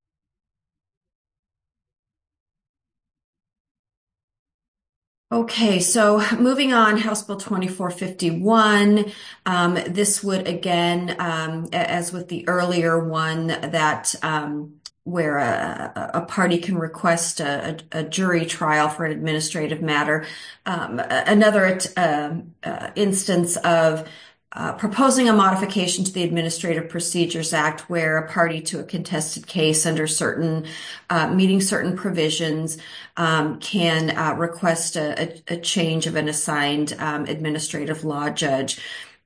Okay, so moving on, House Bill twenty-four fifty-one. Um, this would again, um, as with the earlier one, that um, where a, a party can request a, a, a jury trial for an administrative matter. Um, another uh, uh, instance of Uh, proposing a modification to the Administrative Procedures Act where a party to a contested case under certain, uh, meeting certain provisions, um, can uh, request a, a, a change of an assigned um, administrative law judge.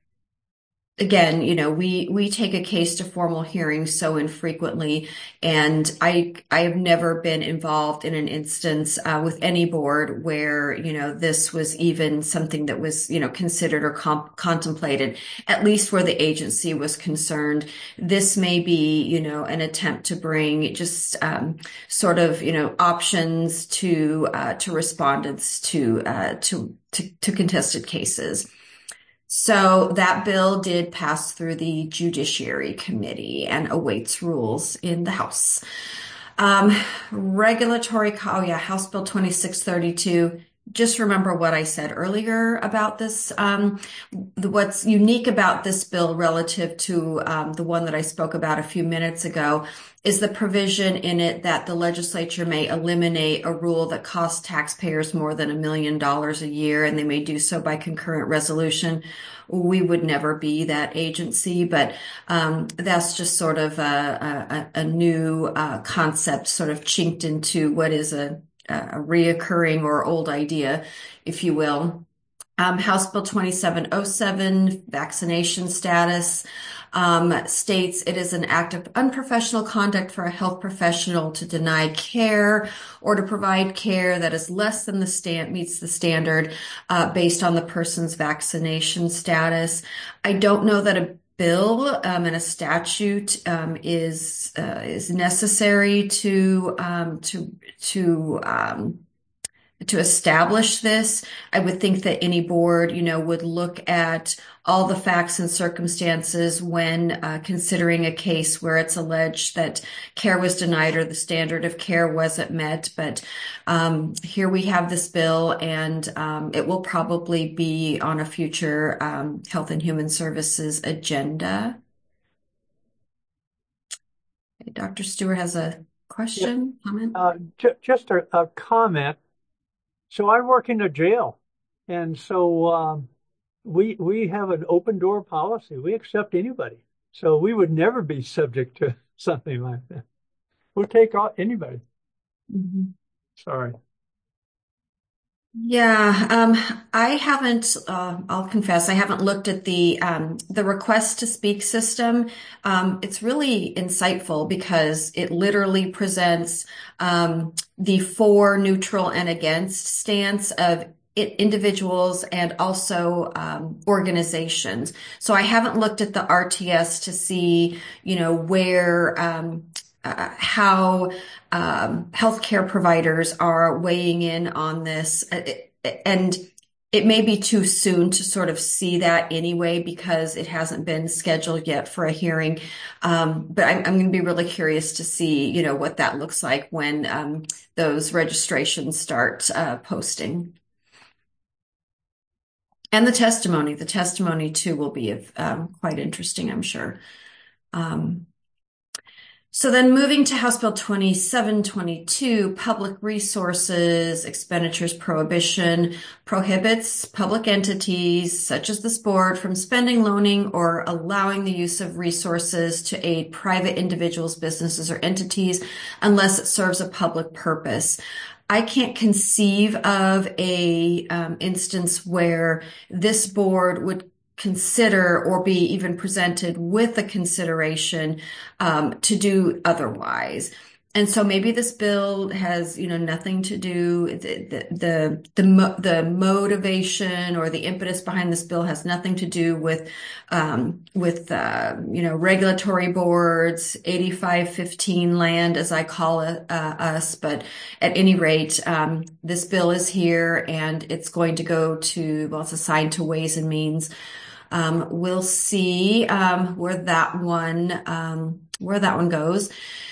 Again, you know, we, we take a case to formal hearing so infrequently, and I, I have never been involved in an instance uh, with any board where, you know, this was even something that was, you know, considered or comp- contemplated, at least where the agency was concerned. This may be, you know, an attempt to bring just um, sort of, you know, options to, uh, to respondents to, uh, to, to, to contested cases. So that bill did pass through the Judiciary Committee and awaits rules in the House. Um, regulatory, oh yeah, House Bill twenty-six thirty-two. Just remember what I said earlier about this. Um, the, what's unique about this bill relative to um, the one that I spoke about a few minutes ago is the provision in it that the legislature may eliminate a rule that costs taxpayers more than a million dollars a year, and they may do so by concurrent resolution. We would never be that agency, but um, that's just sort of a, a, a new uh, concept, sort of chinked into what is a, a reoccurring or old idea, if you will. Um, House Bill twenty-seven oh seven, vaccination status, um, states it is an act of unprofessional conduct for a health professional to deny care or to provide care that is less than the stand meets the standard uh, based on the person's vaccination status. I don't know that a bill um, and a statute um, is uh, is necessary to um, to to um, to establish this. I would think that any board, you know, would look at all the facts and circumstances when uh, considering a case where it's alleged that care was denied or the standard of care wasn't met. But um, here we have this bill, and um, it will probably be on a future um, Health and Human Services agenda. Okay, Doctor Stewart has a question, yeah. comment? Uh, j- just a, a comment. So I work in a jail, and so um, we we have an open door policy. We accept anybody, so we would never be subject to something like that. We'll take all, anybody. Mm-hmm. Sorry. Yeah, um, I haven't, uh, I'll confess, I haven't looked at the um, the request to speak system. Um, it's really insightful because it literally presents um, the for, neutral, and against stance of it, individuals and also um, organizations. So I haven't looked at the R T S to see, you know, where um, uh, how um, healthcare providers are weighing in on this. And it may be too soon to sort of see that anyway, because it hasn't been scheduled yet for a hearing. Um, but I'm, I'm going to be really curious to see, you know, what that looks like when um, those registrations start uh, posting. And the testimony, the testimony too will be um, quite interesting, I'm sure. Um, So then moving to House Bill twenty-seven twenty-two, Public Resources Expenditures Prohibition prohibits public entities such as this board from spending, loaning, or allowing the use of resources to aid private individuals, businesses, or entities unless it serves a public purpose. I can't conceive of a um, instance where this board would consider or be even presented with a consideration um, to do otherwise. And so maybe this bill has, you know, nothing to do, the, the, the, the, mo- the motivation or the impetus behind this bill has nothing to do with, um, with, uh, you know, regulatory boards, eighty-five fifteen land, as I call it, uh, us. But at any rate, um, this bill is here and it's going to go to, well, it's assigned to Ways and Means. Um, we'll see um, where that one um, where that one goes.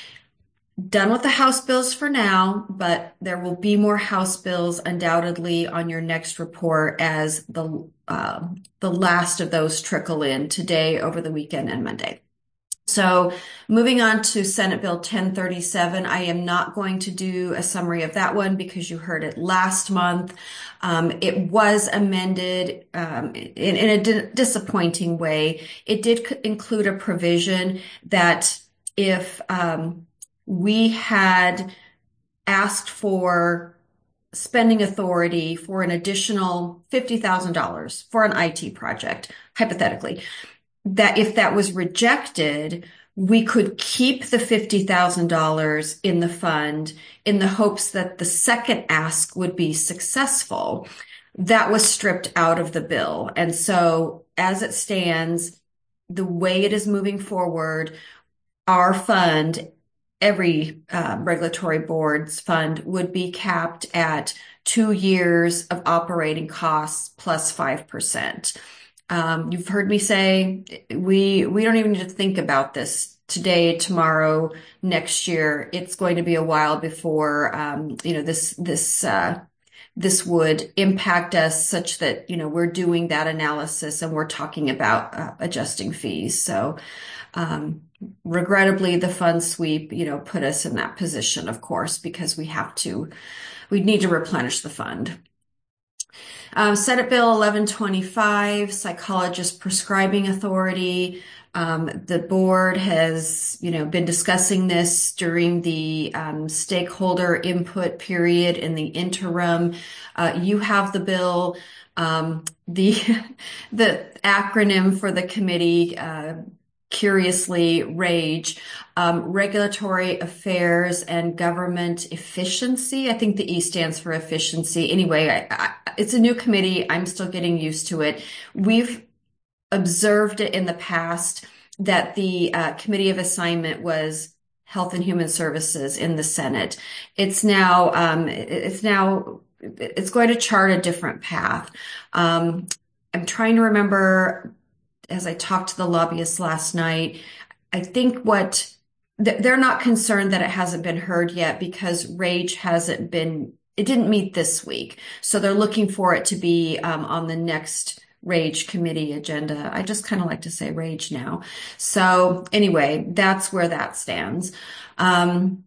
Done with the House bills for now, but there will be more House bills undoubtedly on your next report as the uh, the last of those trickle in today, over the weekend, and Monday. So moving on to Senate Bill ten thirty-seven, I am not going to do a summary of that one because you heard it last month. Um, it was amended um, in, in a di- disappointing way. It did c- include a provision that if um, we had asked for spending authority for an additional fifty thousand dollars for an I T project, hypothetically, that if that was rejected, we could keep the fifty thousand dollars in the fund in the hopes that the second ask would be successful. That was stripped out of the bill. And so as it stands, the way it is moving forward, our fund, every uh, regulatory board's fund, would be capped at two years of operating costs plus five percent. Um, you've heard me say we we don't even need to think about this today, tomorrow, next year. It's going to be a while before um, you know this this uh, this would impact us such that you know we're doing that analysis and we're talking about uh, adjusting fees. So um, regrettably, the fund sweep you know put us in that position, of course, because we have to we need to replenish the fund. Um, Senate Bill eleven twenty-five, Psychologist Prescribing Authority. Um, the board has, you know, been discussing this during the um, stakeholder input period in the interim. Uh, you have the bill. Um, the the acronym for the committee, uh, curiously, RAGE, um, Regulatory Affairs and Government Efficiency. I think the E stands for efficiency. Anyway, I, I, it's a new committee. I'm still getting used to it. We've observed it in the past that the uh, committee of assignment was Health and Human Services in the Senate. It's now, um, it's now, it's going to chart a different path. Um, I'm trying to remember, as I talked to the lobbyists last night, I think what they're not concerned that it hasn't been heard yet because RAGE hasn't been, it didn't meet this week. So they're looking for it to be um, on the next RAGE committee agenda. I just kind of like to say RAGE now. So anyway, that's where that stands. Um,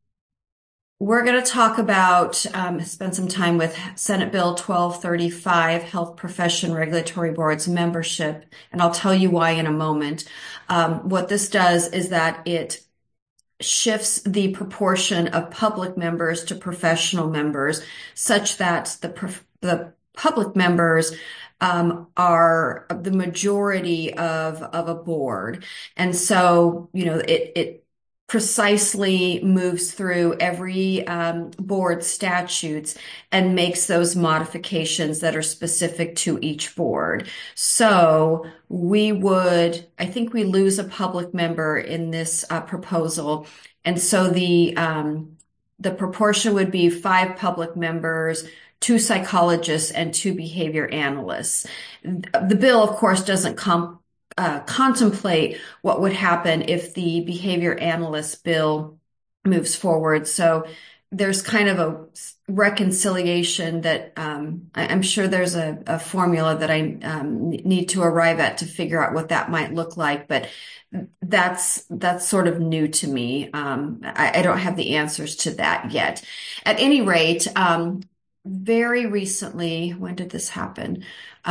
We're going to talk about, um, spend some time with Senate Bill twelve thirty-five, Health Profession Regulatory Boards membership, and I'll tell you why in a moment. Um, what this does is that it shifts the proportion of public members to professional members such that the, the public members um, are the majority of, of a board. And so, you know, it, it precisely moves through every um, board statutes and makes those modifications that are specific to each board. So we would, I think we lose a public member in this uh, proposal. And so the, um, the proportion would be five public members, two psychologists, and two behavior analysts. The bill, of course, doesn't comp Uh, contemplate what would happen if the behavior analyst bill moves forward. So there's kind of a reconciliation that um, I, I'm sure there's a, a formula that I um, need to arrive at to figure out what that might look like. But that's that's sort of new to me. Um, I, I don't have the answers to that yet. At any rate, um, very recently, when did this happen?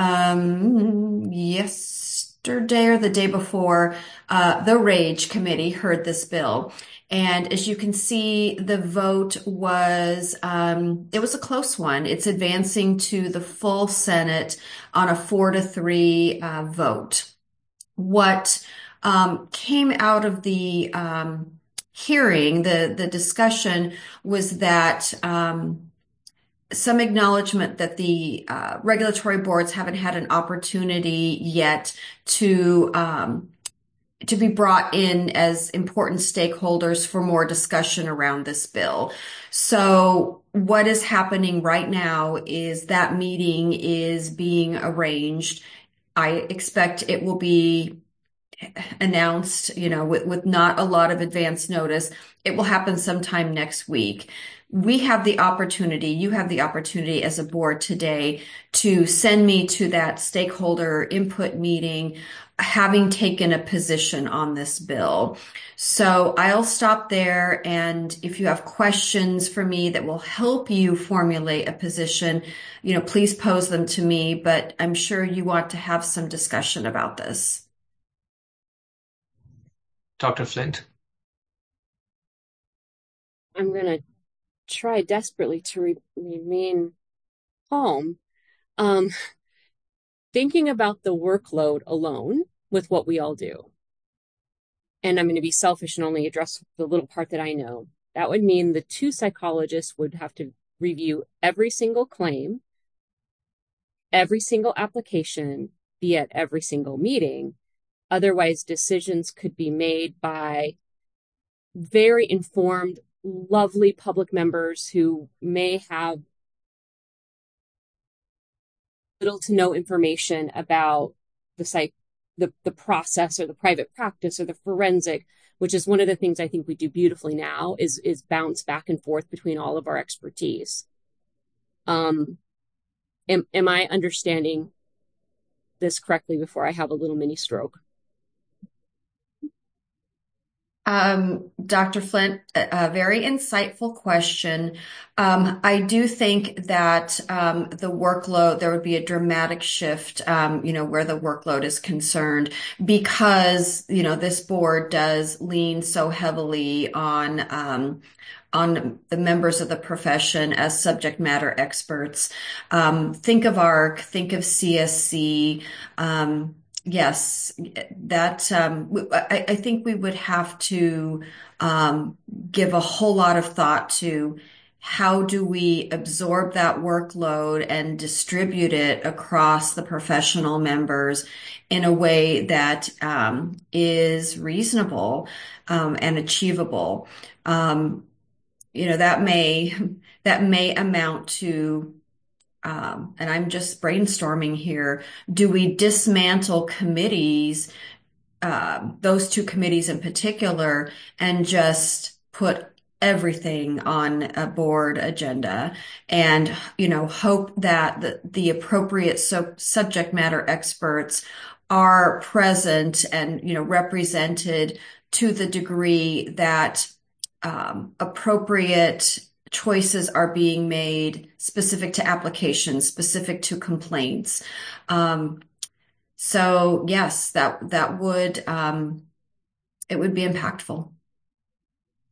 Um, yes. Yesterday or the day before, uh, the RAGE committee heard this bill. And as you can see, the vote was, um, it was a close one. It's advancing to the full Senate on a four to three uh, vote. What um, came out of the um, hearing, the, the discussion, was that um, some acknowledgement that the uh, regulatory boards haven't had an opportunity yet to um, to be brought in as important stakeholders for more discussion around this bill. So what is happening right now is that meeting is being arranged. I expect it will be announced, you know, with, with not a lot of advance notice. It will happen sometime next week. We have the opportunity, you have the opportunity as a board today to send me to that stakeholder input meeting, having taken a position on this bill. So I'll stop there. And if you have questions for me that will help you formulate a position, you know, please pose them to me, but I'm sure you want to have some discussion about this. Doctor Flint? I'm going to try desperately to re- remain calm. Um, thinking about the workload alone with what we all do, and I'm going to be selfish and only address the little part that I know, that would mean the two psychologists would have to review every single claim, every single application, be at every single meeting. Otherwise, decisions could be made by very informed, lovely public members who may have little to no information about the psych, the, the process or the private practice or the forensic, which is one of the things I think we do beautifully now is, is bounce back and forth between all of our expertise. Um, am, am I understanding this correctly before I have a little mini stroke? Um, Doctor Flint, a, a very insightful question. Um, I do think that um, the workload, there would be a dramatic shift, um, you know, where the workload is concerned, because, you know, this board does lean so heavily on um, on the members of the profession as subject matter experts. Um, think of A R C, think of C S C. Um, Yes, that um, I, I think we would have to um, give a whole lot of thought to how do we absorb that workload and distribute it across the professional members in a way that um, is reasonable um, and achievable. Um, you know, that may that may amount to Um, and I'm just brainstorming here. Do we dismantle committees, uh, those two committees in particular, and just put everything on a board agenda and, you know, hope that the, the appropriate so subject matter experts are present and, you know, represented to the degree that um, appropriate choices are being made specific to applications, specific to complaints. Um, so yes, that, that would, um, it would be impactful.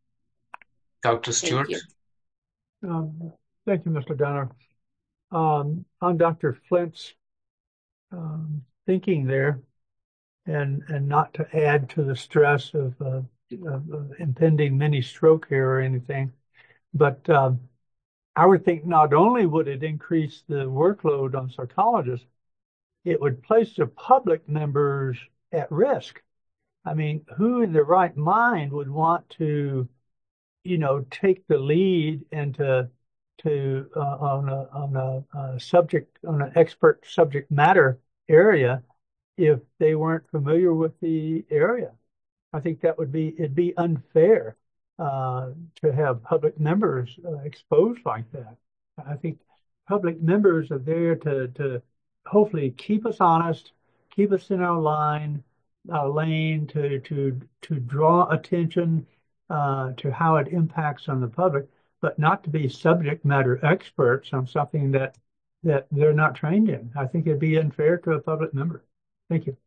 Doctor Thank Stewart? you. Um, thank you, Mister Donner. Um, on Doctor Flint's um, thinking there, and and not to add to the stress of, uh, of, of impending mini stroke here or anything, but um, I would think not only would it increase the workload on psychologists, it would place the public members at risk. I mean, who in their right mind would want to, you know, take the lead and to to uh, on a on a, uh subject on an expert subject matter area if they weren't familiar with the area? I think that would be it'd be unfair uh, to have public members uh, exposed like that. I think public members are there to to hopefully keep us honest, keep us in our line, our lane, to to to draw attention uh, to how it impacts on the public, but not to be subject matter experts on something that that they're not trained in. I think it'd be unfair to a public member. Thank you.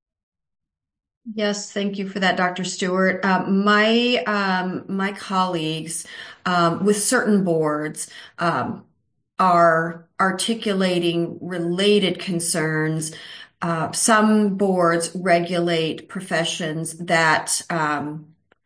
Yes, thank you for that, Doctor Stewart. Uh, my um, my colleagues um, with certain boards um, are articulating related concerns. Uh, some boards regulate professions that um,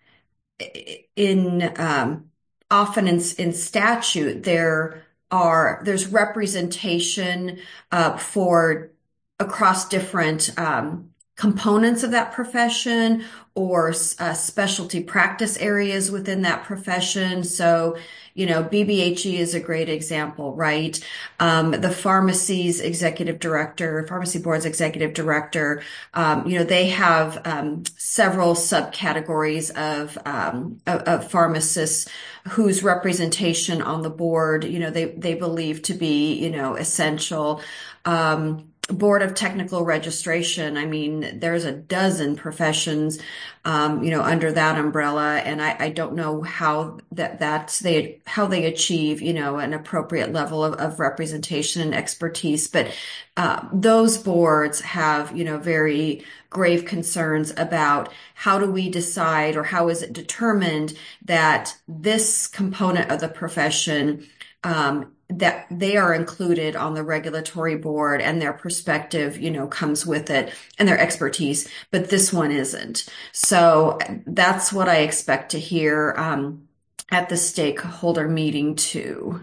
in um, often in, in statute there are there's representation uh, for across different um, components of that profession or uh, specialty practice areas within that profession. So, you know, B B H E is a great example, right? Um, the pharmacy's executive director, pharmacy board's executive director, um, you know, they have um, several subcategories of, um, of, of pharmacists whose representation on the board, you know, they, they believe to be, you know, essential. Um, Board of Technical Registration. I mean, there's a dozen professions, um, you know, under that umbrella, and I, I don't know how that that's they how they achieve, you know, an appropriate level of, of representation and expertise. But uh, those boards have, you know, very grave concerns about how do we decide or how is it determined that this component of the profession um, that they are included on the regulatory board and their perspective, you know, comes with it and their expertise, but this one isn't. So that's what I expect to hear um, at the stakeholder meeting too.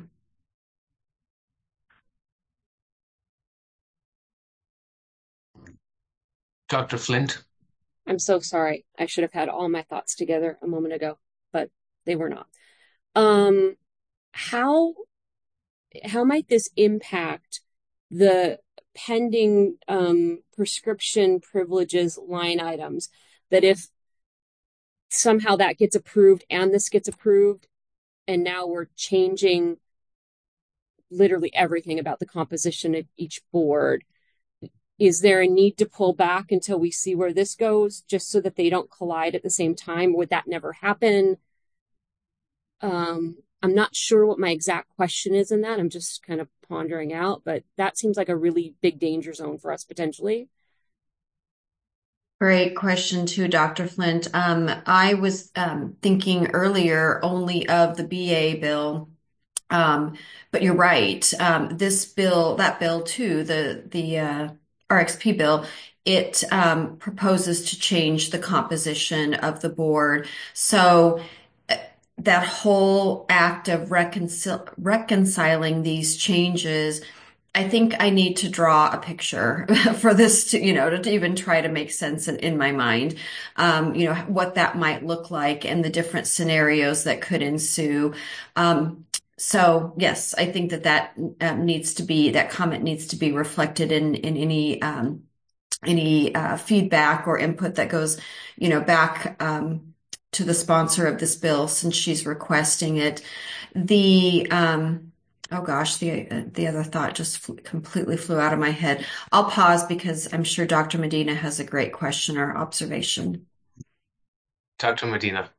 Doctor Flint? I'm so sorry. I should have had all my thoughts together a moment ago, but they were not. Um, how How might this impact the pending um, prescription privileges line items? That if somehow that gets approved and this gets approved, and now we're changing literally everything about the composition of each board, is there a need to pull back until we see where this goes, just so that they don't collide at the same time? Would that never happen? Um, I'm not sure what my exact question is in that. I'm just kind of pondering out, but that seems like a really big danger zone for us potentially. Great question too, Doctor Flint. Um, I was um, thinking earlier only of the B A bill, um, but you're right. Um, this bill, that bill too, the the uh, R X P bill, it um, proposes to change the composition of the board. So that whole act of reconcil- reconciling these changes, I think I need to draw a picture for this to, you know, to even try to make sense in, in my mind, um, you know, what that might look like and the different scenarios that could ensue. Um, so yes, I think that that um, needs to be, that comment needs to be reflected in, in any, um, any uh, feedback or input that goes, you know, back, um, to the sponsor of this bill, since she's requesting it. The, um, oh gosh, the, uh, the other thought just fl- completely flew out of my head. I'll pause because I'm sure Doctor Medina has a great question or observation. Doctor Medina.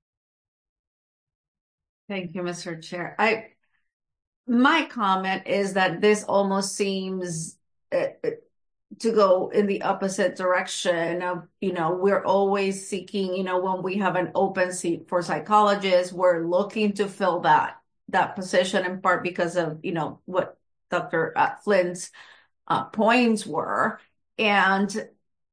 Thank you, Mister Chair. I, my comment is that this almost seems, uh, to go in the opposite direction of, you know, we're always seeking, you know, when we have an open seat for psychologists, we're looking to fill that, that position in part because of, you know, what Doctor Flynn's uh, points were. And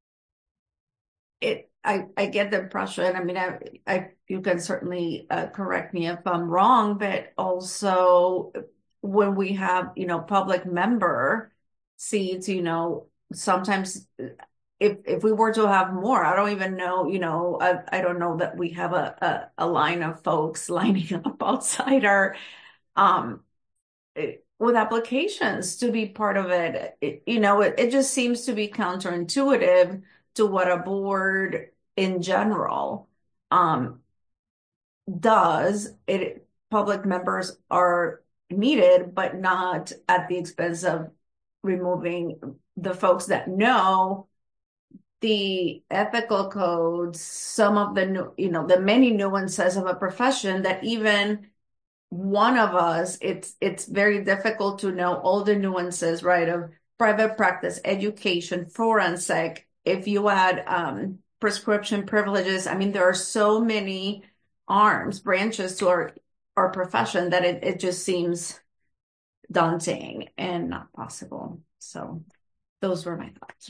it, I, I get the impression, I mean, I, I, you can certainly uh, correct me if I'm wrong, but also when we have, you know, public member seats, you know, sometimes if if we were to have more, I don't even know, you know, I, I don't know that we have a, a, a line of folks lining up outside our, um, with applications to be part of it. It, you know, it, it just seems to be counterintuitive to what a board in general um, does. It public members are needed, but not at the expense of removing the folks that know the ethical codes, some of the new, you know, the many nuances of a profession that even one of us, it's it's very difficult to know all the nuances, right, of private practice, education, forensic. If you add um, prescription privileges, I mean, there are so many arms, branches to our, our profession that it, it just seems daunting and not possible. So those were my thoughts.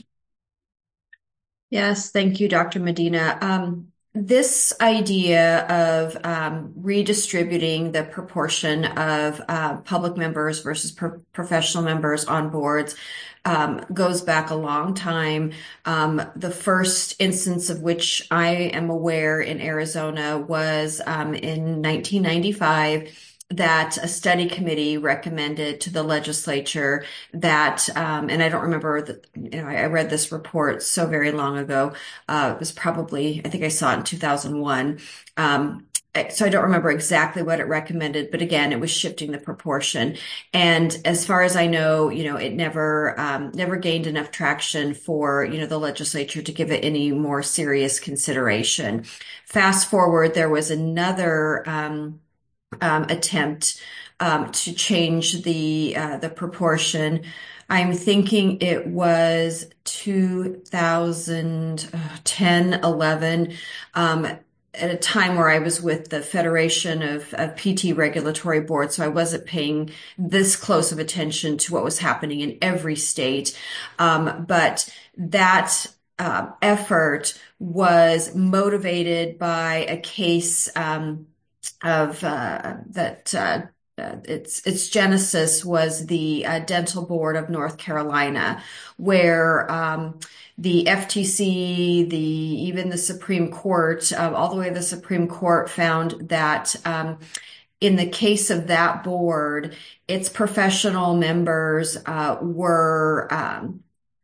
Yes, thank you, Doctor Medina. Um, this idea of um, redistributing the proportion of uh, public members versus pro professional members on boards um, goes back a long time. Um, the first instance of which I am aware in Arizona was um, in nineteen ninety-five. That a study committee recommended to the legislature that, um, and I don't remember that, you know, I, I read this report so very long ago. Uh, it was probably, I think I saw it in two thousand one. Um, so I don't remember exactly what it recommended, but again, it was shifting the proportion. And as far as I know, you know, it never, um, never gained enough traction for, you know, the legislature to give it any more serious consideration. Fast forward, there was another, um, Um, attempt um, to change the uh, the proportion. I'm thinking it was two thousand ten, eleven, um, at a time where I was with the Federation of, of P T Regulatory Board, so I wasn't paying this close of attention to what was happening in every state. Um, but that uh, effort was motivated by a case um, of uh, that uh, uh, its its genesis was the uh, Dental Board of North Carolina, where um, the F T C, the even the Supreme Court, uh, all the way to the Supreme Court, found that um, in the case of that board, its professional members uh, were um,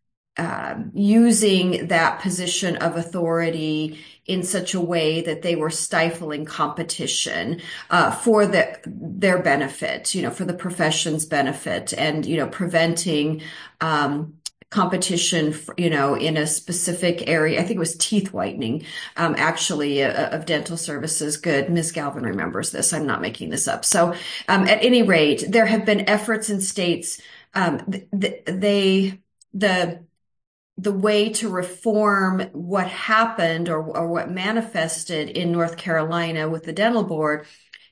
uh, using that position of authority in such a way that they were stifling competition uh, for the, their benefit, you know, for the profession's benefit, and, you know, preventing um, competition, you know, in a specific area. I think it was teeth whitening, um, actually, uh, of dental services. Good. Miz Galvin remembers this. I'm not making this up. So um, at any rate, there have been efforts in states, um, th they, the, the way to reform what happened or, or what manifested in North Carolina with the dental board,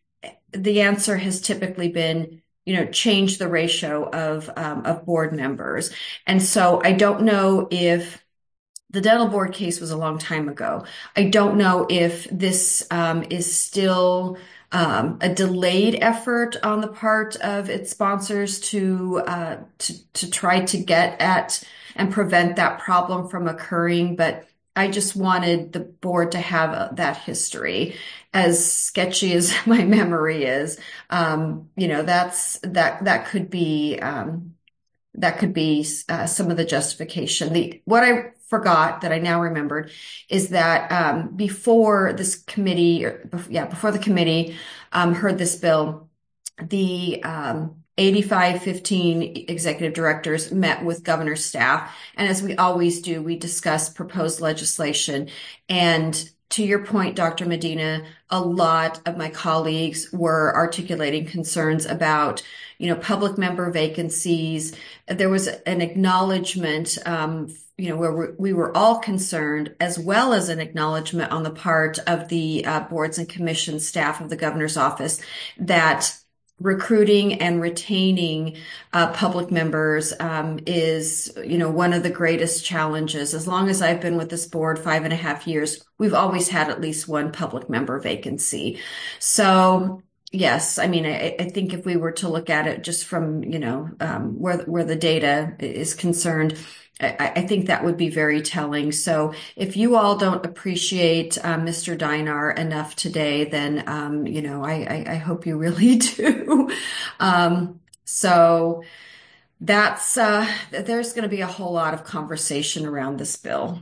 the answer has typically been, you know, change the ratio of, um, of board members. And so I don't know if the dental board case was a long time ago. I don't know if this um, is still um, a delayed effort on the part of its sponsors to, uh, to, to try to get at and prevent that problem from occurring. But I just wanted the board to have uh, that history. As sketchy as my memory is, um, you know, that's, that, that could be, um, that could be uh, some of the justification. The, what I forgot that I now remembered is that, um, before this committee, or, yeah, before the committee, um, heard this bill, the, um, eighty-five fifteen executive directors met with governor's staff. And as we always do, we discuss proposed legislation. And to your point, Doctor Medina, a lot of my colleagues were articulating concerns about, you know, public member vacancies. There was an acknowledgement, um, you know, where we were all concerned, as well as an acknowledgement on the part of the uh, boards and commission staff of the governor's office that recruiting and retaining uh, public members um, is, you know, one of the greatest challenges. As long as I've been with this board, five and a half years, we've always had at least one public member vacancy. So yes, I mean, I, I think if we were to look at it just from, you know, um, where where the data is concerned, I, I think that would be very telling. So if you all don't appreciate uh, Mister Dinar enough today, then, um, you know, I, I, I hope you really do. um, so that's, uh, there's going to be a whole lot of conversation around this bill.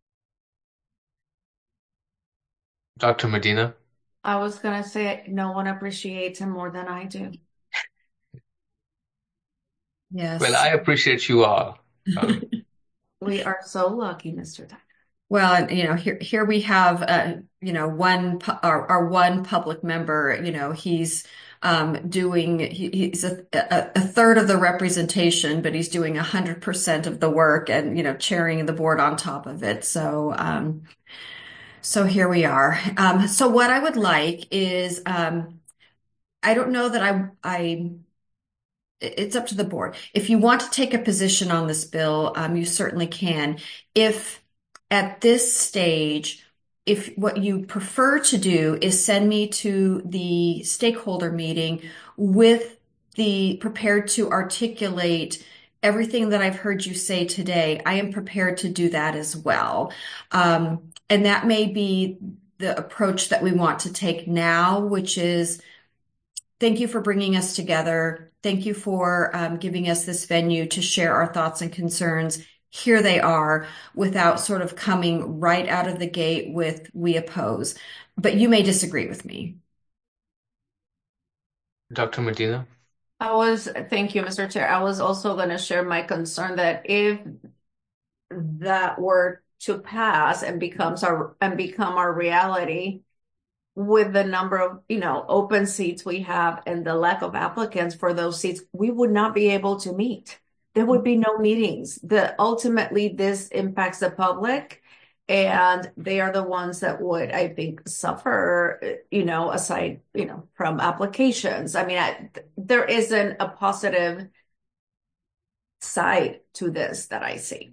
Doctor Medina? I was going to say no one appreciates him more than I do. Yes. Well, I appreciate you all. Um, We are so lucky, Mister Dinar. Well, you know, here here we have, uh, you know, one our, our one public member. You know, he's um, doing he, he's a, a, a third of the representation, but he's doing a hundred percent of the work, and you know, chairing the board on top of it. So, um, so here we are. Um, so what I would like is, um, I don't know that I I. It's up to the board. If you want to take a position on this bill, um, you certainly can. If at this stage, if what you prefer to do is send me to the stakeholder meeting with the prepared to articulate everything that I've heard you say today, I am prepared to do that as well. Um, and that may be the approach that we want to take now, which is thank you for bringing us together. Thank you for um, giving us this venue to share our thoughts and concerns. Here they are, without sort of coming right out of the gate with we oppose. But you may disagree with me. Doctor Medina? I was, thank you, Mister Chair. I was also going to share my concern that if that were to pass and becomes our and become our reality, with the number of, you know, open seats we have and the lack of applicants for those seats, we would not be able to meet. There would be no meetings. The ultimately this impacts the public, and they are the ones that would, I think, suffer, you know, aside, you know, from applications. I mean, I, there isn't a positive side to this that I see.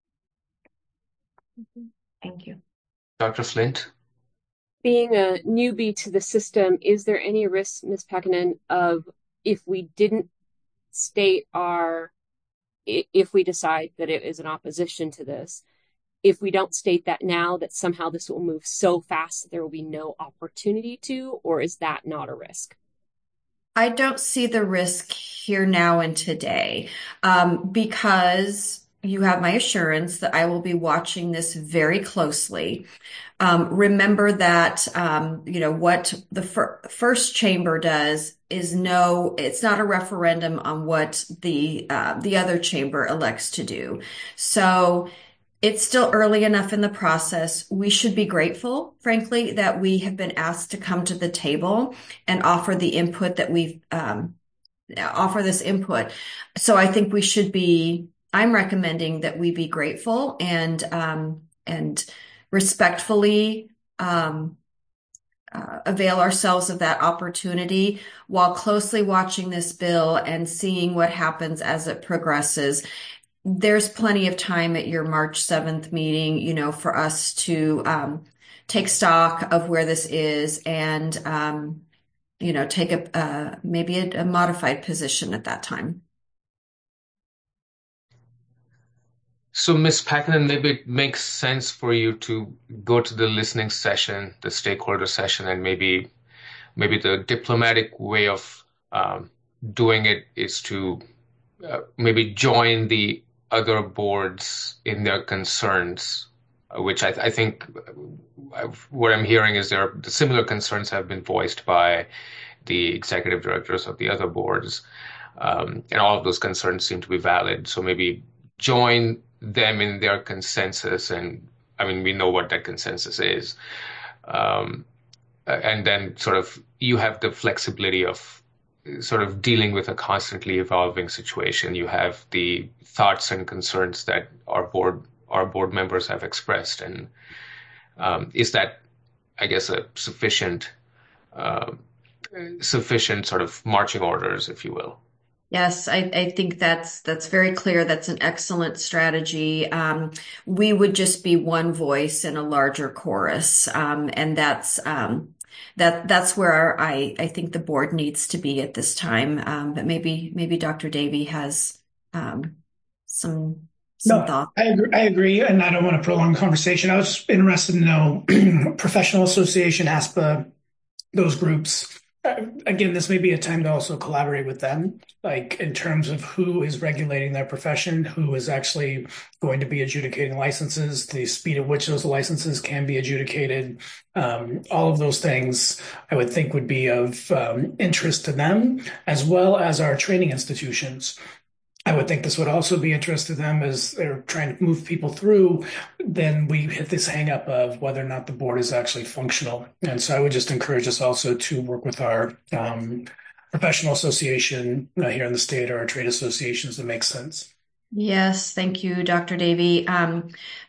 Thank you. Doctor Flint? Being a newbie to the system, is there any risk, Miz Pekkanen, of if we didn't state our, if we decide that it is an opposition to this, if we don't state that now, that somehow this will move so fast that there will be no opportunity to, or is that not a risk? I don't see the risk here now and today, um, because you have my assurance that I will be watching this very closely. Um, remember that, um, you know, what the fir- first chamber does is no, it's not a referendum on what the, uh, the other chamber elects to do. So it's still early enough in the process. We should be grateful, frankly, that we have been asked to come to the table and offer the input that we've, um, offer this input. So I think we should be, I'm recommending that we be grateful and, um, and respectfully, um, uh, avail ourselves of that opportunity while closely watching this bill and seeing what happens as it progresses. There's plenty of time at your March seventh meeting, you know, for us to, um, take stock of where this is and, um, you know, take a, uh, maybe a, a modified position at that time. So, Miz Pekkanen, maybe it makes sense for you to go to the listening session, the stakeholder session, and maybe maybe the diplomatic way of um, doing it is to uh, maybe join the other boards in their concerns, uh, which I, I think uh, what I'm hearing is there are similar concerns have been voiced by the executive directors of the other boards, um, and all of those concerns seem to be valid. So maybe join them in their consensus and I mean, we know what that consensus is. Um, and then sort of you have the flexibility of sort of dealing with a constantly evolving situation. You have the thoughts and concerns that our board our board members have expressed, and um, is that, I guess, a sufficient uh, sufficient sort of marching orders, if you will? Yes, I, I think that's that's very clear. That's an excellent strategy. Um, we would just be one voice in a larger chorus, um, and that's um, that that's where I I think the board needs to be at this time. Um, but maybe maybe Doctor Davy has um, some some No, thoughts. I agree, I agree, and I don't want to prolong the conversation. I was just interested to know professional association, ASPA, those groups. Uh, again, this may be a time to also collaborate with them, like in terms of who is regulating their profession, who is actually going to be adjudicating licenses, the speed at which those licenses can be adjudicated. Um, all of those things I would think would be of um, interest to them, as well as our training institutions. I would think this would also be interest to them as they're trying to move people through. Then we hit this hang up of whether or not the board is actually functional. And so I would just encourage us also to work with our um, professional association uh, here in the state, or our trade associations that make sense. Yes, thank you, Doctor Davy. Um,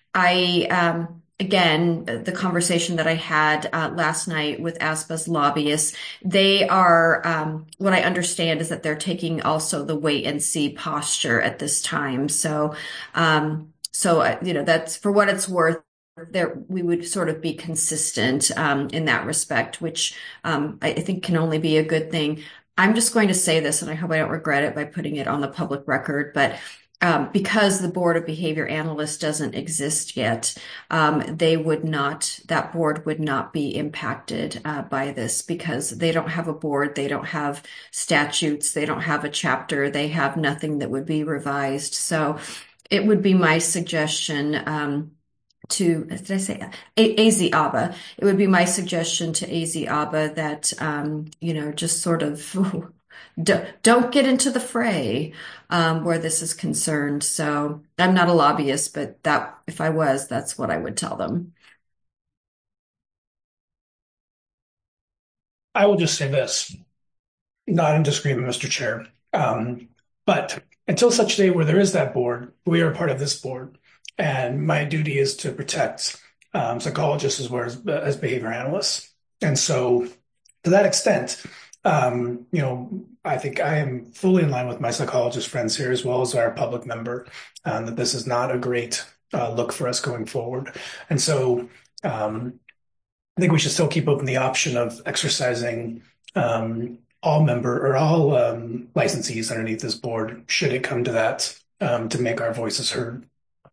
I um, Again, the conversation that I had uh, last night with ASPA's lobbyists, they are, um, what I understand is that they're taking also the wait and see posture at this time. So, um, so uh, you know, that's for what it's worth. There, we would sort of be consistent um, in that respect, which um, I, I think can only be a good thing. I'm just going to say this, and I hope I don't regret it by putting it on the public record, but Um, because the Board of Behavior Analysts doesn't exist yet, um, they would not, that board would not be impacted uh, by this, because they don't have a board, they don't have statutes, they don't have a chapter, they have nothing that would be revised. So it would be my suggestion um, to, did I say A Z A B A? It would be my suggestion to A Z A B A that, um, you know, just sort of don't get into the fray um, where this is concerned. So I'm not a lobbyist, but that if I was, that's what I would tell them. I will just say this, not in disagreement, Mister Chair, um, but until such day where there is that board, we are part of this board, and my duty is to protect um, psychologists as well as, as behavior analysts. And so to that extent, Um, you know, I think I am fully in line with my psychologist friends here, as well as our public member, um, that this is not a great uh, look for us going forward. And so um, I think we should still keep open the option of exercising um, all member or all um, licensees underneath this board, should it come to that, um, to make our voices heard.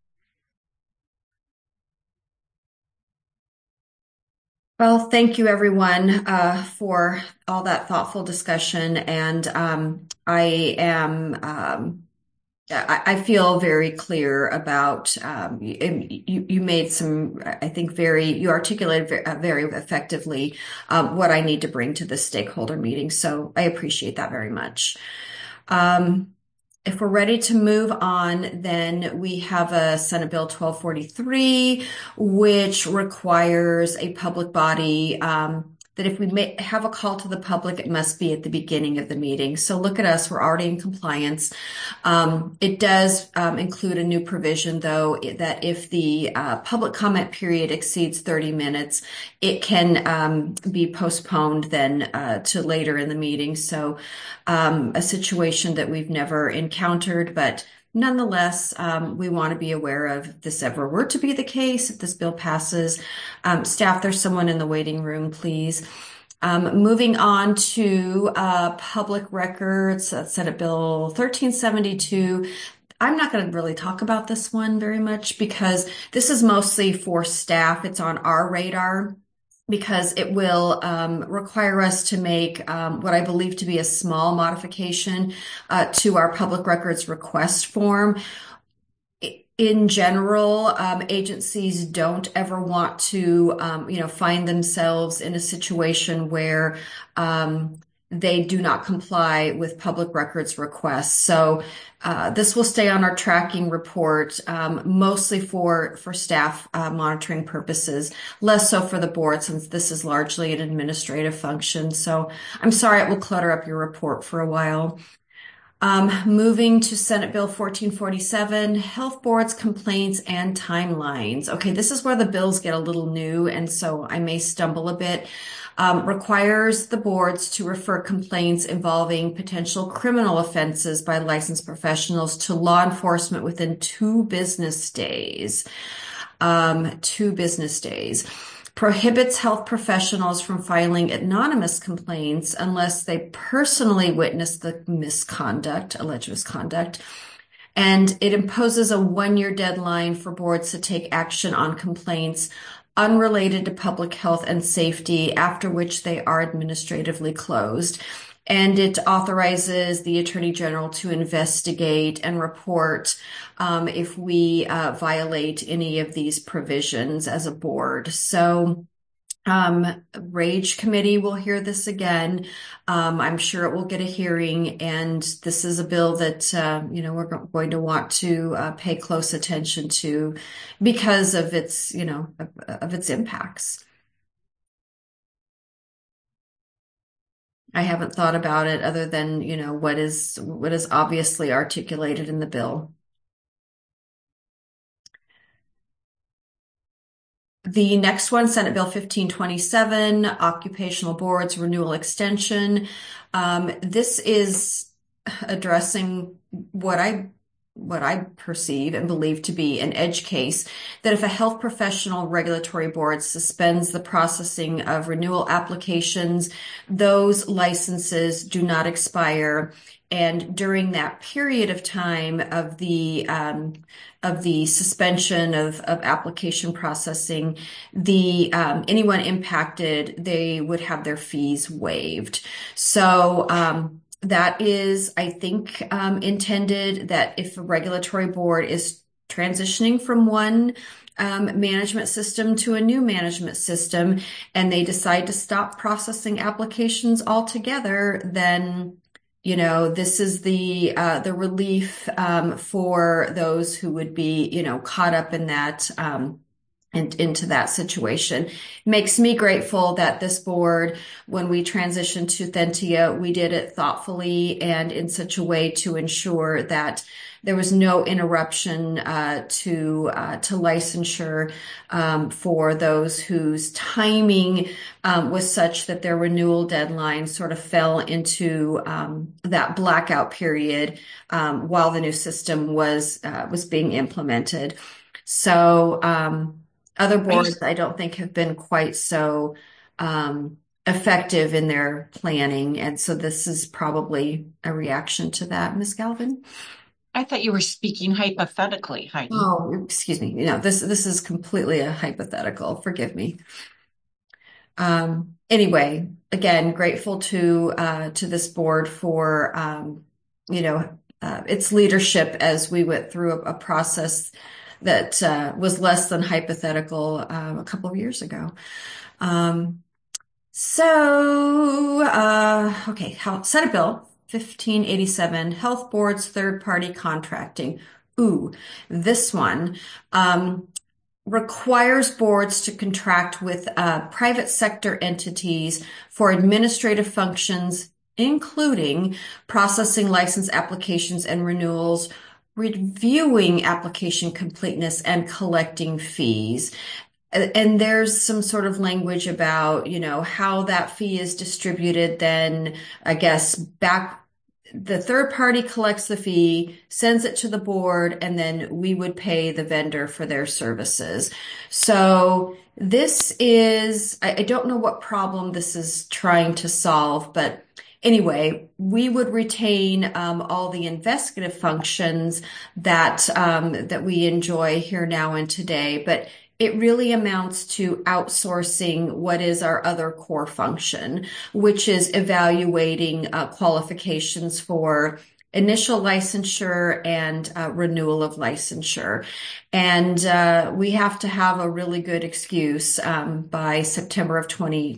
Well, thank you, everyone, uh, for all that thoughtful discussion. And um, I am, um, I, I feel very clear about, um, you, you made some, I think, very, you articulated very, uh, very effectively um, what I need to bring to this stakeholder meeting. So I appreciate that very much. Um, If we're ready to move on, then we have a Senate Bill twelve forty-three, which requires a public body um, that if we may have a call to the public, it must be at the beginning of the meeting. So look at us, we're already in compliance. Um, it does um, include a new provision, though, that if the uh, public comment period exceeds thirty minutes, it can um, be postponed then uh, to later in the meeting. So um, a situation that we've never encountered, but nonetheless, um, we want to be aware of if this ever were to be the case, if this bill passes. Um, staff, there's someone in the waiting room, please. Um, moving on to uh, public records, uh, Senate Bill thirteen seventy-two. I'm not going to really talk about this one very much because this is mostly for staff. It's on our radar, because it will um, require us to make um, what I believe to be a small modification uh, to our public records request form. In general, um, agencies don't ever want to, um, you know, find themselves in a situation where um, they do not comply with public records requests. So uh, this will stay on our tracking report, um, mostly for, for staff uh, monitoring purposes, less so for the board, since this is largely an administrative function. So I'm sorry it will clutter up your report for a while. Um, moving to Senate Bill fourteen forty-seven, health boards, complaints, and timelines. Okay, this is where the bills get a little new, and so I may stumble a bit. Um, requires the boards to refer complaints involving potential criminal offenses by licensed professionals to law enforcement within two business days. Um, two business days. Prohibits health professionals from filing anonymous complaints unless they personally witness the misconduct, alleged misconduct. And it imposes a one-year deadline for boards to take action on complaints unrelated to public health and safety, after which they are administratively closed. And it authorizes the Attorney General to investigate and report um, if we uh, violate any of these provisions as a board. So um, RAGE committee will hear this again. Um, I'm sure it will get a hearing, and this is a bill that uh, you know we're going to want to uh, pay close attention to because of its you know of, of its impacts. I haven't thought about it other than, you know, what is what is obviously articulated in the bill. The next one, Senate Bill fifteen twenty-seven, occupational boards renewal extension. Um, this is addressing what I what I perceive and believe to be an edge case, that if a health professional regulatory board suspends the processing of renewal applications, those licenses do not expire. And during that period of time of the um, of the suspension of, of application processing, the um, anyone impacted, they would have their fees waived. So um, that is, I think, um, intended that if a regulatory board is transitioning from one um, management system to a new management system, and they decide to stop processing applications altogether, then, you know, this is the uh, the relief um, for those who would be, you know, caught up in that um, and into that situation. Makes me grateful that this board, when we transitioned to Thentia, we did it thoughtfully and in such a way to ensure that there was no interruption uh, to uh, to licensure um, for those whose timing um, was such that their renewal deadline sort of fell into um, that blackout period um, while the new system was uh, was being implemented. So um, other boards, I don't think, have been quite so um, effective in their planning, and so this is probably a reaction to that. Miz Galvin? I thought you were speaking hypothetically, Heidi. Oh, excuse me. You know, this this is completely a hypothetical. Forgive me. Um, anyway, again, grateful to uh, to this board for um, you know uh, its leadership as we went through a, a process that uh, was less than hypothetical um, a couple of years ago. Um, so, uh, okay, how, Senate Bill fifteen eighty-seven, health boards, third-party contracting. Ooh, this one um, requires boards to contract with uh, private sector entities for administrative functions, including processing license applications and renewals, reviewing application completeness, and collecting fees. And there's some sort of language about, you know, how that fee is distributed. Then I guess back, the third party collects the fee, sends it to the board, and then we would pay the vendor for their services. So this is, I, I don't know what problem this is trying to solve, but anyway, we would retain um, all the investigative functions that um, that we enjoy here now and today, but it really amounts to outsourcing what is our other core function, which is evaluating uh, qualifications for initial licensure and uh, renewal of licensure. And uh, we have to have a really good excuse um, by September of twenty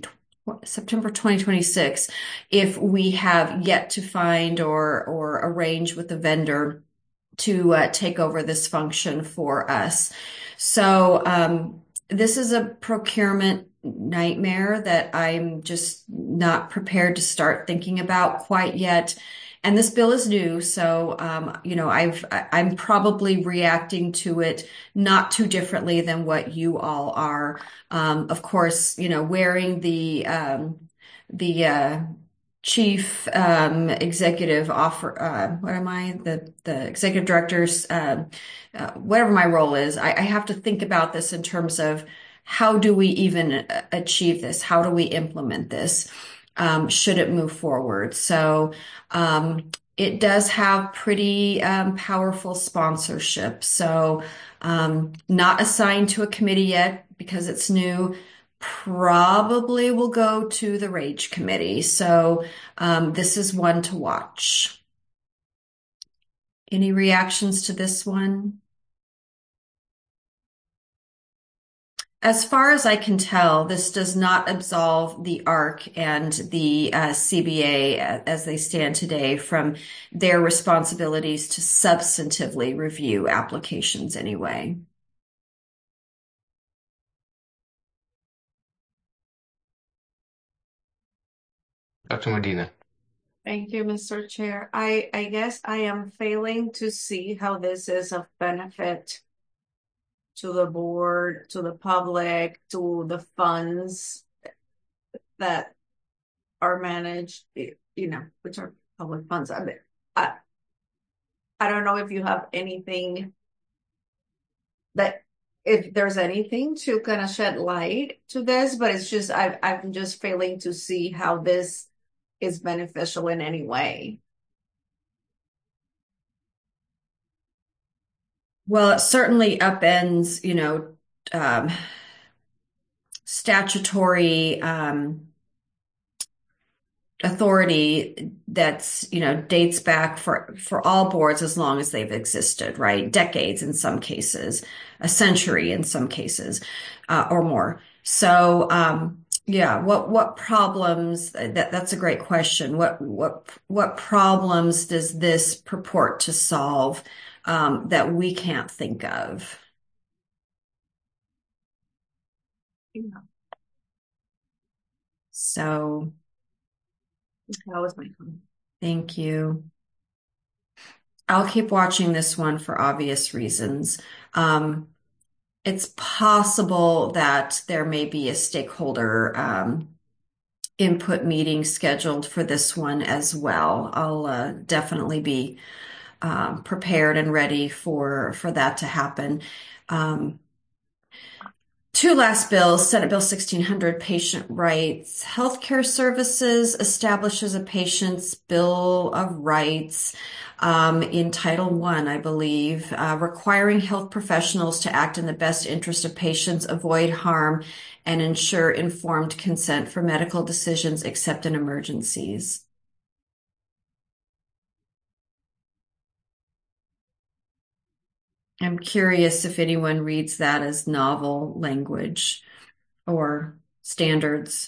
September twenty twenty-six, if we have yet to find or or arrange with the vendor to uh, take over this function for us. So um, this is a procurement nightmare that I'm just not prepared to start thinking about quite yet. And this bill is new, so um, you know, I've I'm probably reacting to it not too differently than what you all are. Um, of course, you know, wearing the um, the uh, chief um, executive offer. Uh, what am I? The the executive director's uh, uh, whatever my role is. I, I have to think about this in terms of how do we even achieve this? How do we implement this? Um, should it move forward? So um, it does have pretty um, powerful sponsorship. So um, not assigned to a committee yet because it's new. Probably will go to the RAGE committee. So um, this is one to watch. Any reactions to this one? As far as I can tell, this does not absolve the A R C and the uh, C B A as they stand today from their responsibilities to substantively review applications anyway. Doctor Medina. Thank you, Mister Chair. I, I guess I am failing to see how this is of benefit to the board, to the public, to the funds that are managed, you know, which are public funds. I mean, I, I don't know if you have anything that, if there's anything to kind of shed light to this, but it's just, I, I'm just failing to see how this is beneficial in any way. Well, it certainly upends, you know, um, statutory um, authority that's, you know, dates back for, for all boards as long as they've existed, right? Decades in some cases, a century in some cases, uh, or more. So, um, yeah, what what problems? That that's a great question. What what what problems does this purport to solve? Um, that we can't think of. Yeah. So that was my comment. Thank you. I'll keep watching this one for obvious reasons. Um, it's possible that there may be a stakeholder um, input meeting scheduled for this one as well. I'll uh, definitely be Um, prepared and ready for for that to happen. Um, two last bills. Senate Bill sixteen hundred, Patient Rights. Healthcare Services establishes a patient's Bill of Rights um, in Title One, I believe, uh, requiring health professionals to act in the best interest of patients, avoid harm, and ensure informed consent for medical decisions except in emergencies. I'm curious if anyone reads that as novel language or standards.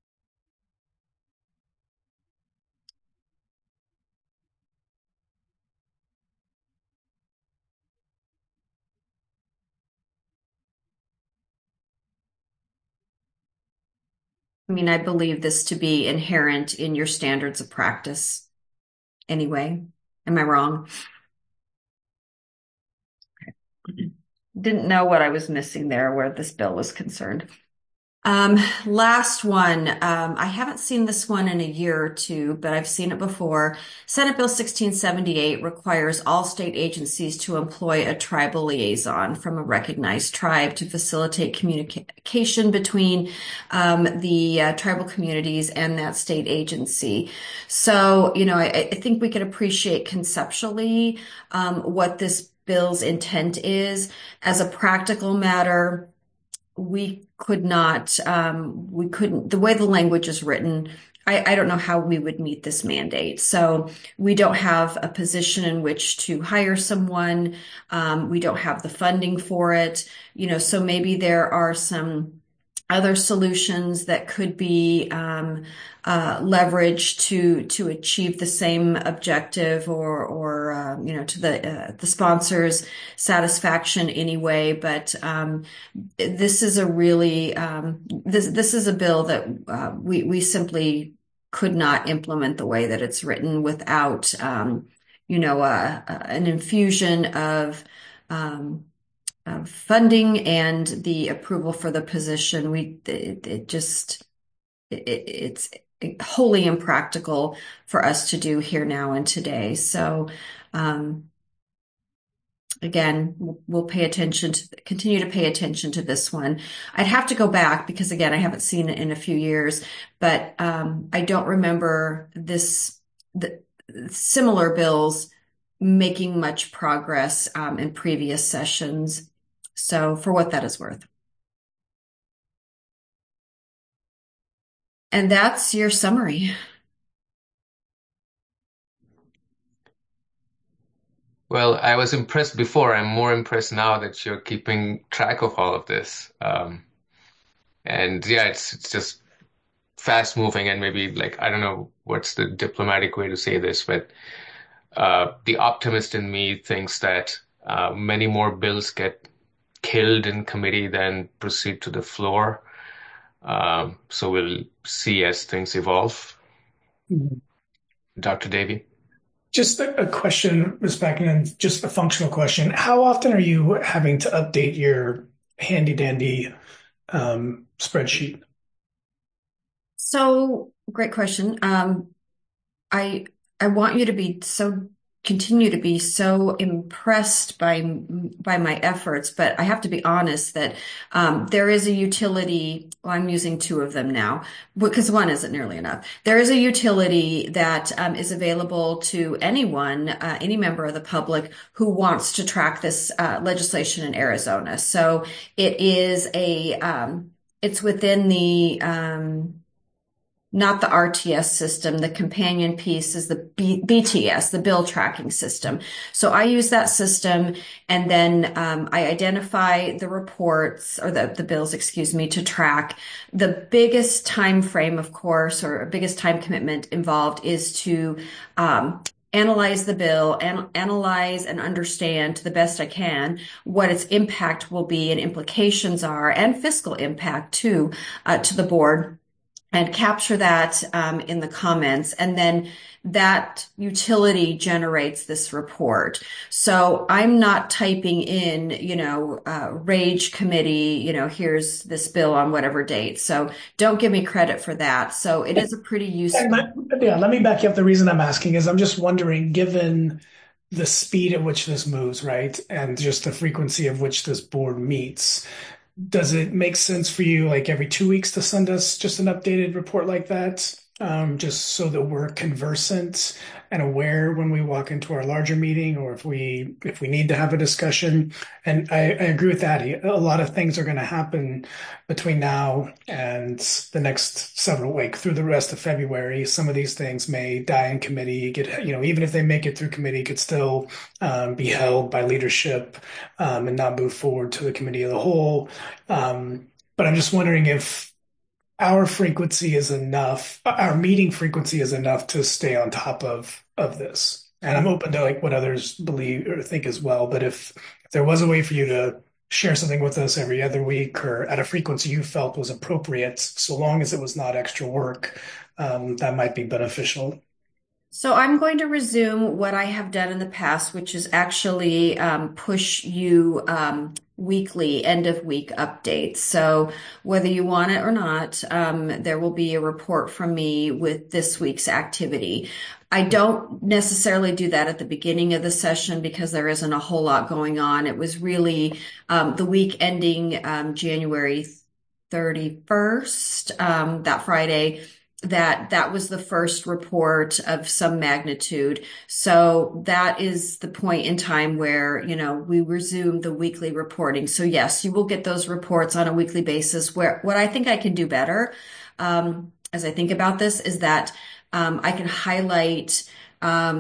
I mean, I believe this to be inherent in your standards of practice anyway. Am I wrong? Okay. Didn't know what I was missing there where this bill was concerned. Um, last one. Um, I haven't seen this one in a year or two, but I've seen it before. Senate Bill sixteen seventy-eight requires all state agencies to employ a tribal liaison from a recognized tribe to facilitate communication between um, the uh, tribal communities and that state agency. So, you know, I, I think we can appreciate conceptually um, what this bill's intent is. As a practical matter, we could not, um, we couldn't, the way the language is written, I, I don't know how we would meet this mandate. So we don't have a position in which to hire someone. Um, we don't have the funding for it, you know, so maybe there are some other solutions that could be um, uh, leveraged to to achieve the same objective or or uh, you know to the uh, the sponsor's satisfaction anyway. But um, this is a really um, this this is a bill that uh, we we simply could not implement the way that it's written without um, you know uh, uh, an infusion of um, of funding and the approval for the position. We it, it just it, it's wholly impractical for us to do here now and today. So um, again, we'll pay attention to continue to pay attention to this one. I'd have to go back because again, I haven't seen it in a few years, but um, I don't remember this the similar bills making much progress um, in previous sessions. So for what that is worth. And that's your summary. Well, I was impressed before. I'm more impressed now that you're keeping track of all of this. Um, and yeah, it's it's just fast moving and maybe like, I don't know what's the diplomatic way to say this, but uh, the optimist in me thinks that uh, many more bills get killed in committee than proceed to the floor. Um, so we'll see as things evolve. Mm-hmm. Doctor Davy? Just a, a question, Miz Packingham, just a functional question. How often are you having to update your handy dandy um, spreadsheet? So great question. Um, I I want you to be so continue to be so impressed by by my efforts, but I have to be honest that um, there is a utility. Well, I'm using two of them now because one isn't nearly enough. There is a utility that um, is available to anyone, uh, any member of the public who wants to track this uh, legislation in Arizona. So it is a um, it's within the um, not the R T S system. The companion piece is the B- BTS, the bill tracking system. So I use that system, and then um, I identify the reports or the, the bills, excuse me, to track. The biggest time frame, of course, or biggest time commitment involved is to um, analyze the bill and analyze and understand to the best I can what its impact will be and implications are, and fiscal impact too, uh, to the board. And capture that um, in the comments, and then that utility generates this report. So I'm not typing in, you know, uh, Rage Committee, you know, here's this bill on whatever date. So don't give me credit for that. So it is a pretty useful. My, yeah, let me back you up. The reason I'm asking is I'm just wondering, given the speed at which this moves, right, and just the frequency of which this board meets, does it make sense for you, like every two weeks, to send us just an updated report like that, um, just so that we're conversant and aware when we walk into our larger meeting, or if we if we need to have a discussion? And I, I agree with Addie. A lot of things are going to happen between now and the next several weeks through the rest of February. Some of these things may die in committee. Get you know, even if they make it through committee, could still um, be held by leadership um, and not move forward to the committee of the whole. Um, but I'm just wondering if our frequency is enough, our meeting frequency is enough to stay on top of, of this. And I'm open to like what others believe or think as well. But if, if there was a way for you to share something with us every other week or at a frequency you felt was appropriate, so long as it was not extra work, um, that might be beneficial. So I'm going to resume what I have done in the past, which is actually um, push you um, weekly end of week updates. So whether you want it or not, um, there will be a report from me with this week's activity. I don't necessarily do that at the beginning of the session because there isn't a whole lot going on. It was really um, the week ending um, January thirty-first, um, that Friday, that that was the first report of some magnitude. So that is the point in time where, you know, we resume the weekly reporting. So yes, you will get those reports on a weekly basis. Where what I think I can do better, um, as I think about this, is that um, I can highlight um,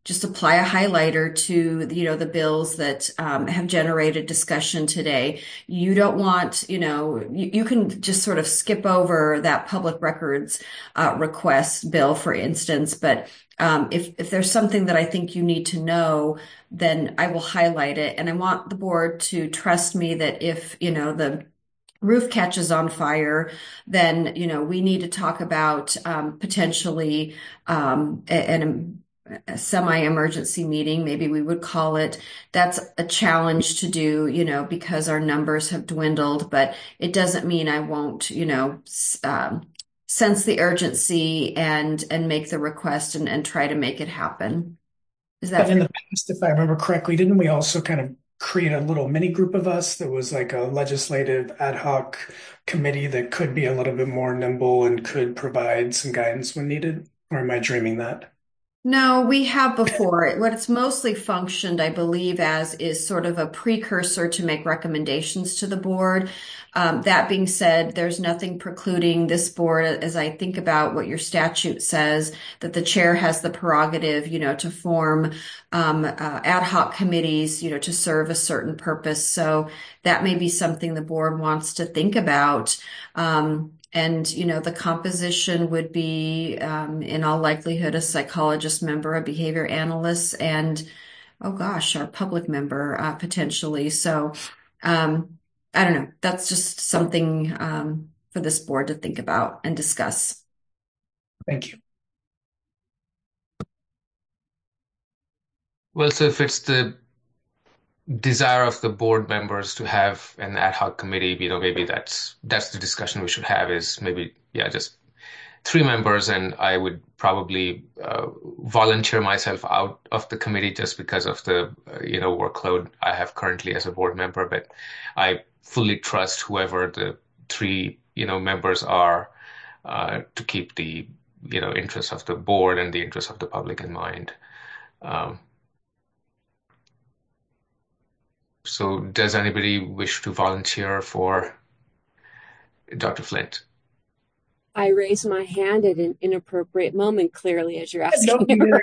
just apply a highlighter to, you know, the bills that um, have generated discussion today. You don't want, you know, you, you can just sort of skip over that public records uh, request bill, for instance. But um, if, if there's something that I think you need to know, then I will highlight it. And I want the board to trust me that if, you know, the roof catches on fire, then, you know, we need to talk about um, potentially um, an a semi-emergency meeting, maybe we would call it. That's a challenge to do, you know, because our numbers have dwindled, but it doesn't mean I won't, you know, um, sense the urgency and and make the request and, and try to make it happen. Is that But in the past, if I remember correctly, didn't we also kind of create a little mini group of us that was like a legislative ad hoc committee that could be a little bit more nimble and could provide some guidance when needed? Or am I dreaming that? No, we have before. What it's mostly functioned, I believe, as is sort of a precursor to make recommendations to the board. Um, that being said, there's nothing precluding this board, as I think about what your statute says, that the chair has the prerogative, you know, to form um, uh, ad hoc committees, you know, to serve a certain purpose. So that may be something the board wants to think about. Um, And, you know, the composition would be, um, in all likelihood, a psychologist member, a behavior analyst, and, oh gosh, our public member, uh, potentially. So, um, I don't know. That's just something, um, for this board to think about and discuss. Thank you. Well, so if it's the desire of the board members to have an ad hoc committee, you know, maybe that's that's the discussion we should have is maybe, yeah, just three members, and I would probably uh, volunteer myself out of the committee just because of the, uh, you know, workload I have currently as a board member. But I fully trust whoever the three, you know, members are uh, to keep the, you know, interests of the board and the interests of the public in mind. Um, So does anybody wish to volunteer for Doctor Flint? I raised my hand at an inappropriate moment, clearly, as you're asking. No,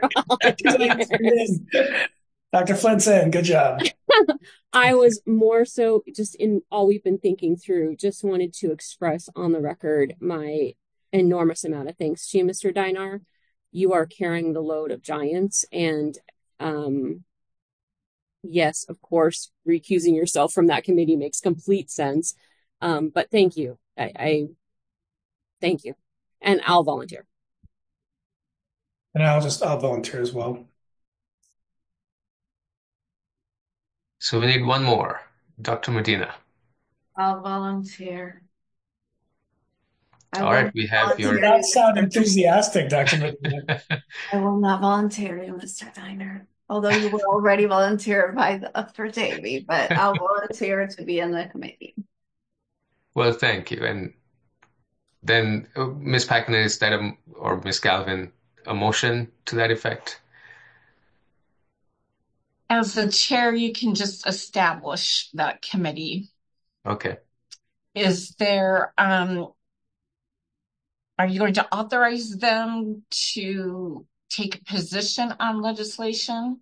Doctor Flint's in. Good job. I was more so just in all we've been thinking through, just wanted to express on the record my enormous amount of thanks to you, Mister Dinar. You are carrying the load of giants, and um, yes, of course, recusing yourself from that committee makes complete sense. Um, but thank you. I, I thank you. And I'll volunteer. And I'll just, I'll volunteer as well. So we need one more. Doctor Medina. I'll volunteer. I All will right, we have volunteer your. You do not sound enthusiastic, Doctor Medina. I will not volunteer you, Mister Diner. Although you were already volunteered by Doctor Davy, but I'll volunteer to be in the committee. Well, thank you. And then uh, Miz Packner, is that a, or Miz Galvin, a motion to that effect? As the chair, you can just establish that committee. Okay. Is there, um, are you going to authorize them to take a position on legislation?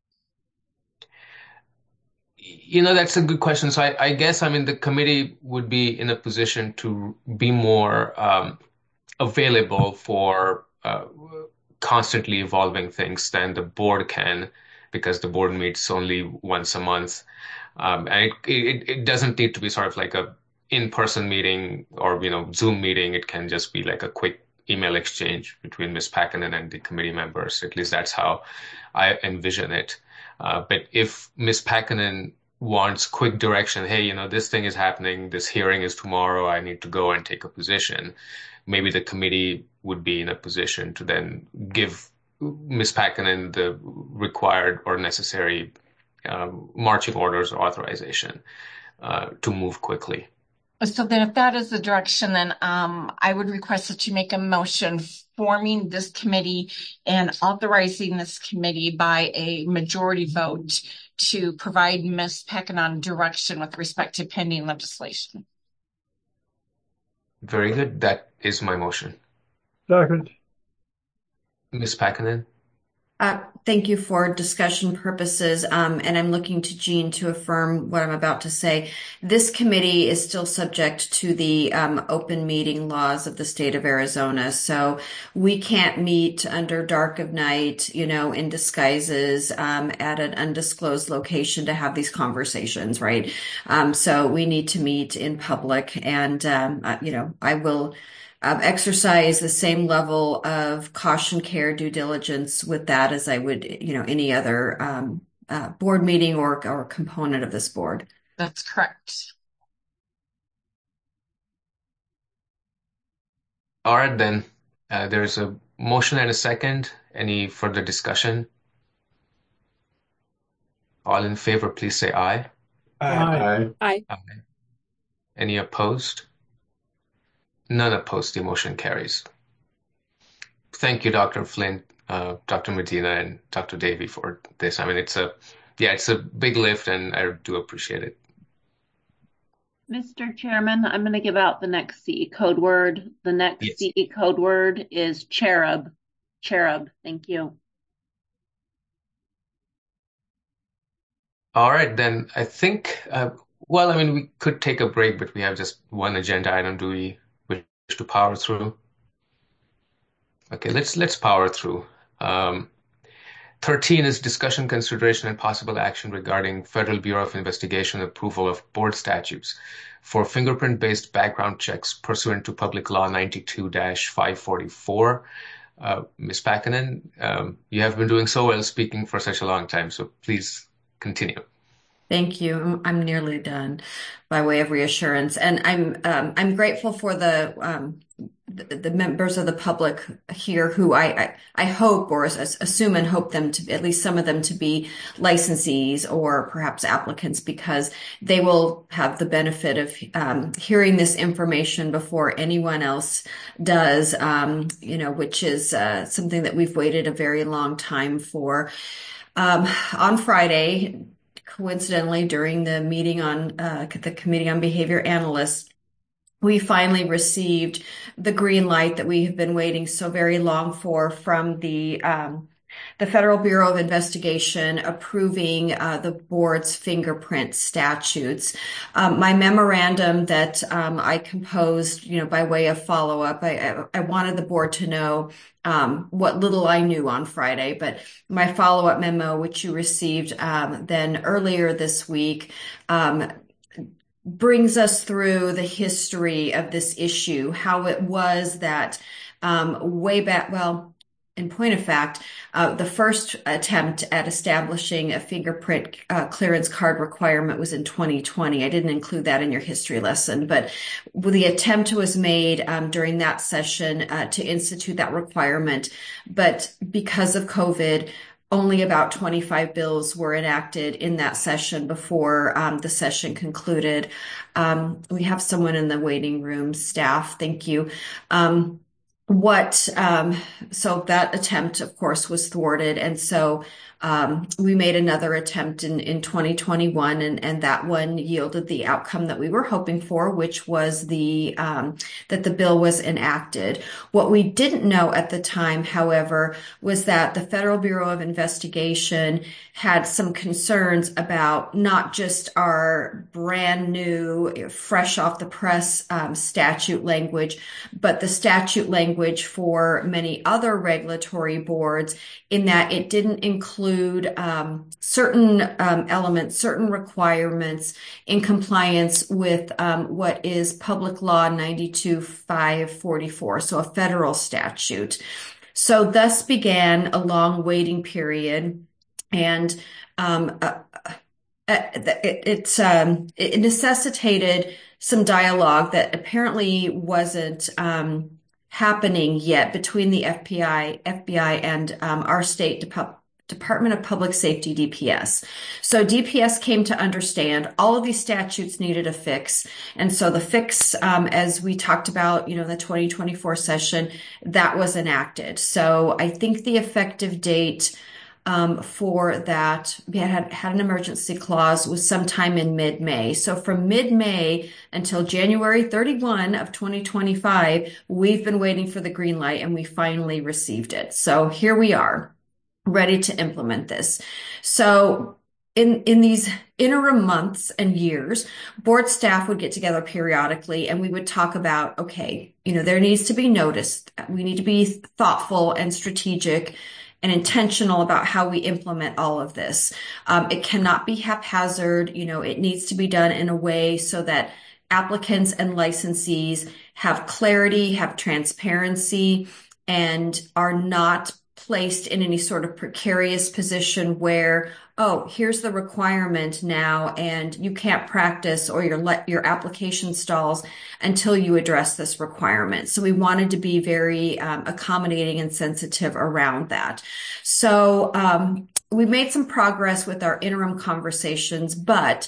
You know, that's a good question. So I, I guess, I mean, the committee would be in a position to be more um, available for uh, constantly evolving things than the board can, because the board meets only once a month. Um, and it, it, it doesn't need to be sort of like a in-person meeting or, you know, Zoom meeting. It can just be like a quick email exchange between Miz Packinen and the committee members. At least that's how I envision it. Uh, but if Miz Packinen wants quick direction, hey, you know, this thing is happening, this hearing is tomorrow, I need to go and take a position, maybe the committee would be in a position to then give Miz Packinen the required or necessary um, marching orders or authorization uh, to move quickly. So then if that is the direction, then um, I would request that you make a motion forming this committee and authorizing this committee by a majority vote to provide Miz Packinen direction with respect to pending legislation. Very good. That is my motion. Second. Miz Packinen? Uh, thank you for discussion purposes, um, and I'm looking to Jean to affirm what I'm about to say. This committee is still subject to the um, open meeting laws of the state of Arizona, so we can't meet under dark of night, you know, in disguises um, at an undisclosed location to have these conversations, right? Um, so we need to meet in public, and um, uh, you know, I will Um, exercise the same level of caution, care, due diligence with that as I would, you know, any other um, uh, board meeting or or component of this board. That's correct. All right, then. Uh, there's a motion and a second. Any further discussion? All in favor, please say aye. Aye. Aye. Aye. Any opposed? None opposed. The motion carries. Thank you, Doctor Flint, uh, Doctor Medina, and Doctor Davey for this. I mean, it's a, yeah, it's a big lift, and I do appreciate it. Mister Chairman, I'm going to give out the next C E code word. The next Yes. C E code word is cherub. Cherub. Thank you. All right, then I think, uh, well, I mean, we could take a break, but we have just one agenda item. Do we wish to power through? Okay, let's let's power through. Um, thirteen is discussion, consideration, and possible action regarding Federal Bureau of Investigation approval of board statutes for fingerprint-based background checks pursuant to Public Law ninety-two dash five forty-four. Uh, Miz Pakkanen, um, you have been doing so well speaking for such a long time, so please continue. Thank you. I'm, I'm nearly done by way of reassurance, and I'm um, I'm grateful for the um, the, the members of the public here who I I, I hope or as, assume and hope them to at least some of them to be licensees or perhaps applicants, because they will have the benefit of um, hearing this information before anyone else does. Um, you know, which is uh, something that we've waited a very long time for. Um, on Friday, coincidentally, during the meeting on uh, the Committee on Behavior Analysts, we finally received the green light that we have been waiting so very long for from the um, the Federal Bureau of Investigation approving uh, the board's fingerprint statutes. Um, my memorandum that um, I composed, you know, by way of follow-up, I, I wanted the board to know um, what little I knew on Friday, but my follow-up memo, which you received um, then earlier this week, um, brings us through the history of this issue, how it was that um, way back, well, in point of fact, uh, the first attempt at establishing a fingerprint uh, clearance card requirement was in twenty twenty. I didn't include that in your history lesson, but the attempt was made um, during that session uh, to institute that requirement. But because of COVID, only about twenty-five bills were enacted in that session before um, the session concluded. Um, we have someone in the waiting room, staff. Thank you. Um, What, um, so that attempt, of course, was thwarted. And so, um, we made another attempt in, in twenty twenty-one, and, and that one yielded the outcome that we were hoping for, which was the, um, that the bill was enacted. What we didn't know at the time, however, was that the Federal Bureau of Investigation had some concerns about not just our brand new, fresh off the press, um, statute language, but the statute language for many other regulatory boards, in that it didn't include um, certain um, elements, certain requirements in compliance with um, what is Public Law ninety-two dash five forty-four, so a federal statute. So thus began a long waiting period, and um, uh, uh, it, it's um, it necessitated some dialogue that apparently wasn't um, happening yet between the F B I, F B I and um, our state Dep- Department of Public Safety, D P S. So D P S came to understand all of these statutes needed a fix. And so the fix, um, as we talked about, you know, the twenty twenty-four session, that was enacted. So I think the effective date Um, for that, we had had an emergency clause, was sometime in mid-May. So from mid-May until January thirty-first of twenty twenty-five, we've been waiting for the green light, and we finally received it. So here we are. ready to implement this. So in, in these interim months and years, board staff would get together periodically and we would talk about, okay, you know, there needs to be notice. We need to be thoughtful and strategic and intentional about how we implement all of this. Um, it cannot be haphazard. You know, it needs to be done in a way so that applicants and licensees have clarity, have transparency, and are not placed in any sort of precarious position where, oh, here's the requirement now, and you can't practice or your let your application stalls until you address this requirement. So we wanted to be very um, accommodating and sensitive around that. So um, we made some progress with our interim conversations, but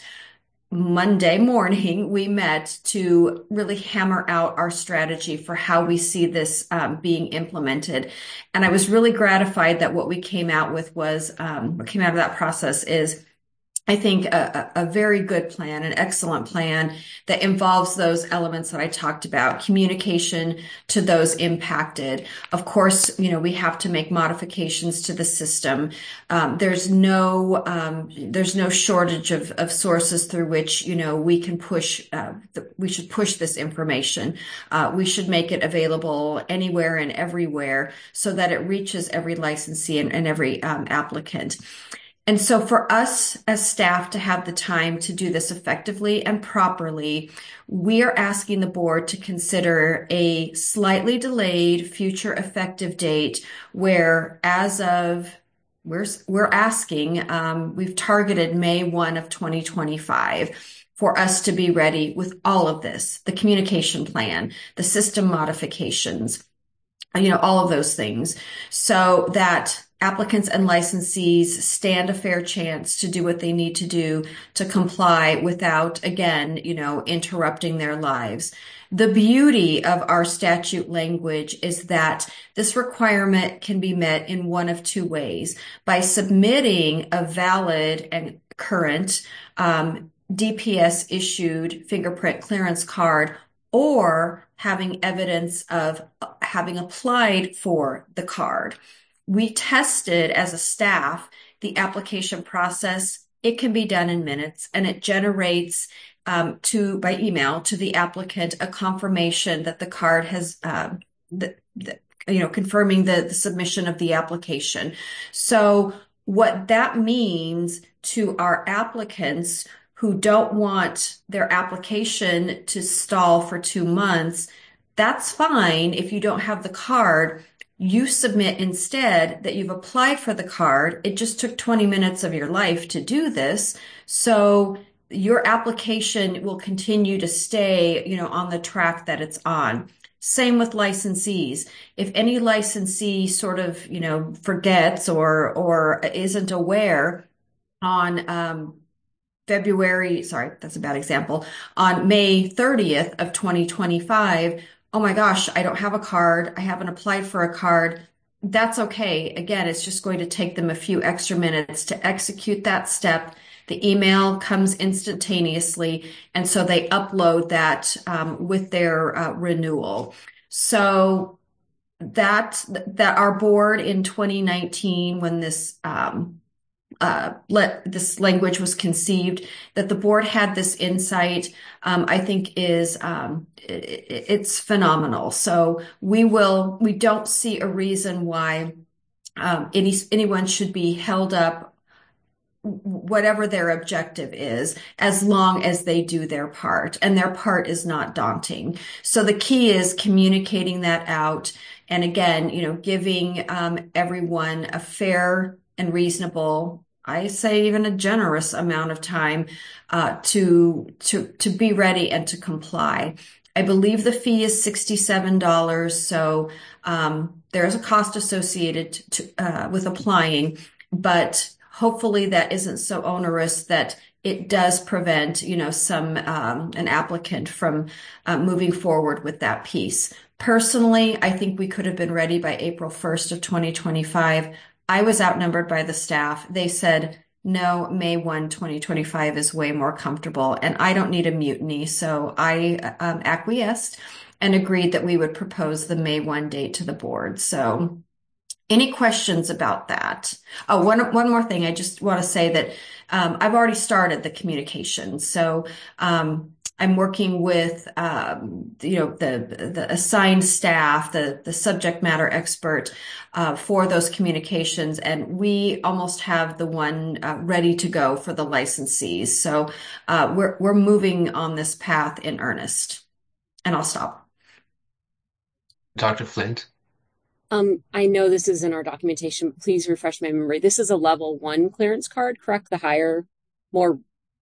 Monday morning, we met to really hammer out our strategy for how we see this um, being implemented. And I was really gratified that what we came out with was, um, what came out of that process is, I think, a, a very good plan, an excellent plan that involves those elements that I talked about, communication to those impacted. Of course, you know, we have to make modifications to the system. Um, there's no, um, there's no shortage of, of sources through which, you know, we can push, uh, the, we should push this information. Uh, we should make it available anywhere and everywhere so that it reaches every licensee and, and every um, applicant. And so for us as staff to have the time to do this effectively and properly, we are asking the board to consider a slightly delayed future effective date where as of, we're, we're asking, um, we've targeted May first of twenty twenty-five for us to be ready with all of this, the communication plan, the system modifications, you know, all of those things, so that applicants and licensees stand a fair chance to do what they need to do to comply without, again, you know, interrupting their lives. The beauty of our statute language is that this requirement can be met in one of two ways: by submitting a valid and current um, D P S issued fingerprint clearance card, or having evidence of having applied for the card. We tested as a staff the application process. It can be done in minutes, and it generates um, to by email to the applicant a confirmation that the card has, uh, the, the, you know, confirming the, the submission of the application. So what that means to our applicants who don't want their application to stall for two months, that's fine if you don't have the card. You submit instead that you've applied for the card. It just took twenty minutes of your life to do this. So your application will continue to stay, you know, on the track that it's on. Same with licensees. If any licensee sort of, you know, forgets or, or isn't aware on, um, February, sorry, that's a bad example, on May thirtieth of twenty twenty-five, oh my gosh, I don't have a card. I haven't applied for a card. That's okay. Again, it's just going to take them a few extra minutes to execute that step. The email comes instantaneously, and so they upload that um, with their uh, renewal. So that that our board in twenty nineteen, when this um, uh, let this language was conceived, that the board had this insight, um, I think is, um, it, it's phenomenal. So we will, we don't see a reason why, um, any, anyone should be held up, whatever their objective is, as long as they do their part, and their part is not daunting. So the key is communicating that out. And again, you know, giving, um, everyone a fair and reasonable, I say even a generous amount of time uh, to to to be ready and to comply. I believe the fee is sixty-seven dollars, so um, there's a cost associated to, uh, with applying, but hopefully that isn't so onerous that it does prevent, you know, some um, an applicant from uh, moving forward with that piece. Personally, I think we could have been ready by April first of twenty twenty-five. I was outnumbered by the staff. They said, no, May first, twenty twenty-five is way more comfortable, and I don't need a mutiny. So I um, acquiesced and agreed that we would propose the May first date to the board. So Any questions about that? Oh, one, one more thing. I just want to say that um, I've already started the communication. So um, I'm working with, um, you know, the, the assigned staff, the, the subject matter expert uh, for those communications. And we almost have the one uh, ready to go for the licensees. So uh, we're, we're moving on this path in earnest. And I'll stop. Doctor Flint? Um, I know this is in our documentation, but please refresh my memory. This is a level one clearance card, correct? The higher, more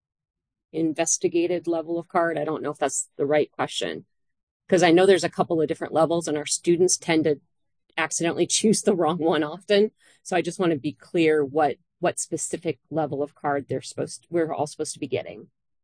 investigated level of card. I don't know if that's the right question, because I know there's a couple of different levels and our students tend to accidentally choose the wrong one often. So I just want to be clear what what specific level of card they're supposed to, we're all supposed to be getting.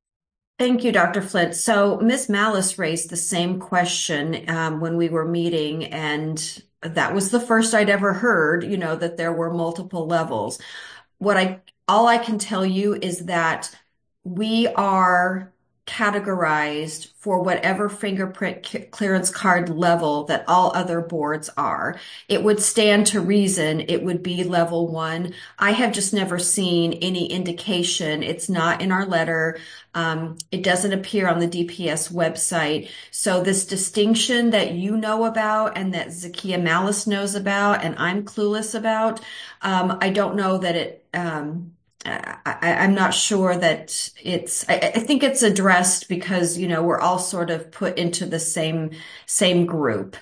Thank you, Doctor Flint. So Miz Malice raised the same question um, when we were meeting, and that was the first I'd ever heard, you know, that there were multiple levels. What I, all I can tell you is that we are categorized for whatever fingerprint clearance card level that all other boards are. It would stand to reason it would be level one. I have just never seen any indication. It's not in our letter. Um, it doesn't appear on the D P S website. So this distinction that you know about and that Zakia Malice knows about and I'm clueless about, um, I don't know that it, um, I, I'm not sure that it's, I, I think it's addressed because, you know, we're all sort of put into the same, same group.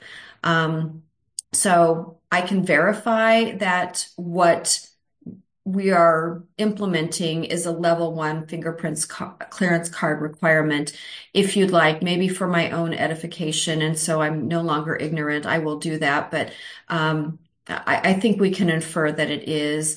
Um, so I can verify that what we are implementing is a level one fingerprints ca- clearance card requirement. If you'd like, maybe for my own edification, and so I'm no longer ignorant, I will do that. But um, I, I think we can infer that it is.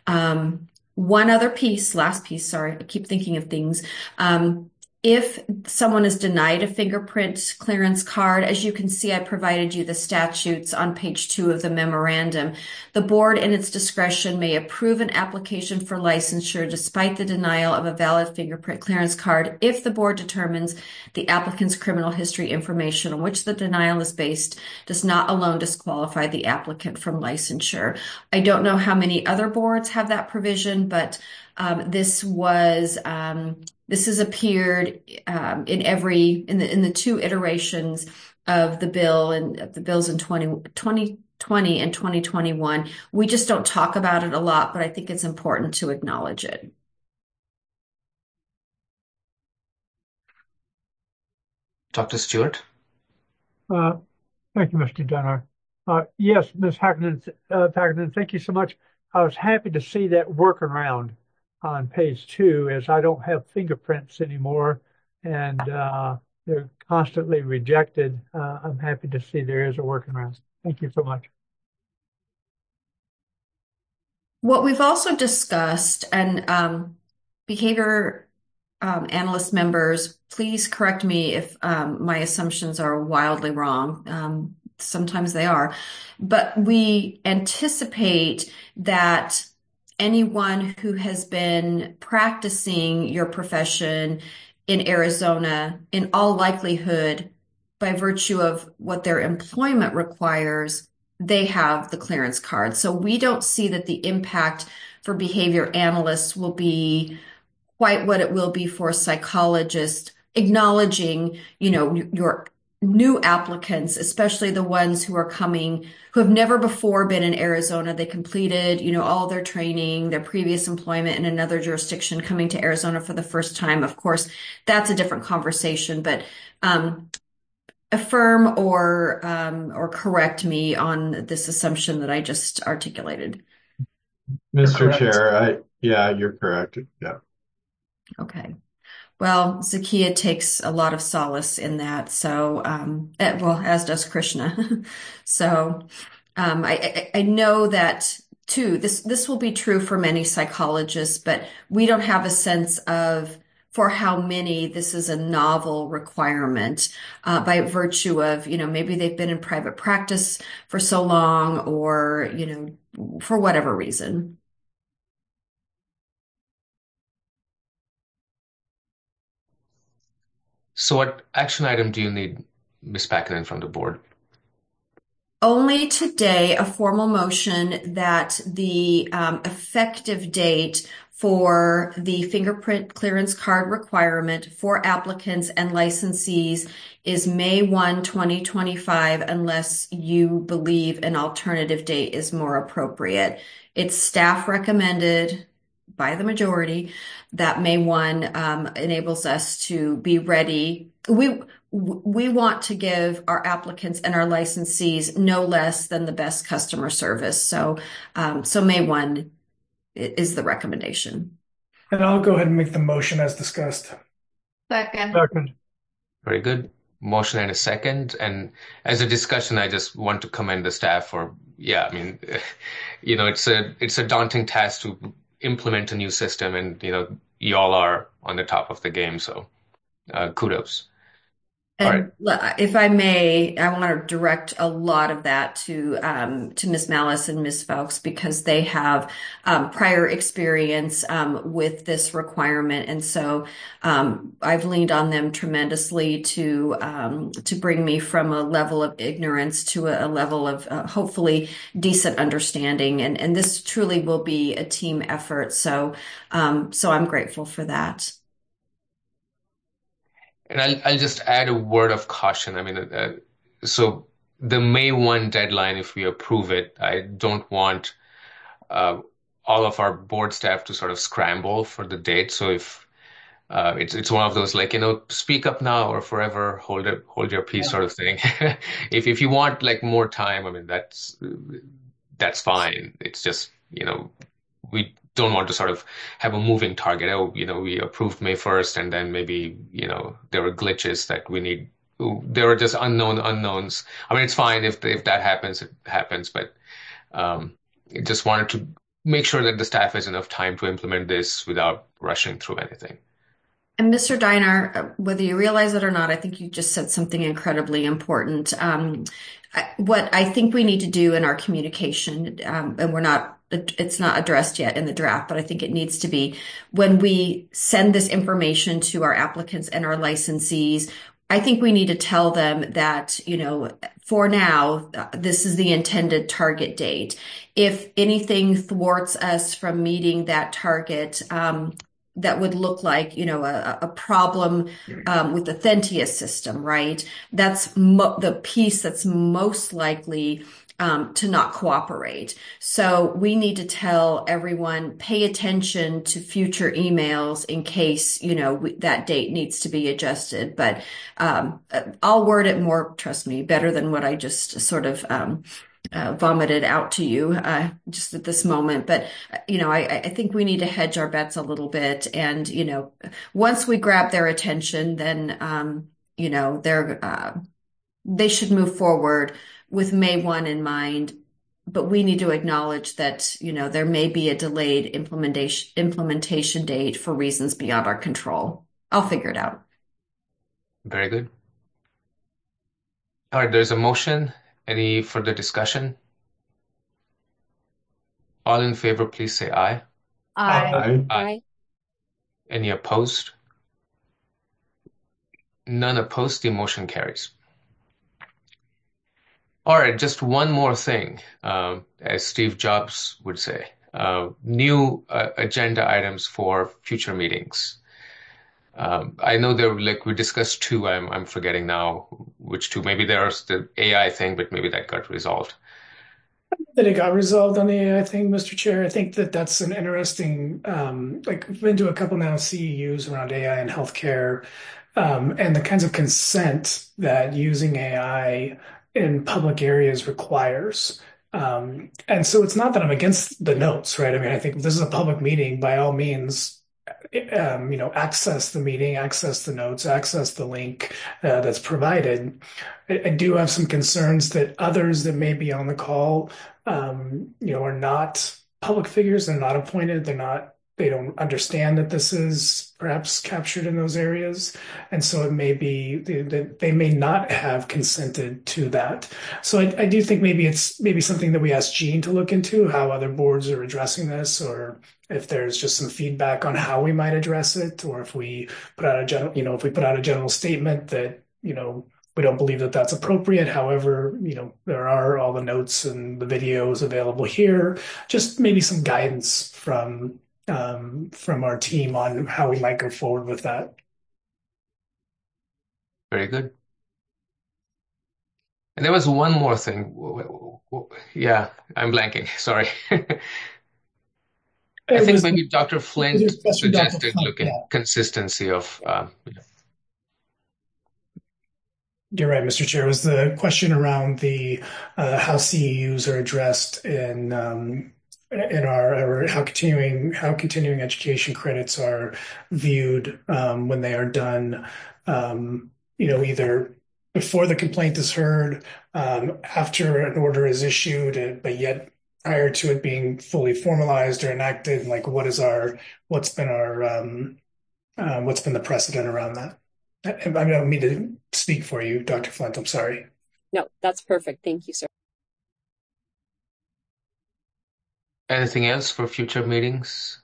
Um, one other piece, last piece, sorry, I keep thinking of things. Um, If someone is denied a fingerprint clearance card, as you can see, I provided you the statutes on page two of the memorandum. The board, in its discretion, may approve an application for licensure despite the denial of a valid fingerprint clearance card if the board determines the applicant's criminal history information on which the denial is based does not alone disqualify the applicant from licensure. I don't know how many other boards have that provision, but um, this was... Um, This has appeared um, in every in the in the two iterations of the bill and the bills in twenty twenty and twenty twenty-one. We just don't talk about it a lot, but I think it's important to acknowledge it. Doctor Stewart? Uh, thank you, Mister Dunner. Uh, yes, Miz Hackenden, uh, Hackenden, thank you so much. I was happy to see that workaround on page two, as I don't have fingerprints anymore, and uh, they're constantly rejected. Uh, I'm happy to see there is a workaround. Thank you so much. What we've also discussed, and um, behavior um, analyst members, please correct me if um, my assumptions are wildly wrong. Um, sometimes they are, but we anticipate that anyone who has been practicing your profession in Arizona, in all likelihood, by virtue of what their employment requires, they have the clearance card. So we don't see that the impact for behavior analysts will be quite what it will be for psychologists, acknowledging, you know, your new applicants, especially the ones who are coming, who have never before been in Arizona. They completed, you know, all their training, their previous employment in another jurisdiction, coming to Arizona for the first time. Of course, that's a different conversation, but um, affirm or um, or correct me on this assumption that I just articulated. Mister Chair, I yeah, you're correct. Yeah. Okay. Well, Zakia takes a lot of solace in that. So, um, eh, well, as does Krishna. So, um, I, I, I know that too. This this will be true for many psychologists, but we don't have a sense of for how many this is a novel requirement uh, by virtue of, you know, maybe they've been in private practice for so long, or, you know, for whatever reason. So what action item do you need, Miz Packenden, from the board? only today a formal motion that the um, effective date for the fingerprint clearance card requirement for applicants and licensees is May first, twenty twenty-five, unless you believe an alternative date is more appropriate. It's staff recommended by the majority that May first um, enables us to be ready. We we want to give our applicants and our licensees no less than the best customer service. So um, so May first is the recommendation. And I'll go ahead and make the motion as discussed. Second. Second. Very good. Motion and a second. And as a discussion, I just want to commend the staff for, yeah, I mean, you know, it's a it's a daunting task to implement a new system, and you know, y'all are on the top of the game. So uh, kudos. And if I may, I want to direct a lot of that to um, to Miz Malice and Miz Fowkes, because they have um, prior experience um, with this requirement, and so um, I've leaned on them tremendously to um, to bring me from a level of ignorance to a, a level of uh, hopefully decent understanding, and and this truly will be a team effort. So um, so I'm grateful for that. And I'll, I'll just add a word of caution. I mean, uh, so the May first deadline, if we approve it, I don't want uh, all of our board staff to sort of scramble for the date. So if uh, it's it's one of those, like, you know, speak up now or forever hold it, hold your peace, yeah, sort of thing. if if you want like more time, I mean, that's that's fine. It's just, you know, we don't want to sort of have a moving target. Oh, you know, we approved May first, and then maybe, you know, there were glitches that we need. There were just unknown unknowns. I mean, it's fine if if that happens, it happens. But um, just wanted to make sure that the staff has enough time to implement this without rushing through anything. And Mister Diner, whether you realize it or not, I think you just said something incredibly important. Um, what I think we need to do in our communication, um, and we're not, it's not addressed yet in the draft, but I think it needs to be, when we send this information to our applicants and our licensees, I think we need to tell them that, you know, for now, this is the intended target date. If anything thwarts us from meeting that target, um, that would look like, you know, a, a problem um, with the Thentius system, right? That's mo- the piece that's most likely um, to not cooperate. So we need to tell everyone, pay attention to future emails in case, you know, we, that date needs to be adjusted. But um, I'll word it more, trust me, better than what I just sort of um, Uh, vomited out to you uh, just at this moment. But, you know, I, I think we need to hedge our bets a little bit. And, you know, once we grab their attention, then, um, you know, they're, uh, they should move forward with May first in mind. But we need to acknowledge that, you know, there may be a delayed implementation, implementation date for reasons beyond our control. I'll figure it out. Very good. All right, there's a motion. Any further discussion? All in favor, please say aye. Aye. Aye. Aye. Any opposed? None opposed. The motion carries. All right, just one more thing, um, as Steve Jobs would say, uh, new uh, agenda items for future meetings. Um, I know there, like we discussed two, I'm, I'm forgetting now which two. Maybe there's the A I thing, but maybe that got resolved. That it got resolved on the A I thing, Mister Chair. I think that that's an interesting, um, like we've been to a couple now C E Us around A I and healthcare, um, and the kinds of consent that using A I in public areas requires. Um, and so it's not that I'm against the notes, right? I mean, I think if this is a public meeting, by all means, um, you know, access the meeting, access the notes, access the link uh, that's provided. I, I do have some concerns that others that may be on the call, um, you know, are not public figures. They're not appointed. They're not, they don't understand that this is perhaps captured in those areas. And so it may be that they may not have consented to that. So I, I do think maybe it's maybe something that we ask Jean to look into, how other boards are addressing this, or if there's just some feedback on how we might address it, or if we put out a general, you know, if we put out a general statement that, you know, we don't believe that that's appropriate. However, you know, there are all the notes and the videos available here. Just maybe some guidance from um, from our team on how we might go forward with that. Very good. And there was one more thing. Yeah, I'm blanking. Sorry. I It think was, maybe Doctor Flint it was a question, Doctor suggested Flint, looking yeah. consistency of. Um, You're right, Mister Chair. It was the question around the uh, how C E Us are addressed in um, in our or how continuing how continuing education credits are viewed um, when they are done. Um, you know, either before the complaint is heard, um, after an order is issued, uh, but yet prior to it being fully formalized or enacted. Like, what is our what's been our um, uh, what's been the precedent around that? I, I don't mean to speak for you, Doctor Flint. I'm sorry. No, that's perfect. Thank you, sir. Anything else for future meetings?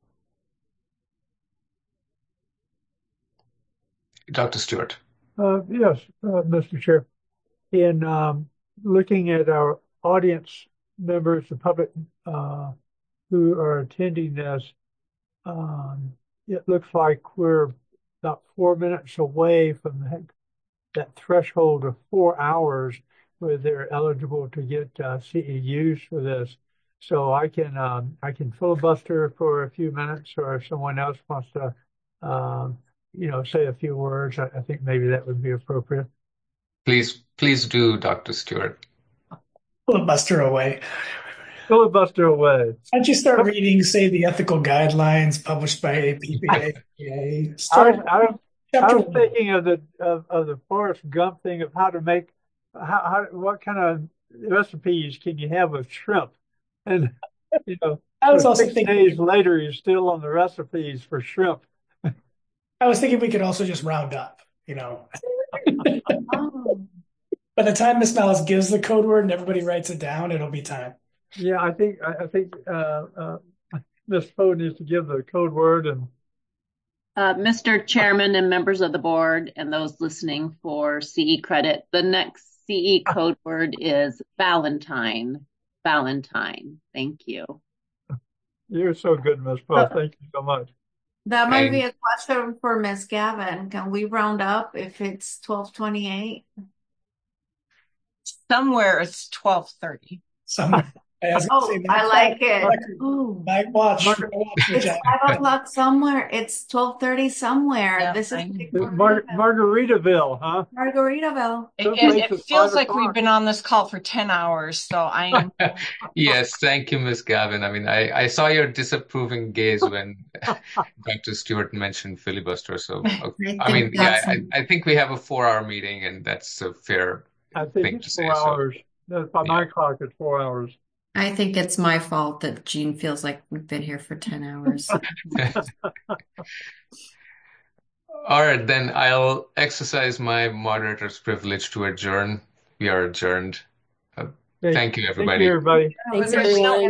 Doctor Stewart. Uh, yes, uh, Mister Chair. In um, looking at our audience members, the public uh, who are attending this, um, it looks like we're about four minutes away from that, that threshold of four hours where they're eligible to get uh, C E Us for this. So I can um, I can filibuster for a few minutes, or if someone else wants to, um, you know, say a few words, I, I think maybe that would be appropriate. Please, please do, Doctor Stewart. Filibuster away. Filibuster away. Why don't you start reading, say, the ethical guidelines published by A P P A? Start. I, I, I was thinking of the of, of the Forrest Gump thing of how to make how, how what kind of recipes can you have with shrimp, and you know, I was so also six thinking days later you're still on the recipes for shrimp. I was thinking we could also just round up, you know. Oh. By the time Miss Malice gives the code word and everybody writes it down, it'll be time. Yeah, I think I, I think uh, uh, Miz Poe needs to give the code word and. Uh, Mister Chairman and members of the board and those listening for C E credit, the next C E code word is Valentine. Valentine. Thank you. You're so good, Miz Poe. Thank you so much. That might And be a question for Miss Gavin. Can we round up if it's twelve twenty-eight? Somewhere it's twelve thirty. Somewhere. I, was gonna Oh, say, I Mike, like it. Ooh. Mike, watch. Margaret, watch It's five o'clock somewhere. It's twelve thirty somewhere. Yeah, This is I- Mar- Margaritaville, huh? Margaritaville. It, Some it, places it feels five like o'clock. we've been on this call for ten hours, so I'm yes, thank you, Miss Gavin. I mean, I, I saw your disapproving gaze when Doctor Stewart mentioned filibuster. So, okay. I mean, yeah, I, I think we have a four-hour meeting, and that's a fair I think thing to it's say. four So, hours. That's by my yeah. clock, it's four hours. I think it's my fault that Jean feels like we've been here for ten hours. All right, then I'll exercise my moderator's privilege to adjourn. We are adjourned. Uh, Okay. thank you, Thank everybody. you, everybody. Thanks, We're everyone.